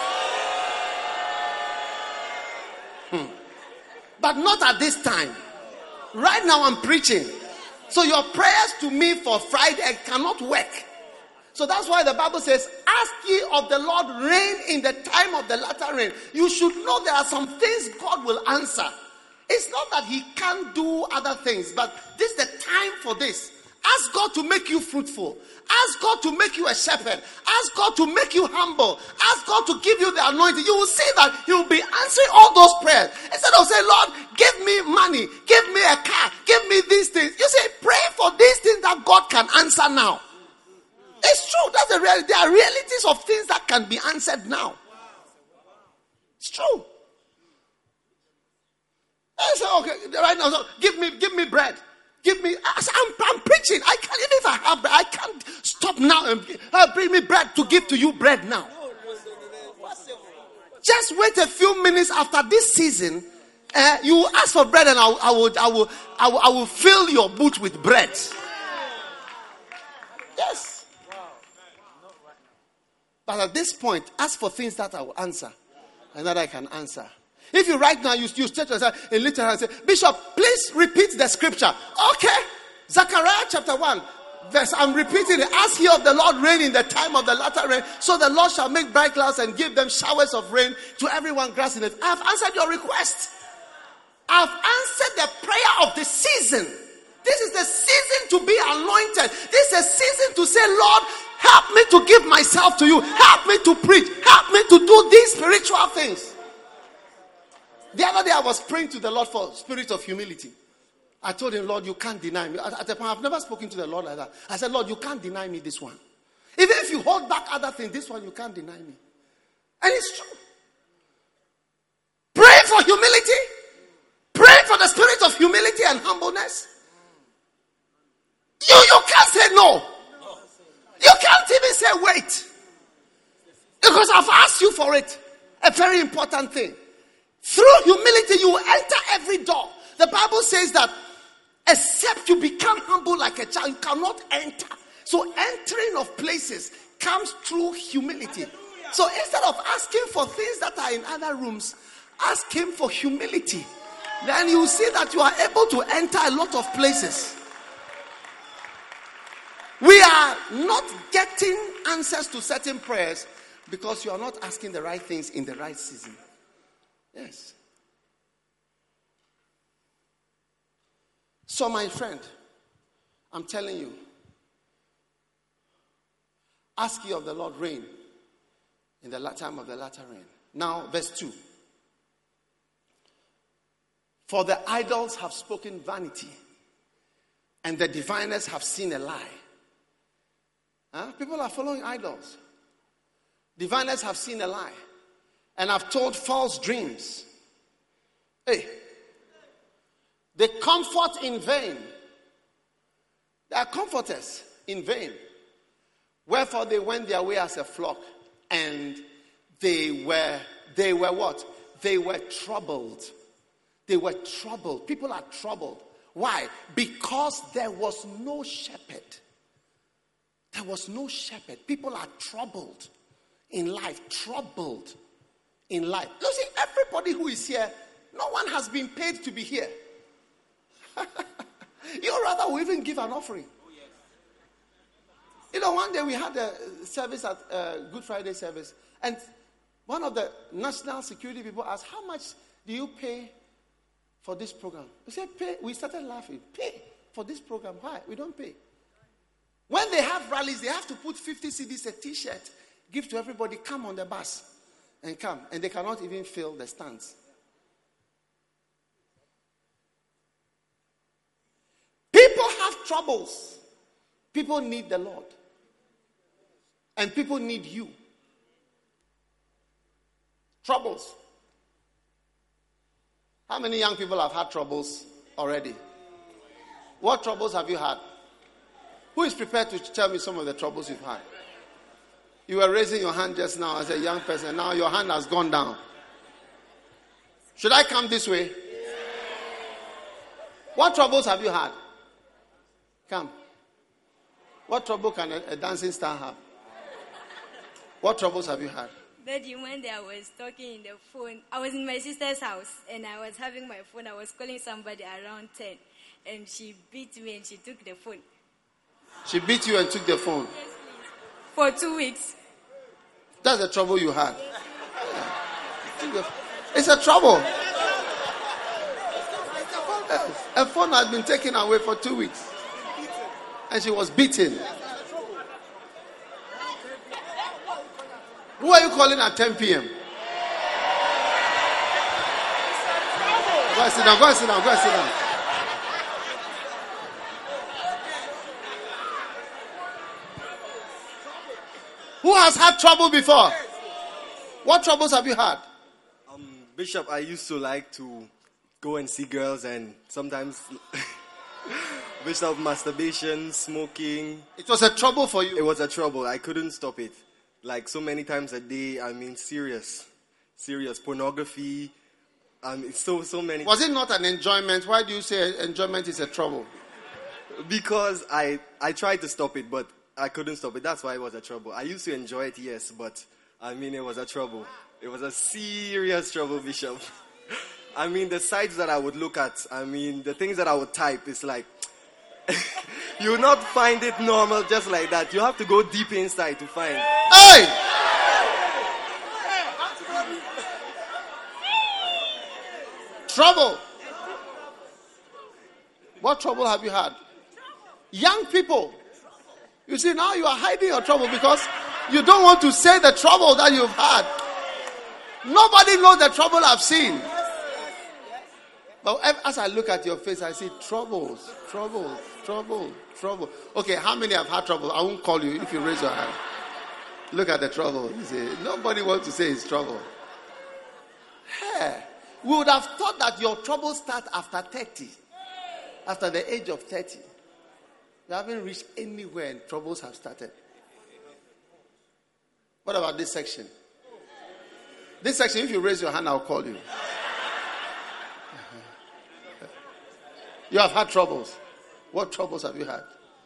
Hmm. But not at this time. Right now I'm preaching. So your prayers to me for fried egg cannot work. So that's why the Bible says, ask ye of the Lord rain in the time of the latter rain. You should know there are some things God will answer. It's not that he can't do other things, but this is the time for this. Ask God to make you fruitful. Ask God to make you a shepherd. Ask God to make you humble. Ask God to give you the anointing. You will see that he will be answering all those prayers. It's Instead of saying, Lord, give me money, give me a car, give me these things. You say, pray for these things that God can answer now. It's true. That's the reality. There are realities of things that can be answered now. It's true. I say, okay, right now, so give me, give me bread. Give me. I say, I'm, I'm preaching. I can't, even if I have bread, I can't stop now and uh, bring me bread to give to you bread now. Just wait a few minutes after this season. Uh, you ask for bread, and I, I will, I will, I will, I will fill your boot with bread. Yes. But at this point, ask for things that I will answer, and that I can answer. If you right now, you, you stretch yourself in literal and say, Bishop, please repeat the scripture. Okay. Zechariah chapter one. Verse, I'm repeating it. Ask ye of the Lord rain in the time of the latter rain. So the Lord shall make bright clouds and give them showers of rain to everyone grasping it. I have answered your request. I've answered the prayer of the season. This is the season to be anointed. This is a season to say, Lord, help me to give myself to you. Help me to preach. Help me to do these spiritual things. The other day I was praying to the Lord for spirit of humility. I told him, Lord, you can't deny me. At the point, I've never spoken to the Lord like that. I said, Lord, you can't deny me this one. Even if you hold back other things, this one you can't deny me. And it's true. Pray for humility. Pray for the spirit of humility and humbleness. You, you can't say no. You can't even say wait. Because I've asked you for it. A very important thing. Through humility, you will enter every door. The Bible says that except you become humble like a child, you cannot enter. So entering of places comes through humility. So instead of asking for things that are in other rooms, ask him for humility. Then you will see that you are able to enter a lot of places. We are not getting answers to certain prayers because you are not asking the right things in the right season. Yes. So my friend, I'm telling you, ask ye of the Lord rain in the time of the latter rain. Now, verse two. For the idols have spoken vanity, and the diviners have seen a lie. Huh? People are following idols. Diviners have seen a lie, and have told false dreams. Hey. They comfort in vain. They are comforters in vain. Wherefore they went their way as a flock, and they were, they were what? They were troubled. They were troubled. People are troubled. Why? Because there was no shepherd. There was no shepherd. People are troubled in life. Troubled in life. You see, everybody who is here, no one has been paid to be here. You rather will even give an offering. Oh, yes. You know, one day we had a service at uh, Good Friday service, and one of the national security people asked, "How much do you pay for this program?" We said, "Pay." We started laughing. Pay for this program? Why? We don't pay. When they have rallies, they have to put fifty C Ds, a T-shirt, give to everybody. Come on the bus and come, and they cannot even fill the stands. People have troubles. People need the Lord. And people need you. Troubles. How many young people have had troubles already? What troubles have you had? Who is prepared to tell me some of the troubles you've had? You were raising your hand just now as a young person. Now your hand has gone down. Should I come this way? What troubles have you had? Come. What trouble can a, a dancing star have? What troubles have you had? Daddy, one day I was talking in the phone. I was in my sister's house and I was having my phone. I was calling somebody around ten and she beat me and she took the phone. She beat you and took the phone? Yes, please. For two weeks. That's the trouble you had? Yeah. It's a trouble. A phone had been taken away for two weeks. And she was beaten. Who are you calling at ten p.m.? Go and sit down. Go and sit down. Go and sit down. Who has had trouble before? What troubles have you had? Um, Bishop, I used to like to go and see girls and sometimes Bishop, masturbation, smoking. It was a trouble for you? It was a trouble. I couldn't stop it. Like so many times a day, I mean serious. Serious. Pornography. Um, it's so, so many. Was it not an enjoyment? Why do you say enjoyment is a trouble? Because I, I tried to stop it, but I couldn't stop it. That's why it was a trouble. I used to enjoy it, yes, but I mean, it was a trouble. It was a serious trouble, Bishop. I mean, the sites that I would look at, I mean, the things that I would type, it's like, you will not find it normal just like that. You have to go deep inside to find. Hey! Trouble. What trouble have you had? Young people. You see, now you are hiding your trouble because you don't want to say the trouble that you've had. Nobody knows the trouble I've seen. But as I look at your face, I see troubles, trouble, trouble, trouble. Okay, how many have had trouble? I won't call you if you raise your hand. Look at the trouble. You see, nobody wants to say it's trouble. Hey, we would have thought that your trouble starts after thirty. After the age of thirty. You haven't reached anywhere and troubles have started. What about this section? This section, if you raise your hand, I'll call you. You have had troubles. What troubles have you had?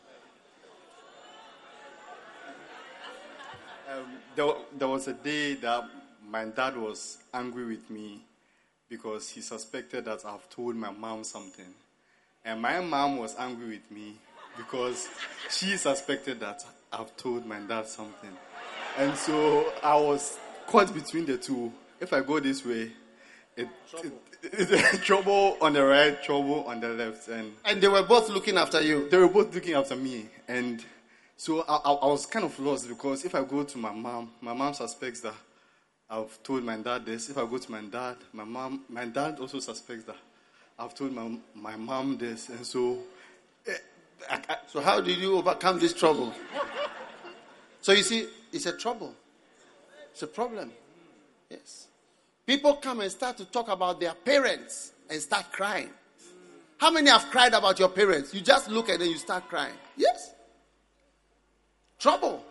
Um, there, there was a day that my dad was angry with me because he suspected that I've told my mom something. And my mom was angry with me because she suspected that I've told my dad something. And so I was caught between the two. If I go this way, it, it, it, trouble on the right, trouble on the left. And and they were both looking after you? They were both looking after me. And so I, I, I was kind of lost because if I go to my mom, my mom suspects that I've told my dad this. If I go to my dad, my mom, my dad also suspects that I've told my my mom this. And so... I, I, so how did you overcome this trouble? So you see, it's a trouble. It's a problem. Yes. People come and start to talk about their parents and start crying. How many have cried about your parents? You just look at them and you start crying. Yes. Trouble.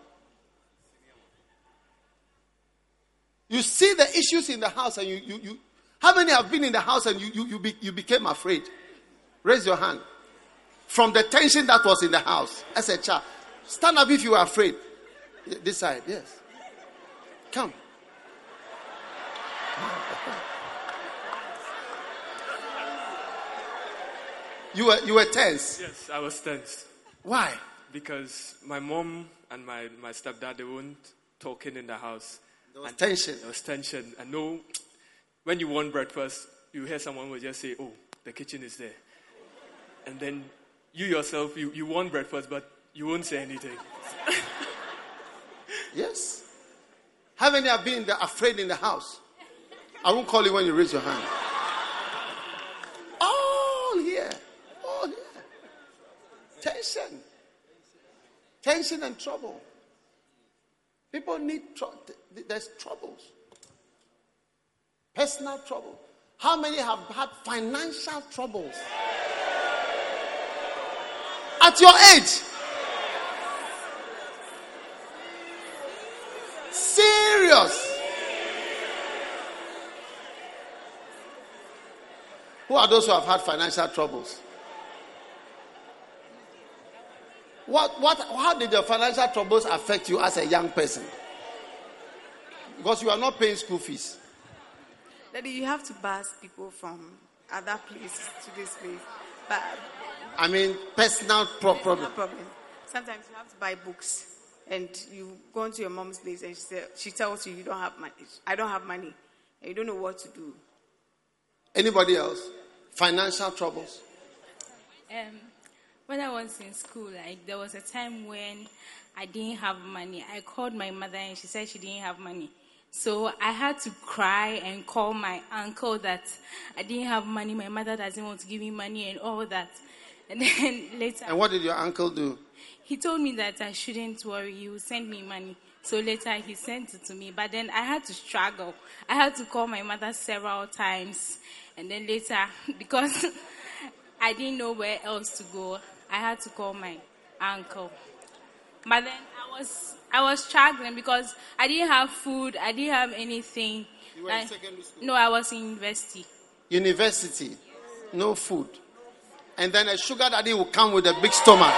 You see the issues in the house and you, you, you how many have been in the house and you, you, you, be, you became afraid? Raise your hand. From the tension that was in the house as a child. Stand up if you are afraid. This side, yes. Come. You were you were tense. Yes, I was tense. Why? Because my mom and my, my stepdad, they weren't talking in the house. There was and tension. There was tension. I know when you want breakfast, you hear someone will just say, "Oh, the kitchen is there," and then you yourself, you, you want breakfast, but you won't say anything. Yes. How many have been the, afraid in the house? I won't call you when you raise your hand. All here. All here. Tension. Tension and trouble. People need trouble. There's troubles. Personal trouble. How many have had financial troubles? At your age. Serious. Who are those who have had financial troubles? What, what, how did your financial troubles affect you as a young person? Because you are not paying school fees. Daddy, you have to bus people from other places to this place. But I mean, personal pro- problem. problem. Sometimes you have to buy books, and you go into your mom's place, and she, say, she tells you you don't have money. I don't have money, and you don't know what to do. Anybody else? Financial troubles? Um, when I was in school, like there was a time when I didn't have money. I called my mother, and she said she didn't have money. So I had to cry and call my uncle that I didn't have money. My mother doesn't want to give me money and all that. And then later... And what did your uncle do? He told me that I shouldn't worry. He will send me money. So later he sent it to me. But then I had to struggle. I had to call my mother several times. And then later, because I didn't know where else to go, I had to call my uncle. But then I was I was struggling because I didn't have food. I didn't have anything. You were I, in secondary school? No, I was in university. University. Yes. No food. And then a sugar daddy will come with a big stomach.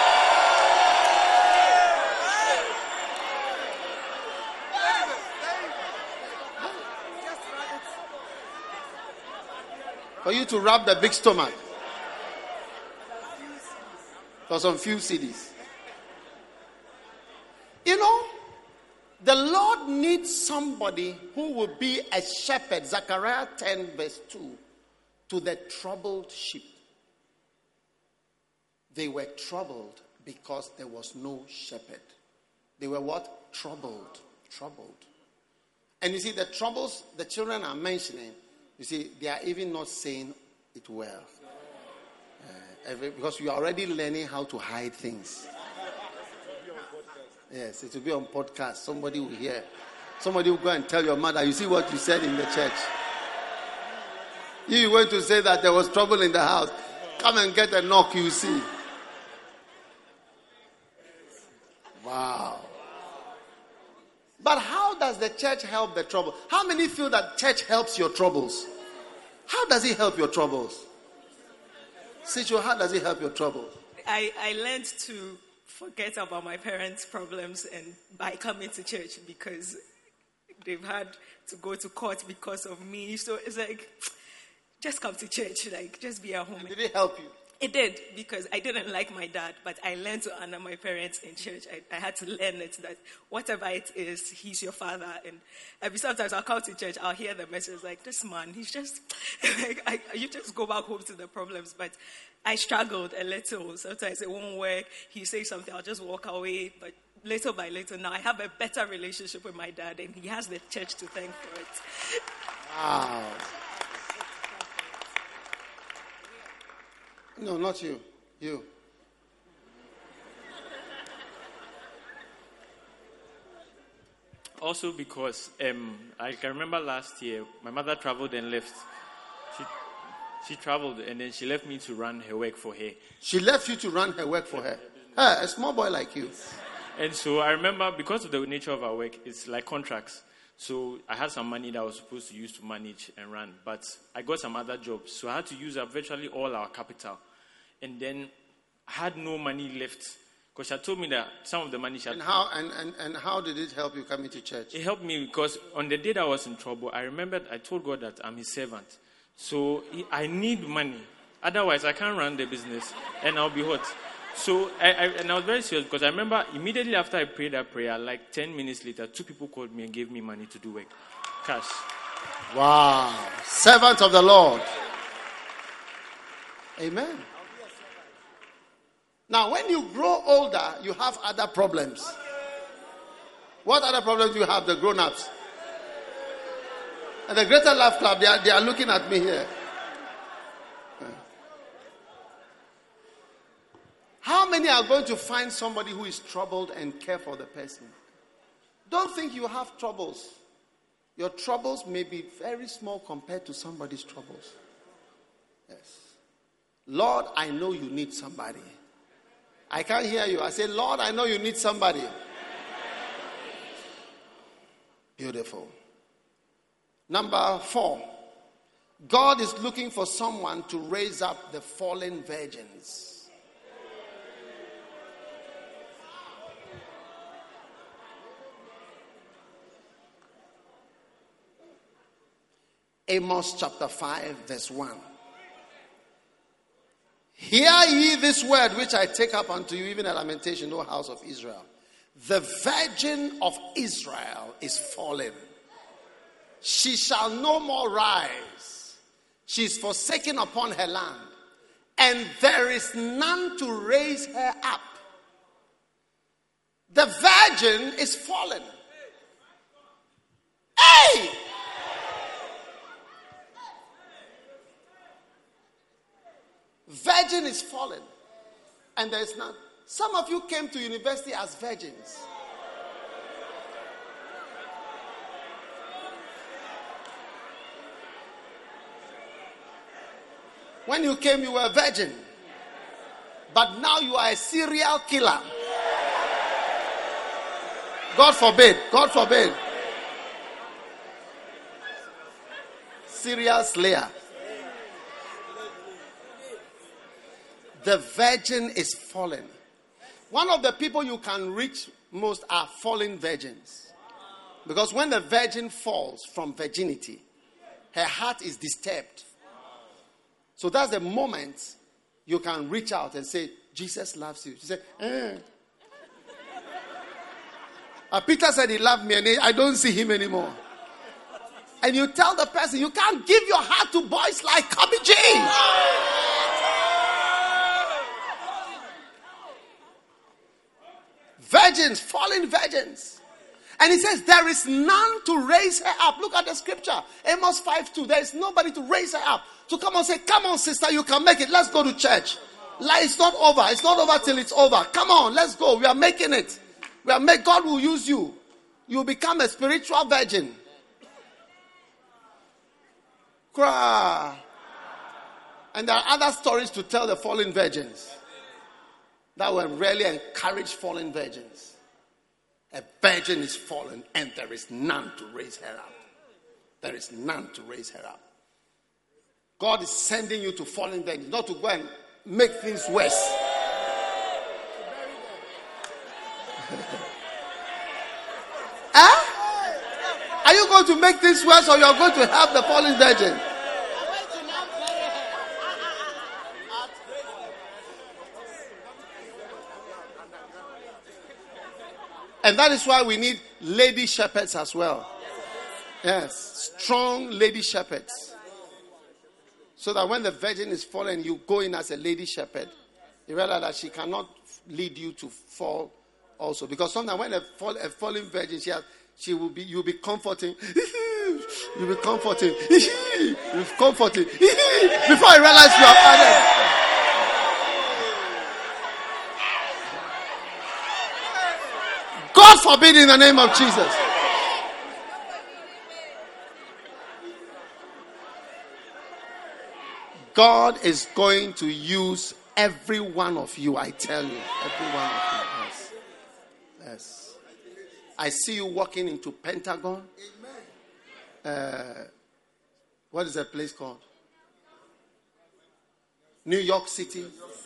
For you to rub the big stomach. For some few C Ds. You know, the Lord needs somebody who will be a shepherd. Zechariah ten verse two. To the troubled sheep. They were troubled because there was no shepherd. They were what? Troubled. Troubled. And you see, the troubles the children are mentioning, you see, they are even not saying it well. Uh, every, because you are already learning how to hide things. Yes, it will be on podcast. Somebody will hear. Somebody will go and tell your mother, you see what you said in the church. You went to say that there was trouble in the house. Come and get a knock, you see. Wow. But how does the church help the trouble? How many feel that church helps your troubles? How does it help your troubles? Sicho, how does it help your troubles? I, I learned to forget about my parents' problems and by coming to church because they've had to go to court because of me. So it's like, just come to church, like just be at home. And did it help you? It did, because I didn't like my dad, but I learned to honor my parents in church. I, I had to learn it, that whatever it is, he's your father. And every sometimes I'll come to church, I'll hear the message like, this man, he's just, like, I, you just go back home to the problems. But I struggled a little. Sometimes it won't work. He says something, I'll just walk away. But little by little, now I have a better relationship with my dad, and he has the church to thank for it. Wow. No, not you. You. Also because um, I can remember last year, my mother traveled and left. She, she traveled and then she left me to run her work for her. She left you to run her work for her? Her, a small boy like you. And so I remember, because of the nature of our work, it's like contracts. So I had some money that I was supposed to use to manage and run. But I got some other jobs. So I had to use up virtually all our capital. And then I had no money left. Because she had told me that some of the money she had... And how, and, and, and how did it help you coming to church? It helped me because on the day that I was in trouble, I remembered I told God that I'm his servant. So he, I need money. Otherwise, I can't run the business and I'll be hot. So, I, I, and I was very serious because I remember immediately after I prayed that prayer, like ten minutes later, two people called me and gave me money to do work. Cash. Wow. Servant of the Lord. Amen. Now, when you grow older, you have other problems. What other problems do you have, the grown-ups? And the Greater Life Club, they are, they are looking at me here. How many are going to find somebody who is troubled and care for the person? Don't think you have troubles. Your troubles may be very small compared to somebody's troubles. Yes. Lord, I know you need somebody. I can't hear you. I say, Lord, I know you need somebody. Beautiful. Number four. God is looking for someone to raise up the fallen virgins. Amos chapter five, verse one. Hear ye this word which I take up unto you, even a lamentation, O house of Israel. The virgin of Israel is fallen. She shall no more rise. She is forsaken upon her land, and there is none to raise her up. The virgin is fallen. Hey! Virgin is fallen. And there is none. Some of you came to university as virgins. When you came, you were a virgin. But now you are a serial killer. God forbid. God forbid. Serial slayer. The virgin is fallen. One of the people you can reach most are fallen virgins. Because when the virgin falls from virginity, her heart is disturbed. So that's the moment you can reach out and say, Jesus loves you. She said, eh. uh, Peter said he loved me and I don't see him anymore. And you tell the person, you can't give your heart to boys like Kobe G. Virgins, fallen virgins. And he says, there is none to raise her up. Look at the scripture. Amos five two. There is nobody to raise her up. So come on, say, come on, sister, you can make it. Let's go to church. Like, it's not over. It's not over till it's over. Come on, let's go. We are making it. We are make, God will use you. You will become a spiritual virgin. Cry. And there are other stories to tell the fallen virgins that will really encourage fallen virgins. A virgin is fallen and there is none to raise her up. There is none to raise her up. God is sending you to fallen virgins, not to go and make things worse. Huh? Are you going to make things worse or you are going to help the fallen virgin? And that is why we need lady shepherds as well. Yes, strong lady shepherds. So that when the virgin is fallen, you go in as a lady shepherd. You realize that she cannot lead you to fall also. Because sometimes when a, fall, a fallen virgin, she, has, she will be, you'll be comforting. You'll be comforting. You'll be comforting. Before you realize you are fallen. God forbid in the name of Jesus. God is going to use every one of you, I tell you. Every one of you. Yes. Yes. I see you walking into Pentagon. Uh, what is that place called? New York City.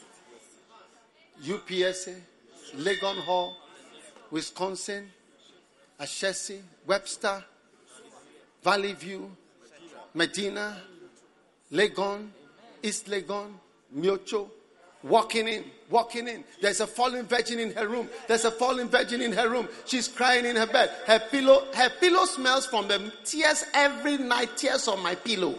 U P S A. Legon Hall. Wisconsin, Ashesi, Webster, Valley View, Medina, Legon, East Legon, Miocho, walking in, walking in. There's a fallen virgin in her room. There's a fallen virgin in her room. She's crying in her bed. Her pillow, her pillow smells from the tears every night, tears on my pillow.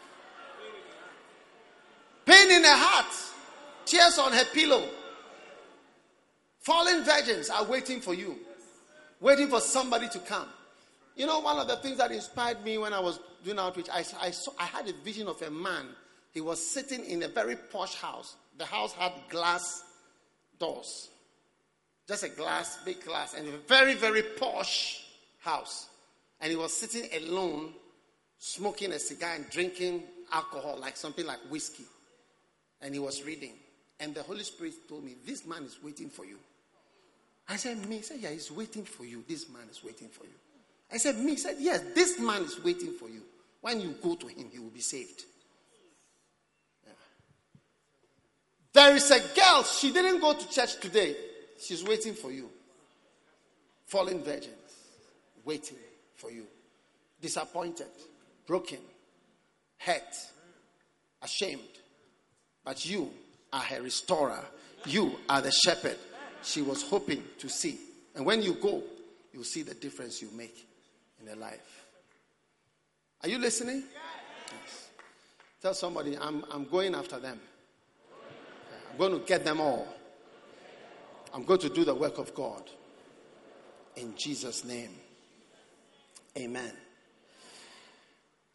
Pain in her heart, tears on her pillow. Fallen virgins are waiting for you. Waiting for somebody to come. You know, one of the things that inspired me when I was doing outreach, I, I, saw, I had a vision of a man. He was sitting in a very posh house. The house had glass doors. Just a glass, big glass. And a very, very posh house. And he was sitting alone, smoking a cigar and drinking alcohol, like something like whiskey. And he was reading. And the Holy Spirit told me, this man is waiting for you. I said, me? He said, yeah, he's waiting for you. This man is waiting for you. I said, me? He said, yes, this man is waiting for you. When you go to him, he will be saved. Yeah. There is a girl, she didn't go to church today. She's waiting for you. Fallen virgins, waiting for you. Disappointed, broken, hurt, ashamed. But you are her restorer. You are the shepherd she was hoping to see. And when you go, you'll see the difference you make in her life. Are you listening? Yes. Tell somebody, I'm, I'm going after them. I'm going to get them all. I'm going to do the work of God. In Jesus' name. Amen.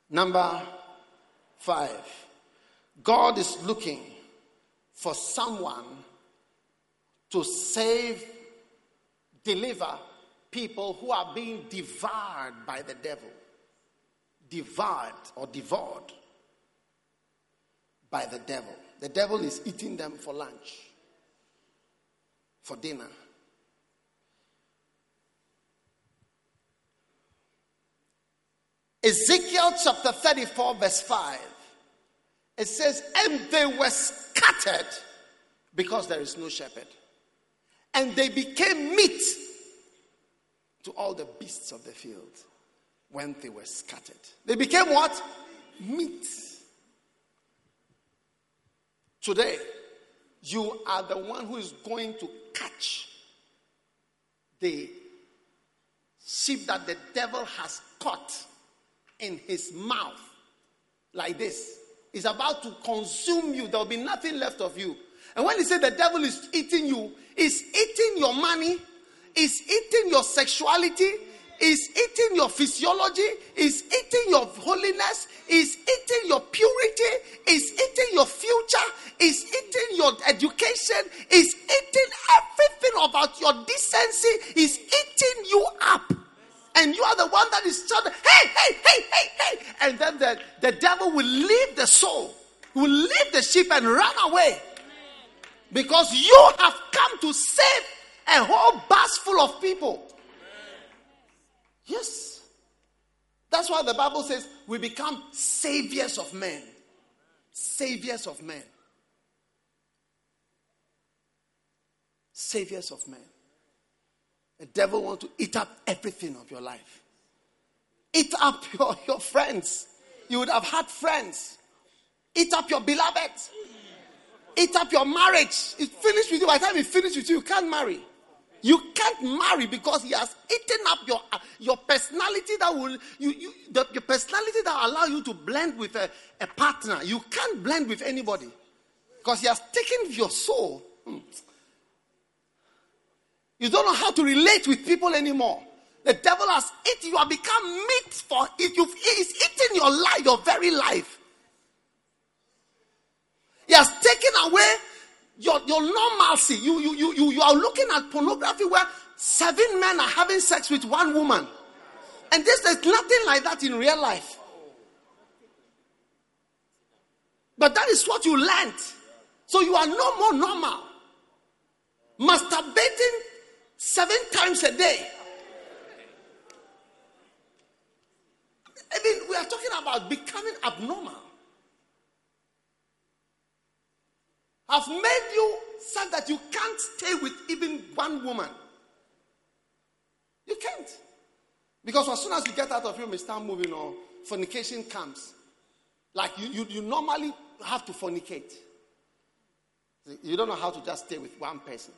Number five, God is looking for someone to save, deliver people who are being devoured by the devil. Devoured or devoured by the devil. The devil is eating them for lunch, for dinner. Ezekiel chapter thirty-four verse five. It says, and they were scattered because there is no shepherd. And they became meat to all the beasts of the field when they were scattered. They became what? Meat. Today, you are the one who is going to catch the sheep that the devil has caught in his mouth like this. Is about to consume you. There will be nothing left of you. And when he said the devil is eating you, is eating your money, is eating your sexuality, is eating your physiology, is eating your holiness, is eating your purity, is eating your future, is eating your education, is eating everything about your decency, is eating you up. And you are the one that is shouting, hey, hey, hey, hey, hey. And then the, the devil will leave the soul, will leave the sheep and run away. Because you have come to save a whole bus full of people. Yes. That's why the Bible says we become saviors of men. Saviors of men. Saviors of men. The devil wants to eat up everything of your life. Eat up your, your friends. You would have had friends. Eat up your beloved. Eat up your marriage. It's finished with you. By the time it's finished with you, you can't marry. You can't marry because he has eaten up your uh, your personality that will you, you the, your personality that will allow you to blend with a, a partner. You can't blend with anybody because he has taken your soul. Hmm. You don't know how to relate with people anymore. The devil has eaten. You have become meat for it. You've he's eaten your life, your very life. He has taken away your, your normalcy. You, you, you, you, you are looking at pornography where seven men are having sex with one woman. And this, there's nothing like that in real life. But that is what you learned. So you are no more normal. Masturbating seven times a day. I mean, we are talking about becoming abnormal. I've made you such that you can't stay with even one woman. You can't. Because as soon as you get out of him, you start moving on, fornication comes. Like you, you, you normally have to fornicate. You don't know how to just stay with one person.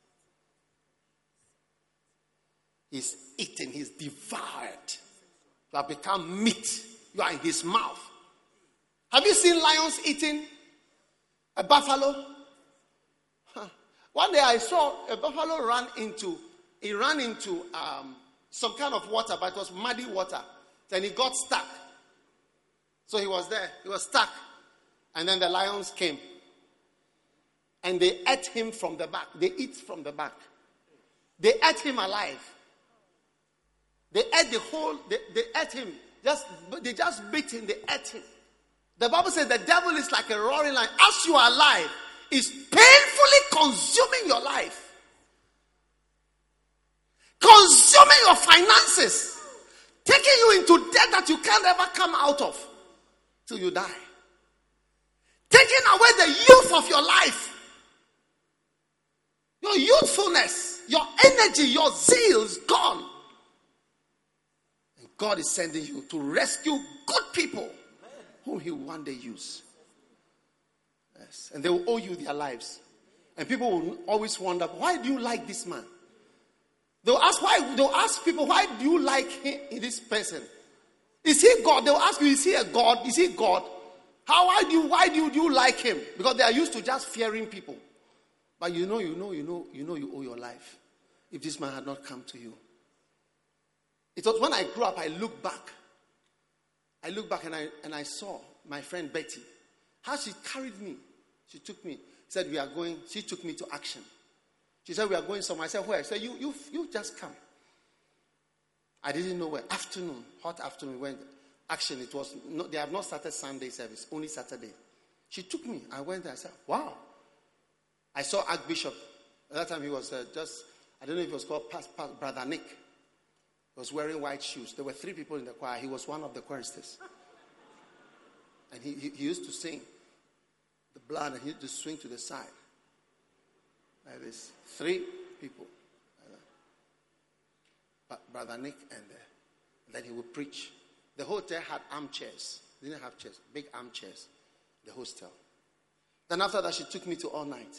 He's eaten, he's devoured. You have become meat. You are in his mouth. Have you seen lions eating a buffalo? Huh. One day I saw a buffalo run into, he ran into um, some kind of water, but it was muddy water. Then he got stuck. So he was there, he was stuck. And then the lions came. And they ate him from the back. They eat from the back. They ate him alive. They ate the whole, they, they ate him. Just They just beat him, they ate him. The Bible says the devil is like a roaring lion. As you are alive, is painfully consuming your life. Consuming your finances. Taking you into debt that you can't ever come out of till you die. Taking away the youth of your life. Your youthfulness, your energy, your zeal is gone. And God is sending you to rescue good people whom he will one day use. Yes. And they will owe you their lives. And people will always wonder, why do you like this man? They'll ask why they'll ask people, why do you like him, this person? Is he God? They'll ask you, is he a God? Is he God? How why do you why do you, do you like him? Because they are used to just fearing people. But you know, you know, you know, you know you owe your life. If this man had not come to you. It was when I grew up, I looked back. I looked back and I, and I saw my friend Betty. How she carried me. She took me. Said, we are going. She took me to Action. She said, we are going somewhere. I said, where? She said, you, you, you just come. I didn't know where. Afternoon, hot afternoon, we went. Action, it was, not, they have not started Sunday service, only Saturday. She took me. I went there. I said, wow. I saw Archbishop. At that time, he was uh, just, I don't know if it was called Pas- Pas- Brother Nick. He was wearing white shoes. There were three people in the choir. He was one of the choristers. And he, he, he used to sing the blood, and he used to swing to the side. Like this. Three people. But Brother Nick, and uh, then he would preach. The hotel had armchairs. They didn't have chairs. Big armchairs. The hostel. Then after that, she took me to All Night.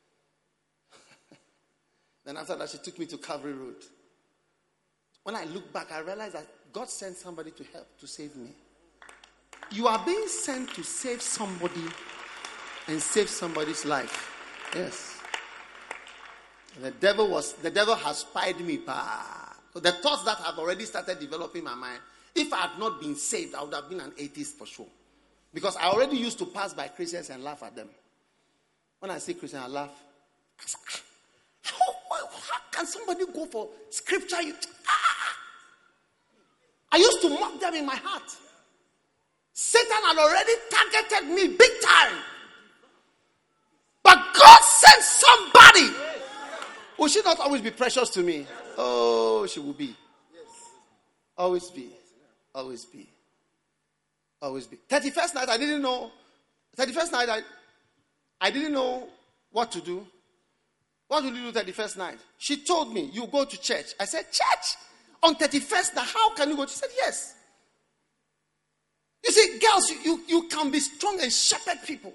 Then after that, she took me to Calvary Road. When I look back, I realized that God sent somebody to help, to save me. You are being sent to save somebody and save somebody's life. Yes. The devil was, the devil has spied me. So the thoughts that have already started developing in my mind, if I had not been saved, I would have been an atheist for sure. Because I already used to pass by Christians and laugh at them. When I see Christians, I laugh. How, how can somebody go for scripture? You, ah! I used to mock them in my heart. Satan had already targeted me big time. But God sent somebody. Will she not always be precious to me? Oh, she will be. Always be. Always be. Always be. thirty-first night, I didn't know. thirty-first night, I, I didn't know what to do. What will you do thirty-first night? She told me, you go to church. I said, church? On thirty-first night, how can you go? She said, yes. You see, girls, you, you, you can be strong and shepherd people.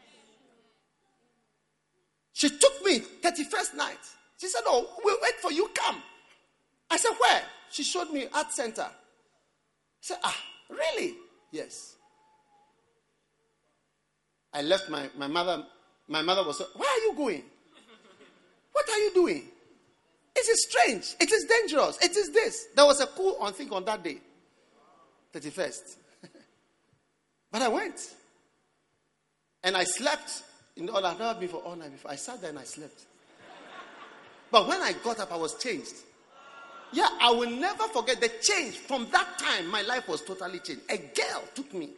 She took me thirty-first night. She said, oh, we'll wait for you, come. I said, where? She showed me Art Center. I said, ah, really? Yes. I left my, my mother. My mother was, where are you going? What are you doing? It is strange. It is dangerous. It is this. There was a cool on thing on that day. thirty-first. But I went. And I slept. In all, I've never been for all night before. I sat there and I slept. But when I got up, I was changed. Yeah, I will never forget the change. From that time, my life was totally changed. A girl took me.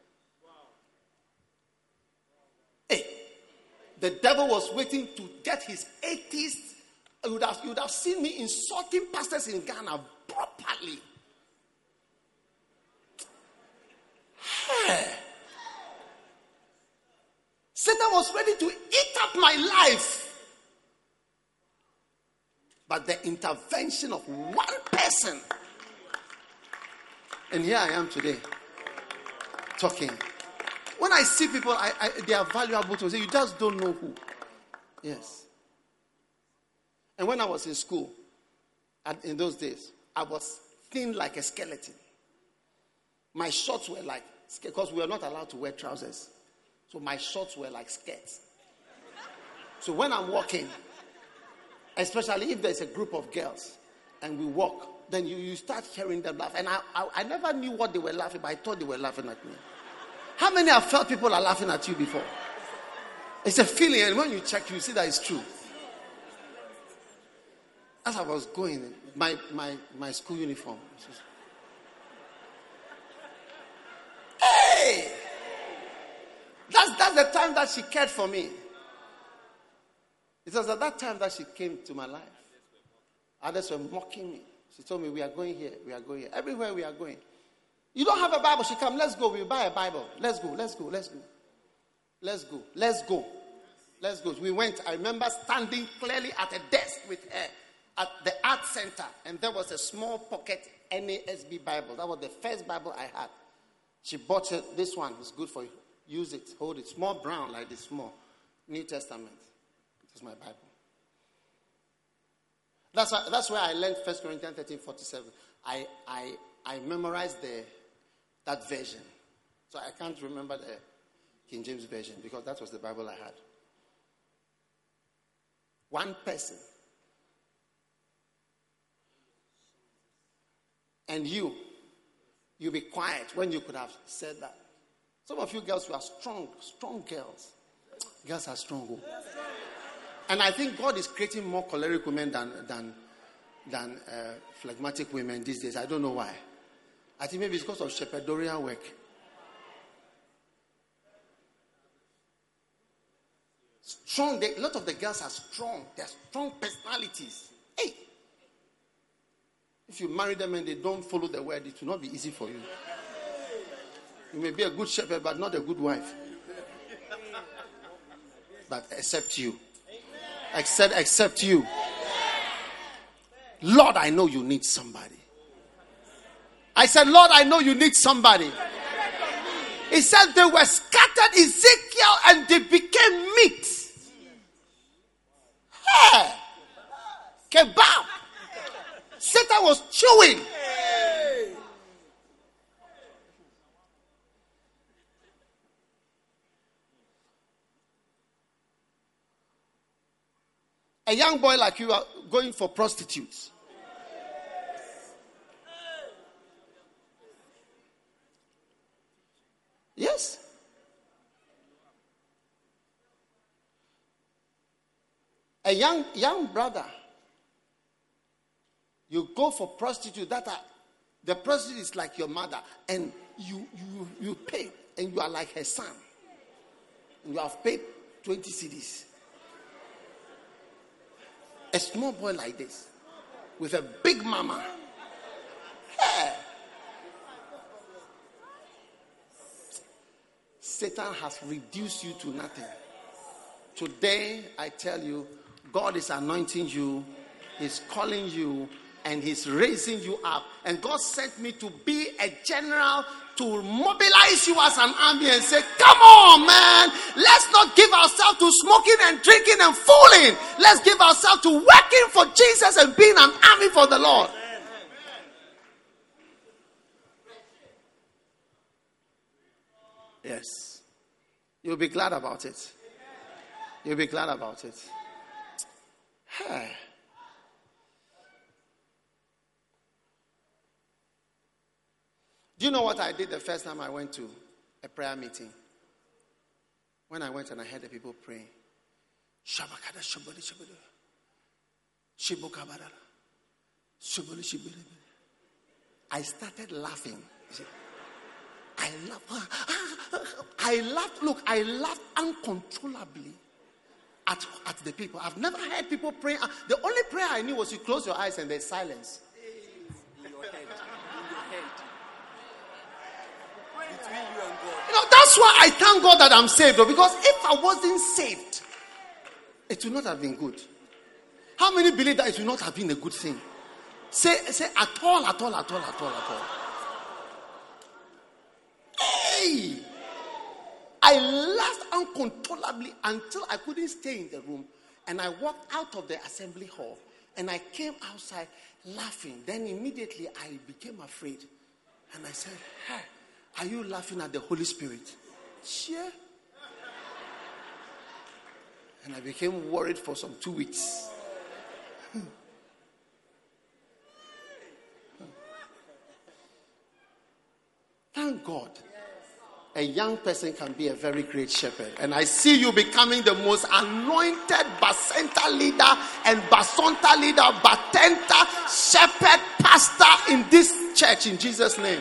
Hey, the devil was waiting to get his atheist. You would have, you would have seen me insulting pastors in Ghana properly. Hey. Satan was ready to eat up my life. But the intervention of one person. And here I am today. Talking. When I see people, I, I, they are valuable to say, you just don't know who. Yes. And when I was in school, and in those days, I was thin like a skeleton. My shorts were like, because we were not allowed to wear trousers. So my shorts were like skirts. So when I'm walking, especially if there's a group of girls and we walk, then you, you start hearing them laugh. And I, I, I never knew what they were laughing, but I thought they were laughing at me. How many have felt people are laughing at you before? It's a feeling, and when you check, you see that it's true. As I was going, my, my, my school uniform. Hey! That's, that's the time that she cared for me. It was at that time that she came to my life. Others were mocking me. She told me, we are going here, we are going here. Everywhere we are going. You don't have a Bible? She come, let's go, we'll buy a Bible. Let's go, let's go, let's go. Let's go, let's go. Let's go. We went, I remember standing clearly at a desk with her at the art center. And there was a small pocket N A S B Bible. That was the first Bible I had. She bought it, this one, it's good for you. Use it, hold it. Small brown like this, small. New Testament. It's my Bible. That's why, that's where I learned First Corinthians thirteen forty-seven. I I I memorized the that version. So I can't remember the King James version because that was the Bible I had. One person. And you, You'll be quiet when you could have said that. Some of you girls, you are strong, strong girls. Girls are strong. Oh. And I think God is creating more choleric women than than than uh, phlegmatic women these days. I don't know why. I think maybe it's because of shepherdorian work. Strong. They, a lot of the girls are strong. They're strong personalities. Hey, if you marry them and they don't follow the word, it will not be easy for you. You may be a good shepherd, but not a good wife. But except you. Except, except you. Lord, I know you need somebody. I said, Lord, I know you need somebody. He said they were scattered, Ezekiel, and they became meat. Hey! Kebab. Satan was chewing. A young boy like you are going for prostitutes. Yes. A young young brother. You go for prostitute. That are, the prostitute is like your mother, and you you you pay, and you are like her son. And you have paid twenty cedis. A small boy like this, with a big mama. Hey. Satan has reduced you to nothing. Today, I tell you, God is anointing you, He's calling you, and He's raising you up. And God sent me to be a general to mobilize you as an army and say, come on, man, let's not give ourselves to smoking and drinking and fooling. Let's give ourselves to working for Jesus and being an army for the Lord. Yes. You'll be glad about it. You'll be glad about it. Hey. Do you know what I did the first time I went to a prayer meeting? When I went and I heard the people praying. Shabakada shabali shabali. Shibukabada. Shabali shabali. I started laughing. I laughed. I laughed. Look, I laughed uncontrollably at, at the people. I've never heard people pray. The only prayer I knew was you close your eyes and there's silence. In your head. In your head. Between you and God. You know, that's why I thank God that I'm saved. Though, because if I wasn't saved, it would not have been good. How many believe that it would not have been a good thing? Say, say at all, at all, at all, at all, at all. Hey! I laughed uncontrollably until I couldn't stay in the room. And I walked out of the assembly hall. And I came outside laughing. Then immediately I became afraid. And I said, hey, are you laughing at the Holy Spirit? Sure. And I became worried for some two weeks. Thank God. A young person can be a very great shepherd. And I see you becoming the most anointed Bacenta leader and Basonta leader, Batenta shepherd pastor in this church in Jesus' name.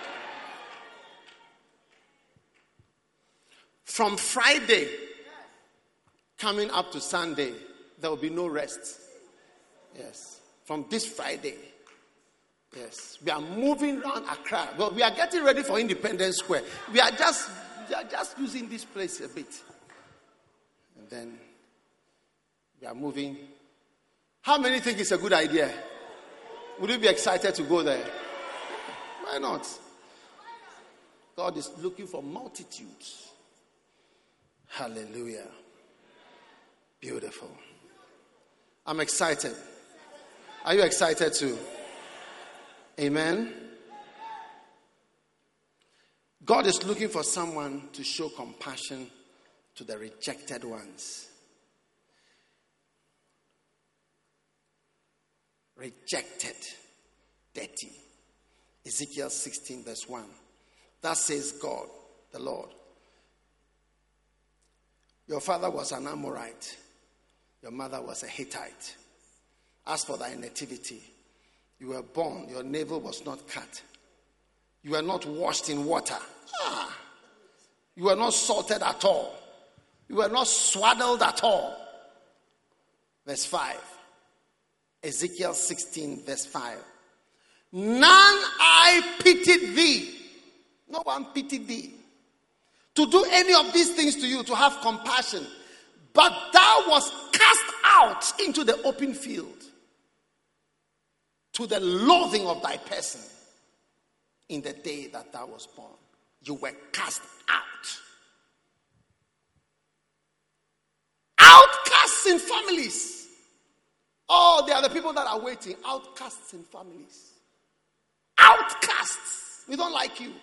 From Friday coming up to Sunday, there will be no rest. Yes. From this Friday. Yes, we are moving around Accra. Well, we are getting ready for Independence Square. We are just, we are just using this place a bit. And then we are moving. How many think it's a good idea? Would you be excited to go there? Why not? God is looking for multitudes. Hallelujah. Beautiful. I'm excited. Are you excited too? Amen. God is looking for someone to show compassion to the rejected ones. Rejected, dirty, Ezekiel sixteen, verse one. That says God, the Lord. Your father was an Amorite. Your mother was a Hittite. As for thy nativity, you were born, your navel was not cut. You were not washed in water. Ah. You were not salted at all. You were not swaddled at all. Verse five. Ezekiel sixteen, verse five. None I pitied thee. No one pitied thee. To do any of these things to you, to have compassion. But thou wast cast out into the open field, to the loathing of thy person, in the day that thou wast born. You were cast out. Outcasts in families. Oh, they are the people that are waiting. Outcasts in families. Outcasts. We don't like you.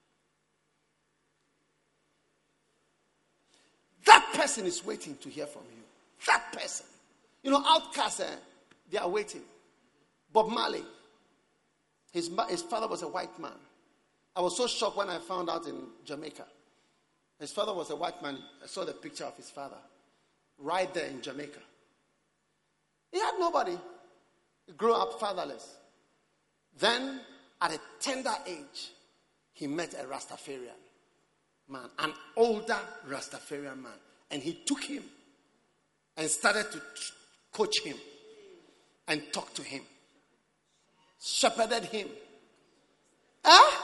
That person is waiting to hear from you. That person. You know, outcasts, eh, they are waiting. Bob Marley, his, his father was a white man. I was so shocked when I found out in Jamaica. His father was a white man. I saw the picture of his father right there in Jamaica. He had nobody. He grew up fatherless. Then, at a tender age, he met a Rastafarian man, an older Rastafarian man. And he took him and started to coach him and talk to him. Shepherded him. Huh?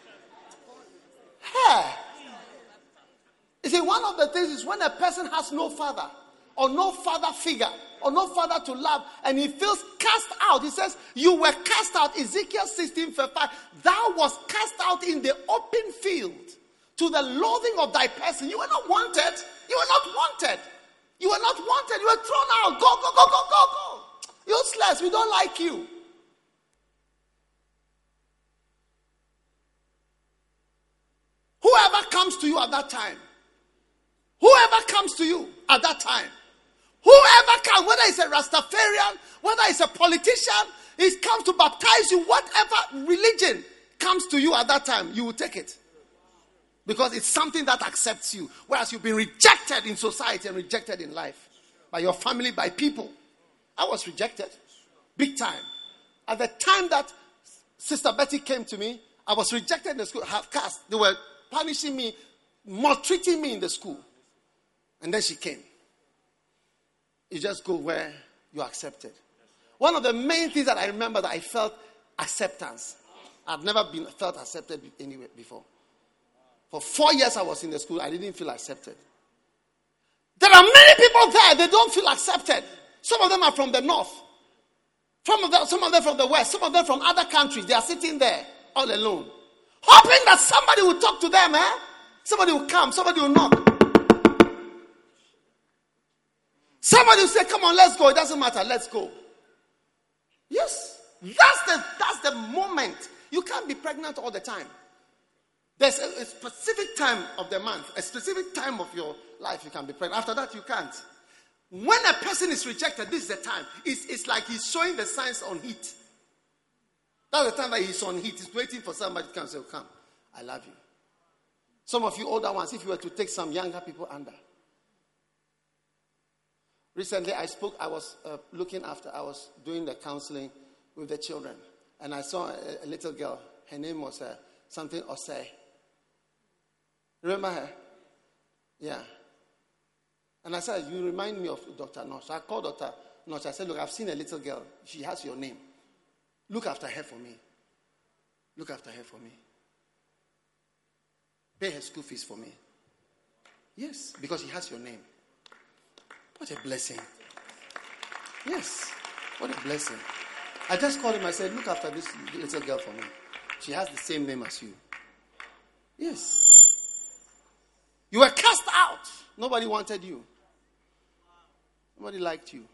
Hey. You see, one of the things is when a person has no father or no father figure or no father to love and he feels cast out. He says, you were cast out. Ezekiel sixteen, verse five. Thou was cast out in the open field to the loathing of thy person. You were not wanted. You were not wanted. You were not wanted. You were thrown out. Go, go, go, go, go, go. Useless. We don't like you. Whoever comes to you at that time, whoever comes to you at that time, whoever comes, whether it's a Rastafarian, whether it's a politician, he comes to baptize you, whatever religion comes to you at that time, you will take it. Because it's something that accepts you. Whereas you've been rejected in society and rejected in life. By your family, by people. I was rejected. Big time. At the time that Sister Betty came to me, I was rejected in the school, half caste. They were punishing me, maltreating me in the school. And then she came. You just go where you're accepted. One of the main things that I remember that I felt acceptance. I've never been felt accepted anywhere before. For four years I was in the school, I didn't feel accepted. There are many people there, they don't feel accepted. Some of them are from the north. Some of them, some of them from the west. Some of them from other countries. They are sitting there all alone. Hoping that somebody will talk to them, eh? Somebody will come, somebody will knock. Somebody will say, come on, let's go. It doesn't matter, let's go. Yes. That's the, that's the moment. You can't be pregnant all the time. There's a, a specific time of the month, a specific time of your life you can be pregnant. After that, you can't. When a person is rejected, this is the time. It's, it's like he's showing the signs on heat. That's the time that he's on heat. He's waiting for somebody to come and say, oh, come, I love you. Some of you older ones, if you were to take some younger people under. Recently, I spoke, I was uh, looking after, I was doing the counseling with the children. And I saw a, a little girl. Her name was uh, something Osei. Remember her? Yeah. And I said, you remind me of Doctor Nosh. I called Doctor Nosh. I said, look, I've seen a little girl. She has your name. Look after her for me. Look after her for me. Pay her school fees for me. Yes, because she has your name. What a blessing. Yes, what a blessing. I just called him. I said, look after this little girl for me. She has the same name as you. Yes. You were cast out. Nobody wanted you. Nobody liked you.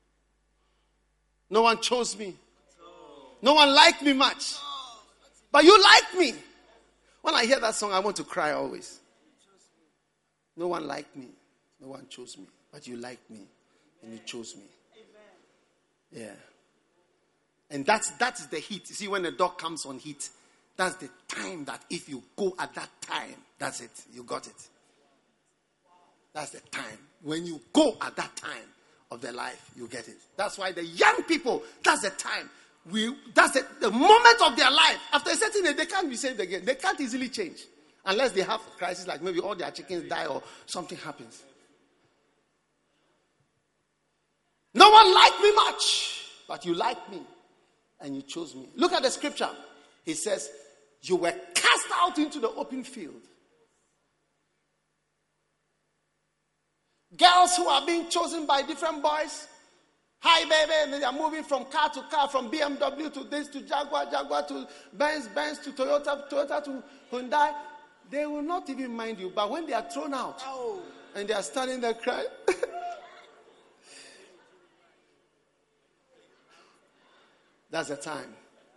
No one chose me. No one liked me much. But you liked me. When I hear that song, I want to cry always. No one liked me. No one chose me. But you liked me. And you chose me. Yeah. And that's that's the heat. You see, when the dog comes on heat, That's the time that if you go at that time, that's it. You got it. That's the time. When you go at that time of their life, you get it. That's why the young people, that's the time. We, that's the, the moment of their life. After a certain age, they can't be saved again. They can't easily change. Unless they have a crisis, like maybe all their chickens die or something happens. No one liked me much, but you liked me and you chose me. Look at the scripture. He says, you were cast out into the open field. Girls who are being chosen by different boys. Hi, baby. And they are moving from car to car, from B M W to this, to Jaguar, Jaguar to Benz, Benz to Toyota, Toyota to Hyundai. They will not even mind you. But when they are thrown out oh. and they are standing there crying, that's the time.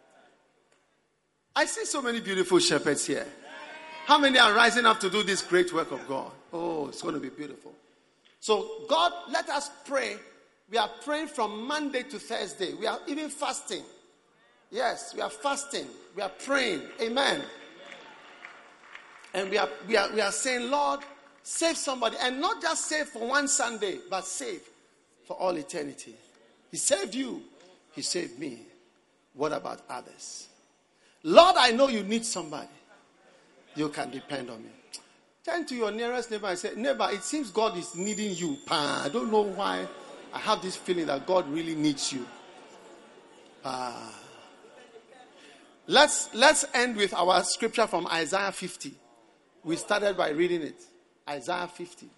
I see so many beautiful shepherds here. How many are rising up to do this great work of God? Oh, it's going to be beautiful. So, God, let us pray. We are praying from Monday to Thursday. We are even fasting. Yes, we are fasting. We are praying. Amen. And we are, we are, we are saying, Lord, save somebody. And not just save for one Sunday, but save for all eternity. He saved you. He saved me. What about others? Lord, I know you need somebody. You can depend on me. Turn to your nearest neighbor and say, neighbor, it seems God is needing you. I don't know why. I have this feeling that God really needs you. Uh, let's, let's end with our scripture from Isaiah fifty. We started by reading it. Isaiah fifty.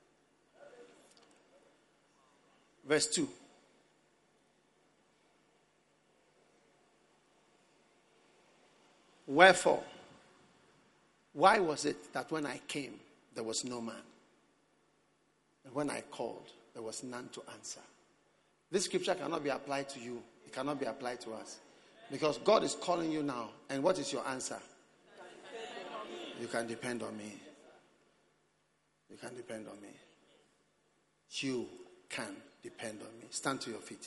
Verse two. Wherefore, why was it that when I came, there was no man? And when I called, there was none to answer? This scripture cannot be applied to you. It cannot be applied to us. Because God is calling you now. And what is your answer? You can depend on me. You can depend on me. You can depend on me. Stand to your feet.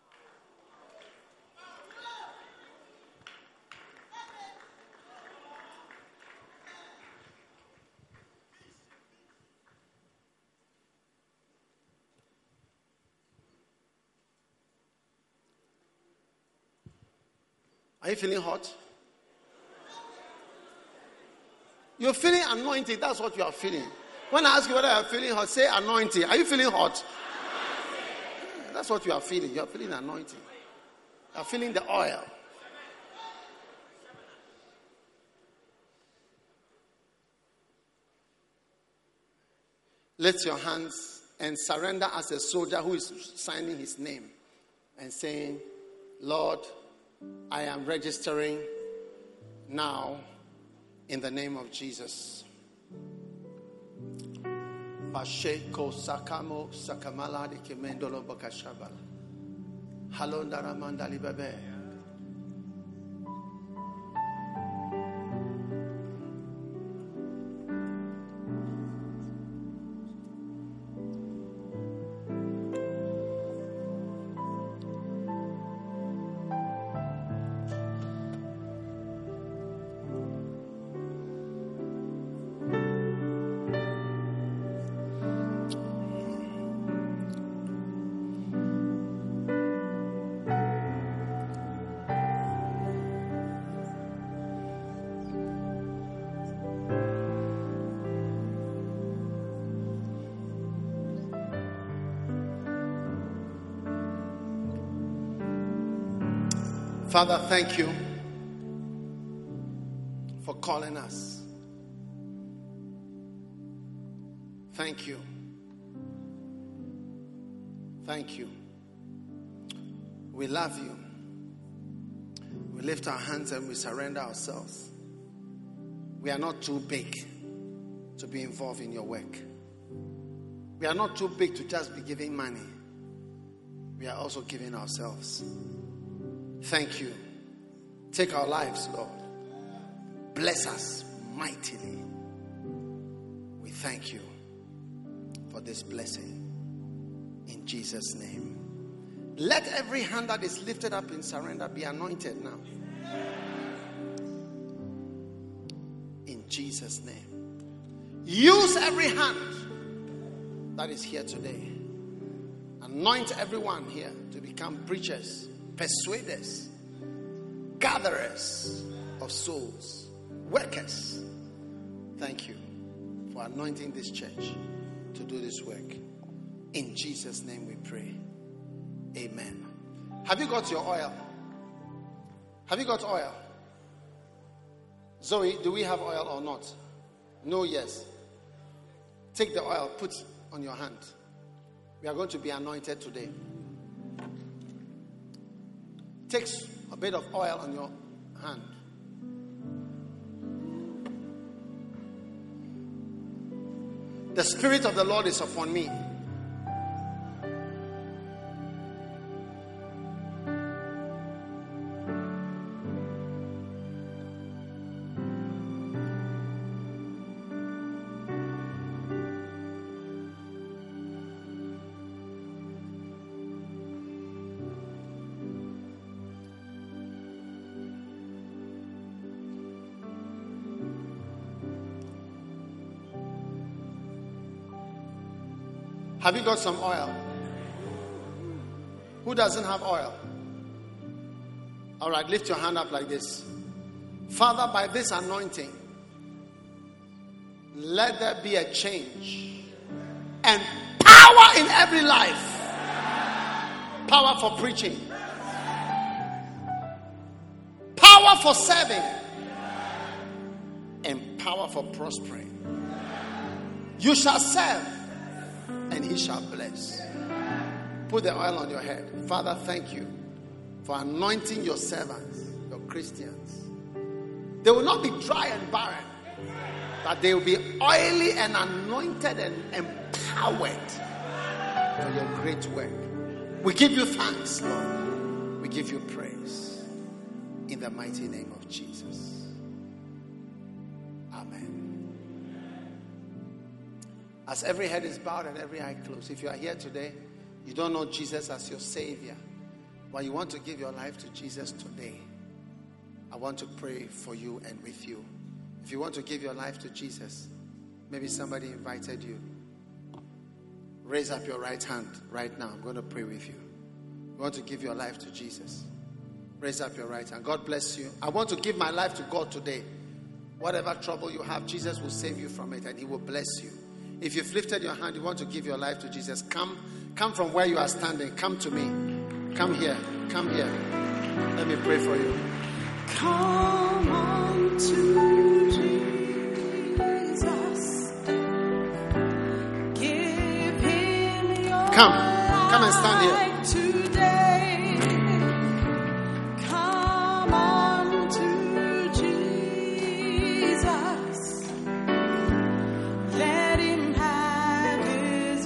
Are you feeling hot? You're feeling anointed. That's what you are feeling. When I ask you whether you are feeling hot, say anointed. Are you feeling hot? Yeah, that's what you are feeling. You are feeling anointed. You are feeling the oil. Lift your hands and surrender as a soldier who is signing his name and saying, Lord, I am registering now in the name of Jesus. Pasheko sakamo sakamala de kemendolo bakashabala. Halondara mandali bebe. Father, thank you for calling us. Thank you. Thank you. We love you. We lift our hands and we surrender ourselves. We are not too big to be involved in your work. We are not too big to just be giving money. We are also giving ourselves. Thank you. Take our lives, Lord. Bless us mightily. We thank you for this blessing. In Jesus' name. Let every hand that is lifted up in surrender be anointed now. Jesus' name. Use every hand that is here today. Anoint everyone here to become preachers, persuaders, gatherers of souls, workers. Thank you for anointing this church to do this work. In Jesus' name we pray. Amen. Have you got your oil? Have you got oil? Zoe, do we have oil or not? No, yes. Take the oil, put on your hand. We are going to be anointed today. Take a bit of oil on your hand. The Spirit of the Lord is upon me. Have you got some oil? Who doesn't have oil? All right, lift your hand up like this. Father, by this anointing, let there be a change and power in every life. Power for preaching. Power for serving. And power for prospering. You shall serve, and he shall bless. Put the oil on your head. Father, thank you for anointing your servants, your Christians. They will not be dry and barren, but they will be oily and anointed and empowered for your great work. We give you thanks, Lord. We give you praise in the mighty name of Jesus. Amen. As every head is bowed and every eye closed, if you are here today, you don't know Jesus as your Savior, but you want to give your life to Jesus today, I want to pray for you and with you. If you want to give your life to Jesus, maybe somebody invited you. Raise up your right hand right now. I'm going to pray with you. You want to give your life to Jesus? Raise up your right hand. God bless you. I want to give my life to God today. Whatever trouble you have, Jesus will save you from it and he will bless you. If you've lifted your hand, you want to give your life to Jesus, come, come from where you are standing. Come to me. Come here. Come here. Let me pray for you. Come on to Jesus. Give him your Come. Come and stand here. today. Come on to Jesus. Let him have his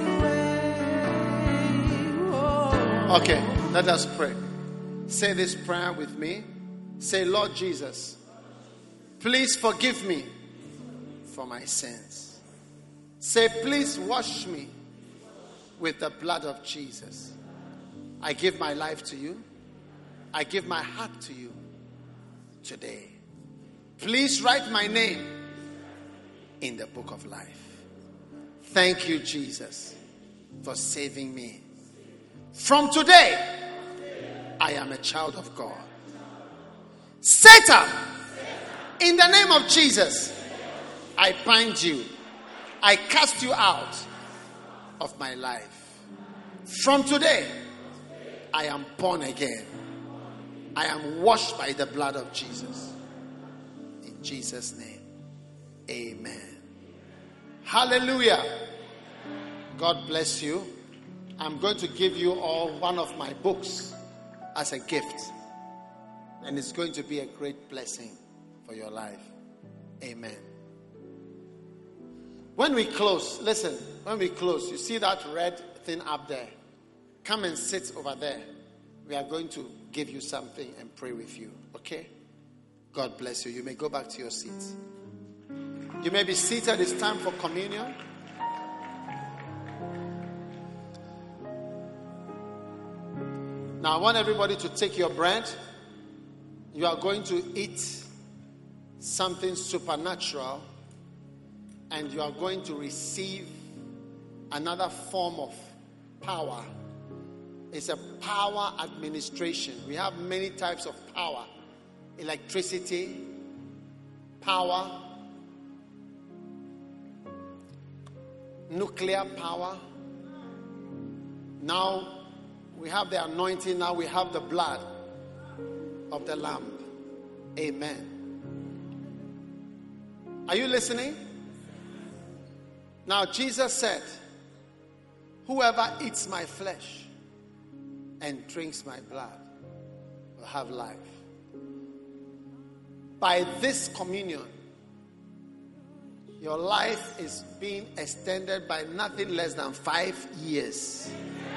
way. Oh. Okay, let us pray. Say this prayer with me. Say, Lord Jesus, please forgive me for my sins. Say, please wash me with the blood of Jesus. I give my life to you. I give my heart to you today. Please write my name in the book of life. Thank you, Jesus, for saving me. From today, I am a child of God. Satan, in the name of Jesus, I bind you. I cast you out of my life. From today, I am born again. I am washed by the blood of Jesus. In Jesus' name, amen. Hallelujah. God bless you. I'm going to give you all one of my books as a gift. And it's going to be a great blessing for your life. Amen. When we close, listen, when we close, you see that red thing up there? Come and sit over there. We are going to give you something and pray with you. Okay? God bless you. You may go back to your seats. You may be seated. It's time for communion. Now I want everybody to take your bread. You are going to eat something supernatural and you are going to receive another form of power. It's a power administration. We have many types of power: electricity, power, nuclear power. Now we have the anointing, now we have the blood of the Lamb. Amen. Are you listening? Now Jesus said, whoever eats my flesh and drinks my blood will have life. By this communion, your life is being extended by nothing less than five years.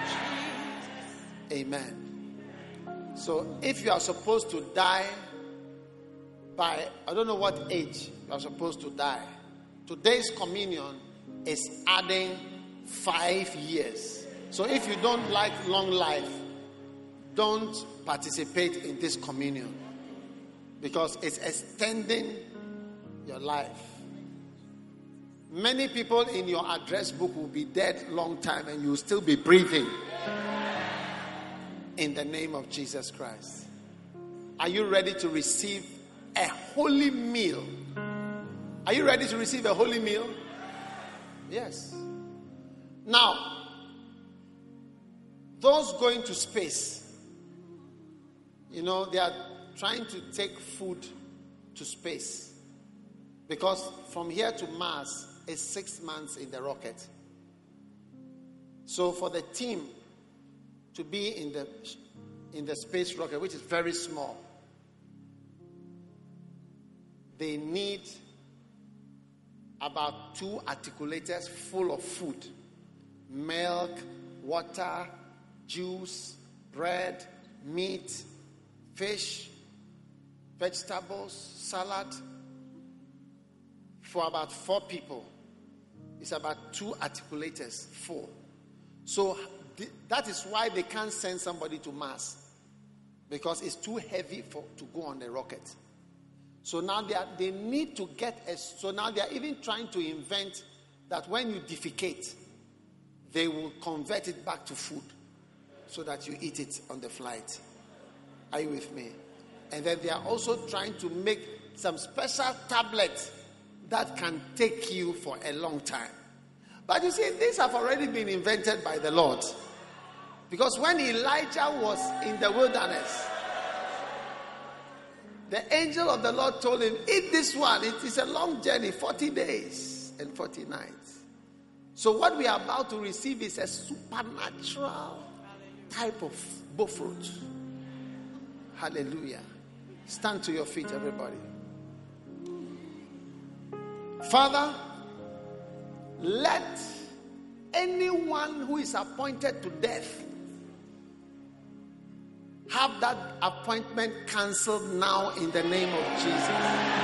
Amen. So if you are supposed to die by, I don't know what age you are supposed to die, today's communion is adding five years. So if you don't like long life, don't participate in this communion, because it's extending your life. Many people in your address book will be dead long time and you will still be breathing. In the name of Jesus Christ. Are you ready to receive a holy meal? Are you ready to receive a holy meal? Yes. Now, those going to space, you know, they are trying to take food to space, because from here to Mars is six months in the rocket. So for the team to be in the in the space rocket, which is very small, they need about two articulators full of food: milk, water, juice, bread, meat, fish, vegetables, salad. For about four people, it's about two articulators full. So th- that is why they can't send somebody to Mars, because it's too heavy for to go on the rocket. So now they are, they need to get a. So now they are even trying to invent that when you defecate, they will convert it back to food, so that you eat it on the flight. Are you with me? And then they are also trying to make some special tablets that can take you for a long time. But you see, these have already been invented by the Lord. Because when Elijah was in the wilderness, the angel of the Lord told him, eat this one. It is a long journey, forty days and forty nights. So what we are about to receive is a supernatural type of bullfruit. Hallelujah. Stand to your feet, everybody. Father, let anyone who is appointed to death have that appointment cancelled now in the name of Jesus.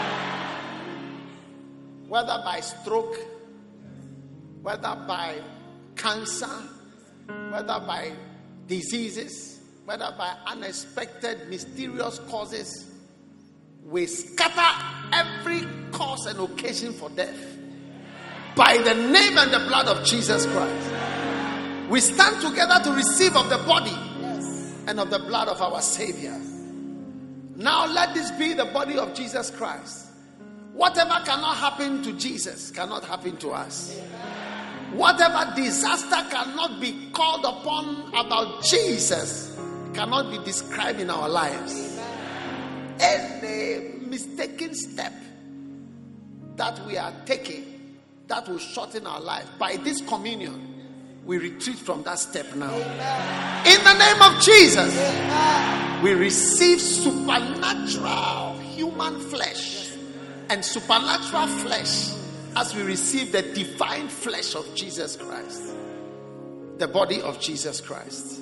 Whether by stroke, whether by cancer, whether by diseases, whether by unexpected, mysterious causes, we scatter every cause and occasion for death by the name and the blood of Jesus Christ. We stand together to receive of the body and of the blood of our Savior. Now let this be the body of Jesus Christ. Whatever cannot happen to Jesus cannot happen to us. Whatever disaster cannot be called upon about Jesus cannot be described in our lives. Any mistaken step that we are taking that will shorten our life, by this communion, we retreat from that step now. Amen. In the name of Jesus, amen, we receive supernatural human flesh and supernatural flesh as we receive the divine flesh of Jesus Christ, the body of Jesus Christ.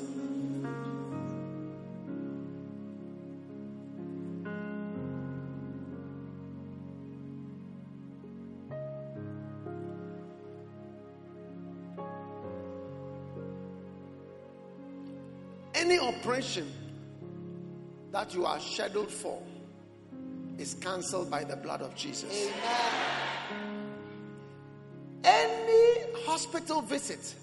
Any operation that you are scheduled for is cancelled by the blood of Jesus. Amen. hospital visit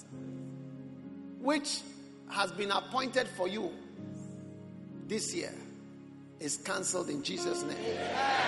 which has been appointed for you this year is cancelled in Jesus' name.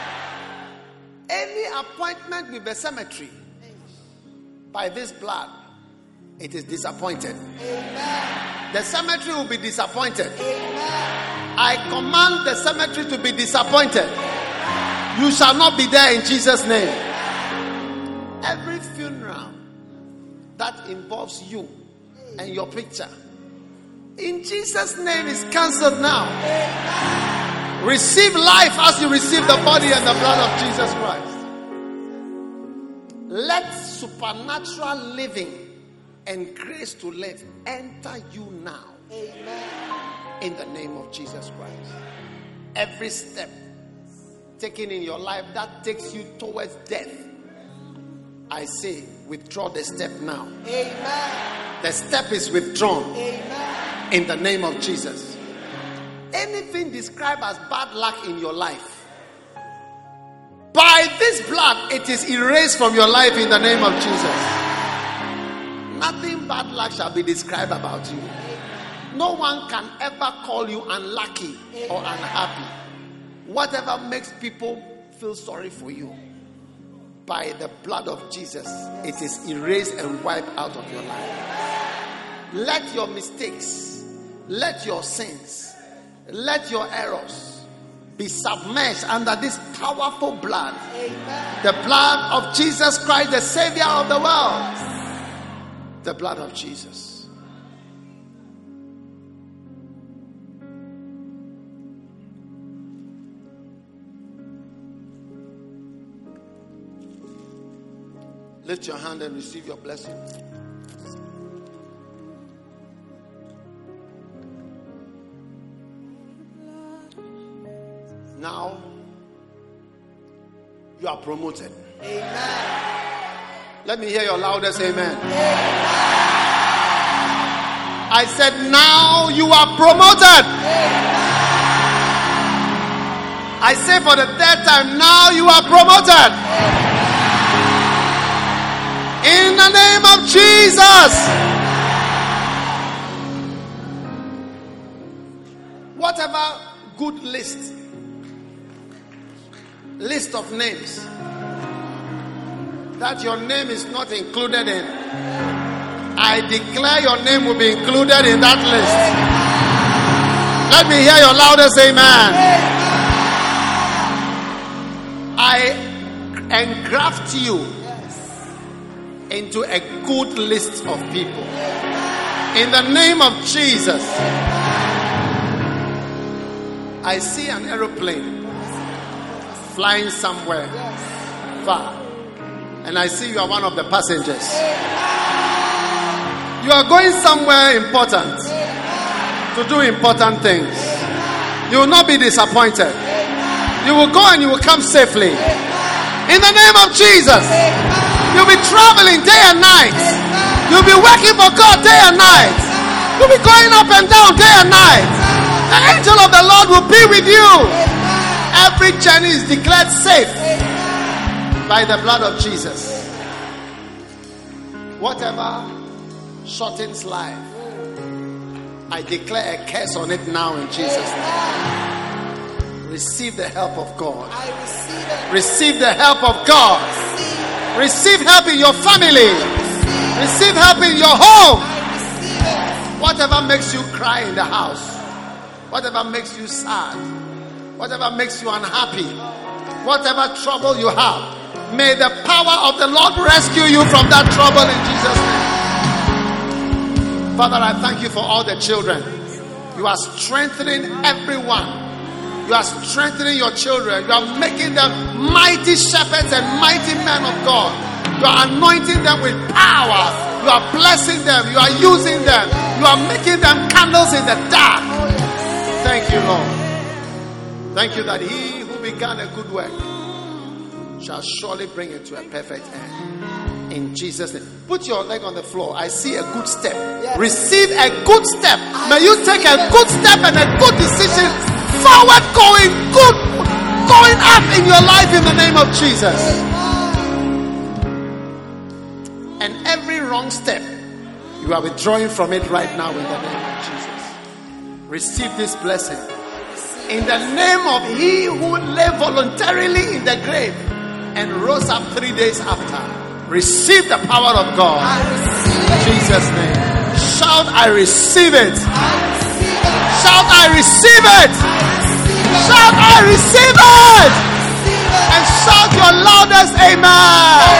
Any appointment with the cemetery by this blood, it is disappointed. Amen. The cemetery will be disappointed. Amen. I command the cemetery to be disappointed. Amen. You shall not be there in Jesus' name. Amen. Every funeral that involves you and your picture, in Jesus' name, is cancelled now. Amen. Receive life as you receive the body and the blood of Jesus Christ. Let supernatural living and grace to live enter you now. Amen. In the name of Jesus Christ. Every step taken in your life that takes you towards death, I say, withdraw the step now. Amen. The step is withdrawn. Amen. In the name of Jesus. Anything described as bad luck in your life, by this blood, it is erased from your life in the name of Jesus. Nothing bad luck shall be described about you. No one can ever call you unlucky or unhappy. Whatever makes people feel sorry for you, by the blood of Jesus, it is erased and wiped out of your life. Let your mistakes, let your sins, let your errors be submerged under this powerful blood. Amen. The blood of Jesus Christ, the Savior of the world. The blood of Jesus. Lift your hand and receive your blessing. Now, you are promoted. Amen. Let me hear your loudest amen. Amen. I said, now you are promoted. Amen. I say for the third time, now you are promoted. Amen. In the name of Jesus. Whatever good list list of names that your name is not included in, I declare your name will be included in that list. Let me hear your loudest amen. I engraft you into a good list of people in the name of Jesus. I see an aeroplane flying somewhere far, and I see you are one of the passengers. You are going somewhere important to do important things. You will not be disappointed. You will go and you will come safely in the name of Jesus. You'll be traveling day and night. You'll be working for God day and night. You'll be going up and down day and night. The angel of the Lord will be with you. Every journey is declared safe by the blood of Jesus. Whatever shortens life, I declare a curse on it now in Jesus' name. Receive the help of God. Receive the help of God. Receive help in your family. Receive help in your home. Whatever makes you cry in the house, whatever makes you sad, whatever makes you unhappy, whatever trouble you have, may the power of the Lord rescue you from that trouble in Jesus' name. Father, I thank you for all the children. You are strengthening everyone. You are strengthening your children. You are making them mighty shepherds and mighty men of God. You are anointing them with power. You are blessing them. You are using them. You are making them candles in the dark. Thank you, Lord. Thank you that he who began a good work shall surely bring it to a perfect end. In Jesus' name. Put your leg on the floor. I see a good step. Yes. Receive a good step. May you take a good step and a good decision forward, going good, going up in your life in the name of Jesus. And every wrong step, you are withdrawing from it right now in the name of Jesus. Receive this blessing. In the name of He who lay voluntarily in the grave and rose up three days after. Receive the power of God. In Jesus' name. Shout, I receive it. Shout, I receive it. Shout, I receive it. And shout your loudest amen.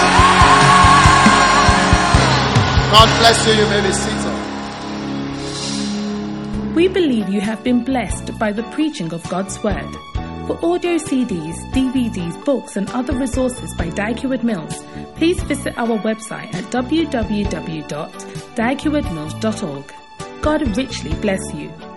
God bless you. You may be seated. We believe you have been blessed by the preaching of God's Word. For audio C Ds, D V Ds, books and other resources by Dag Heward-Mills, please visit our website at w w w dot dag heward mills dot org. God richly bless you.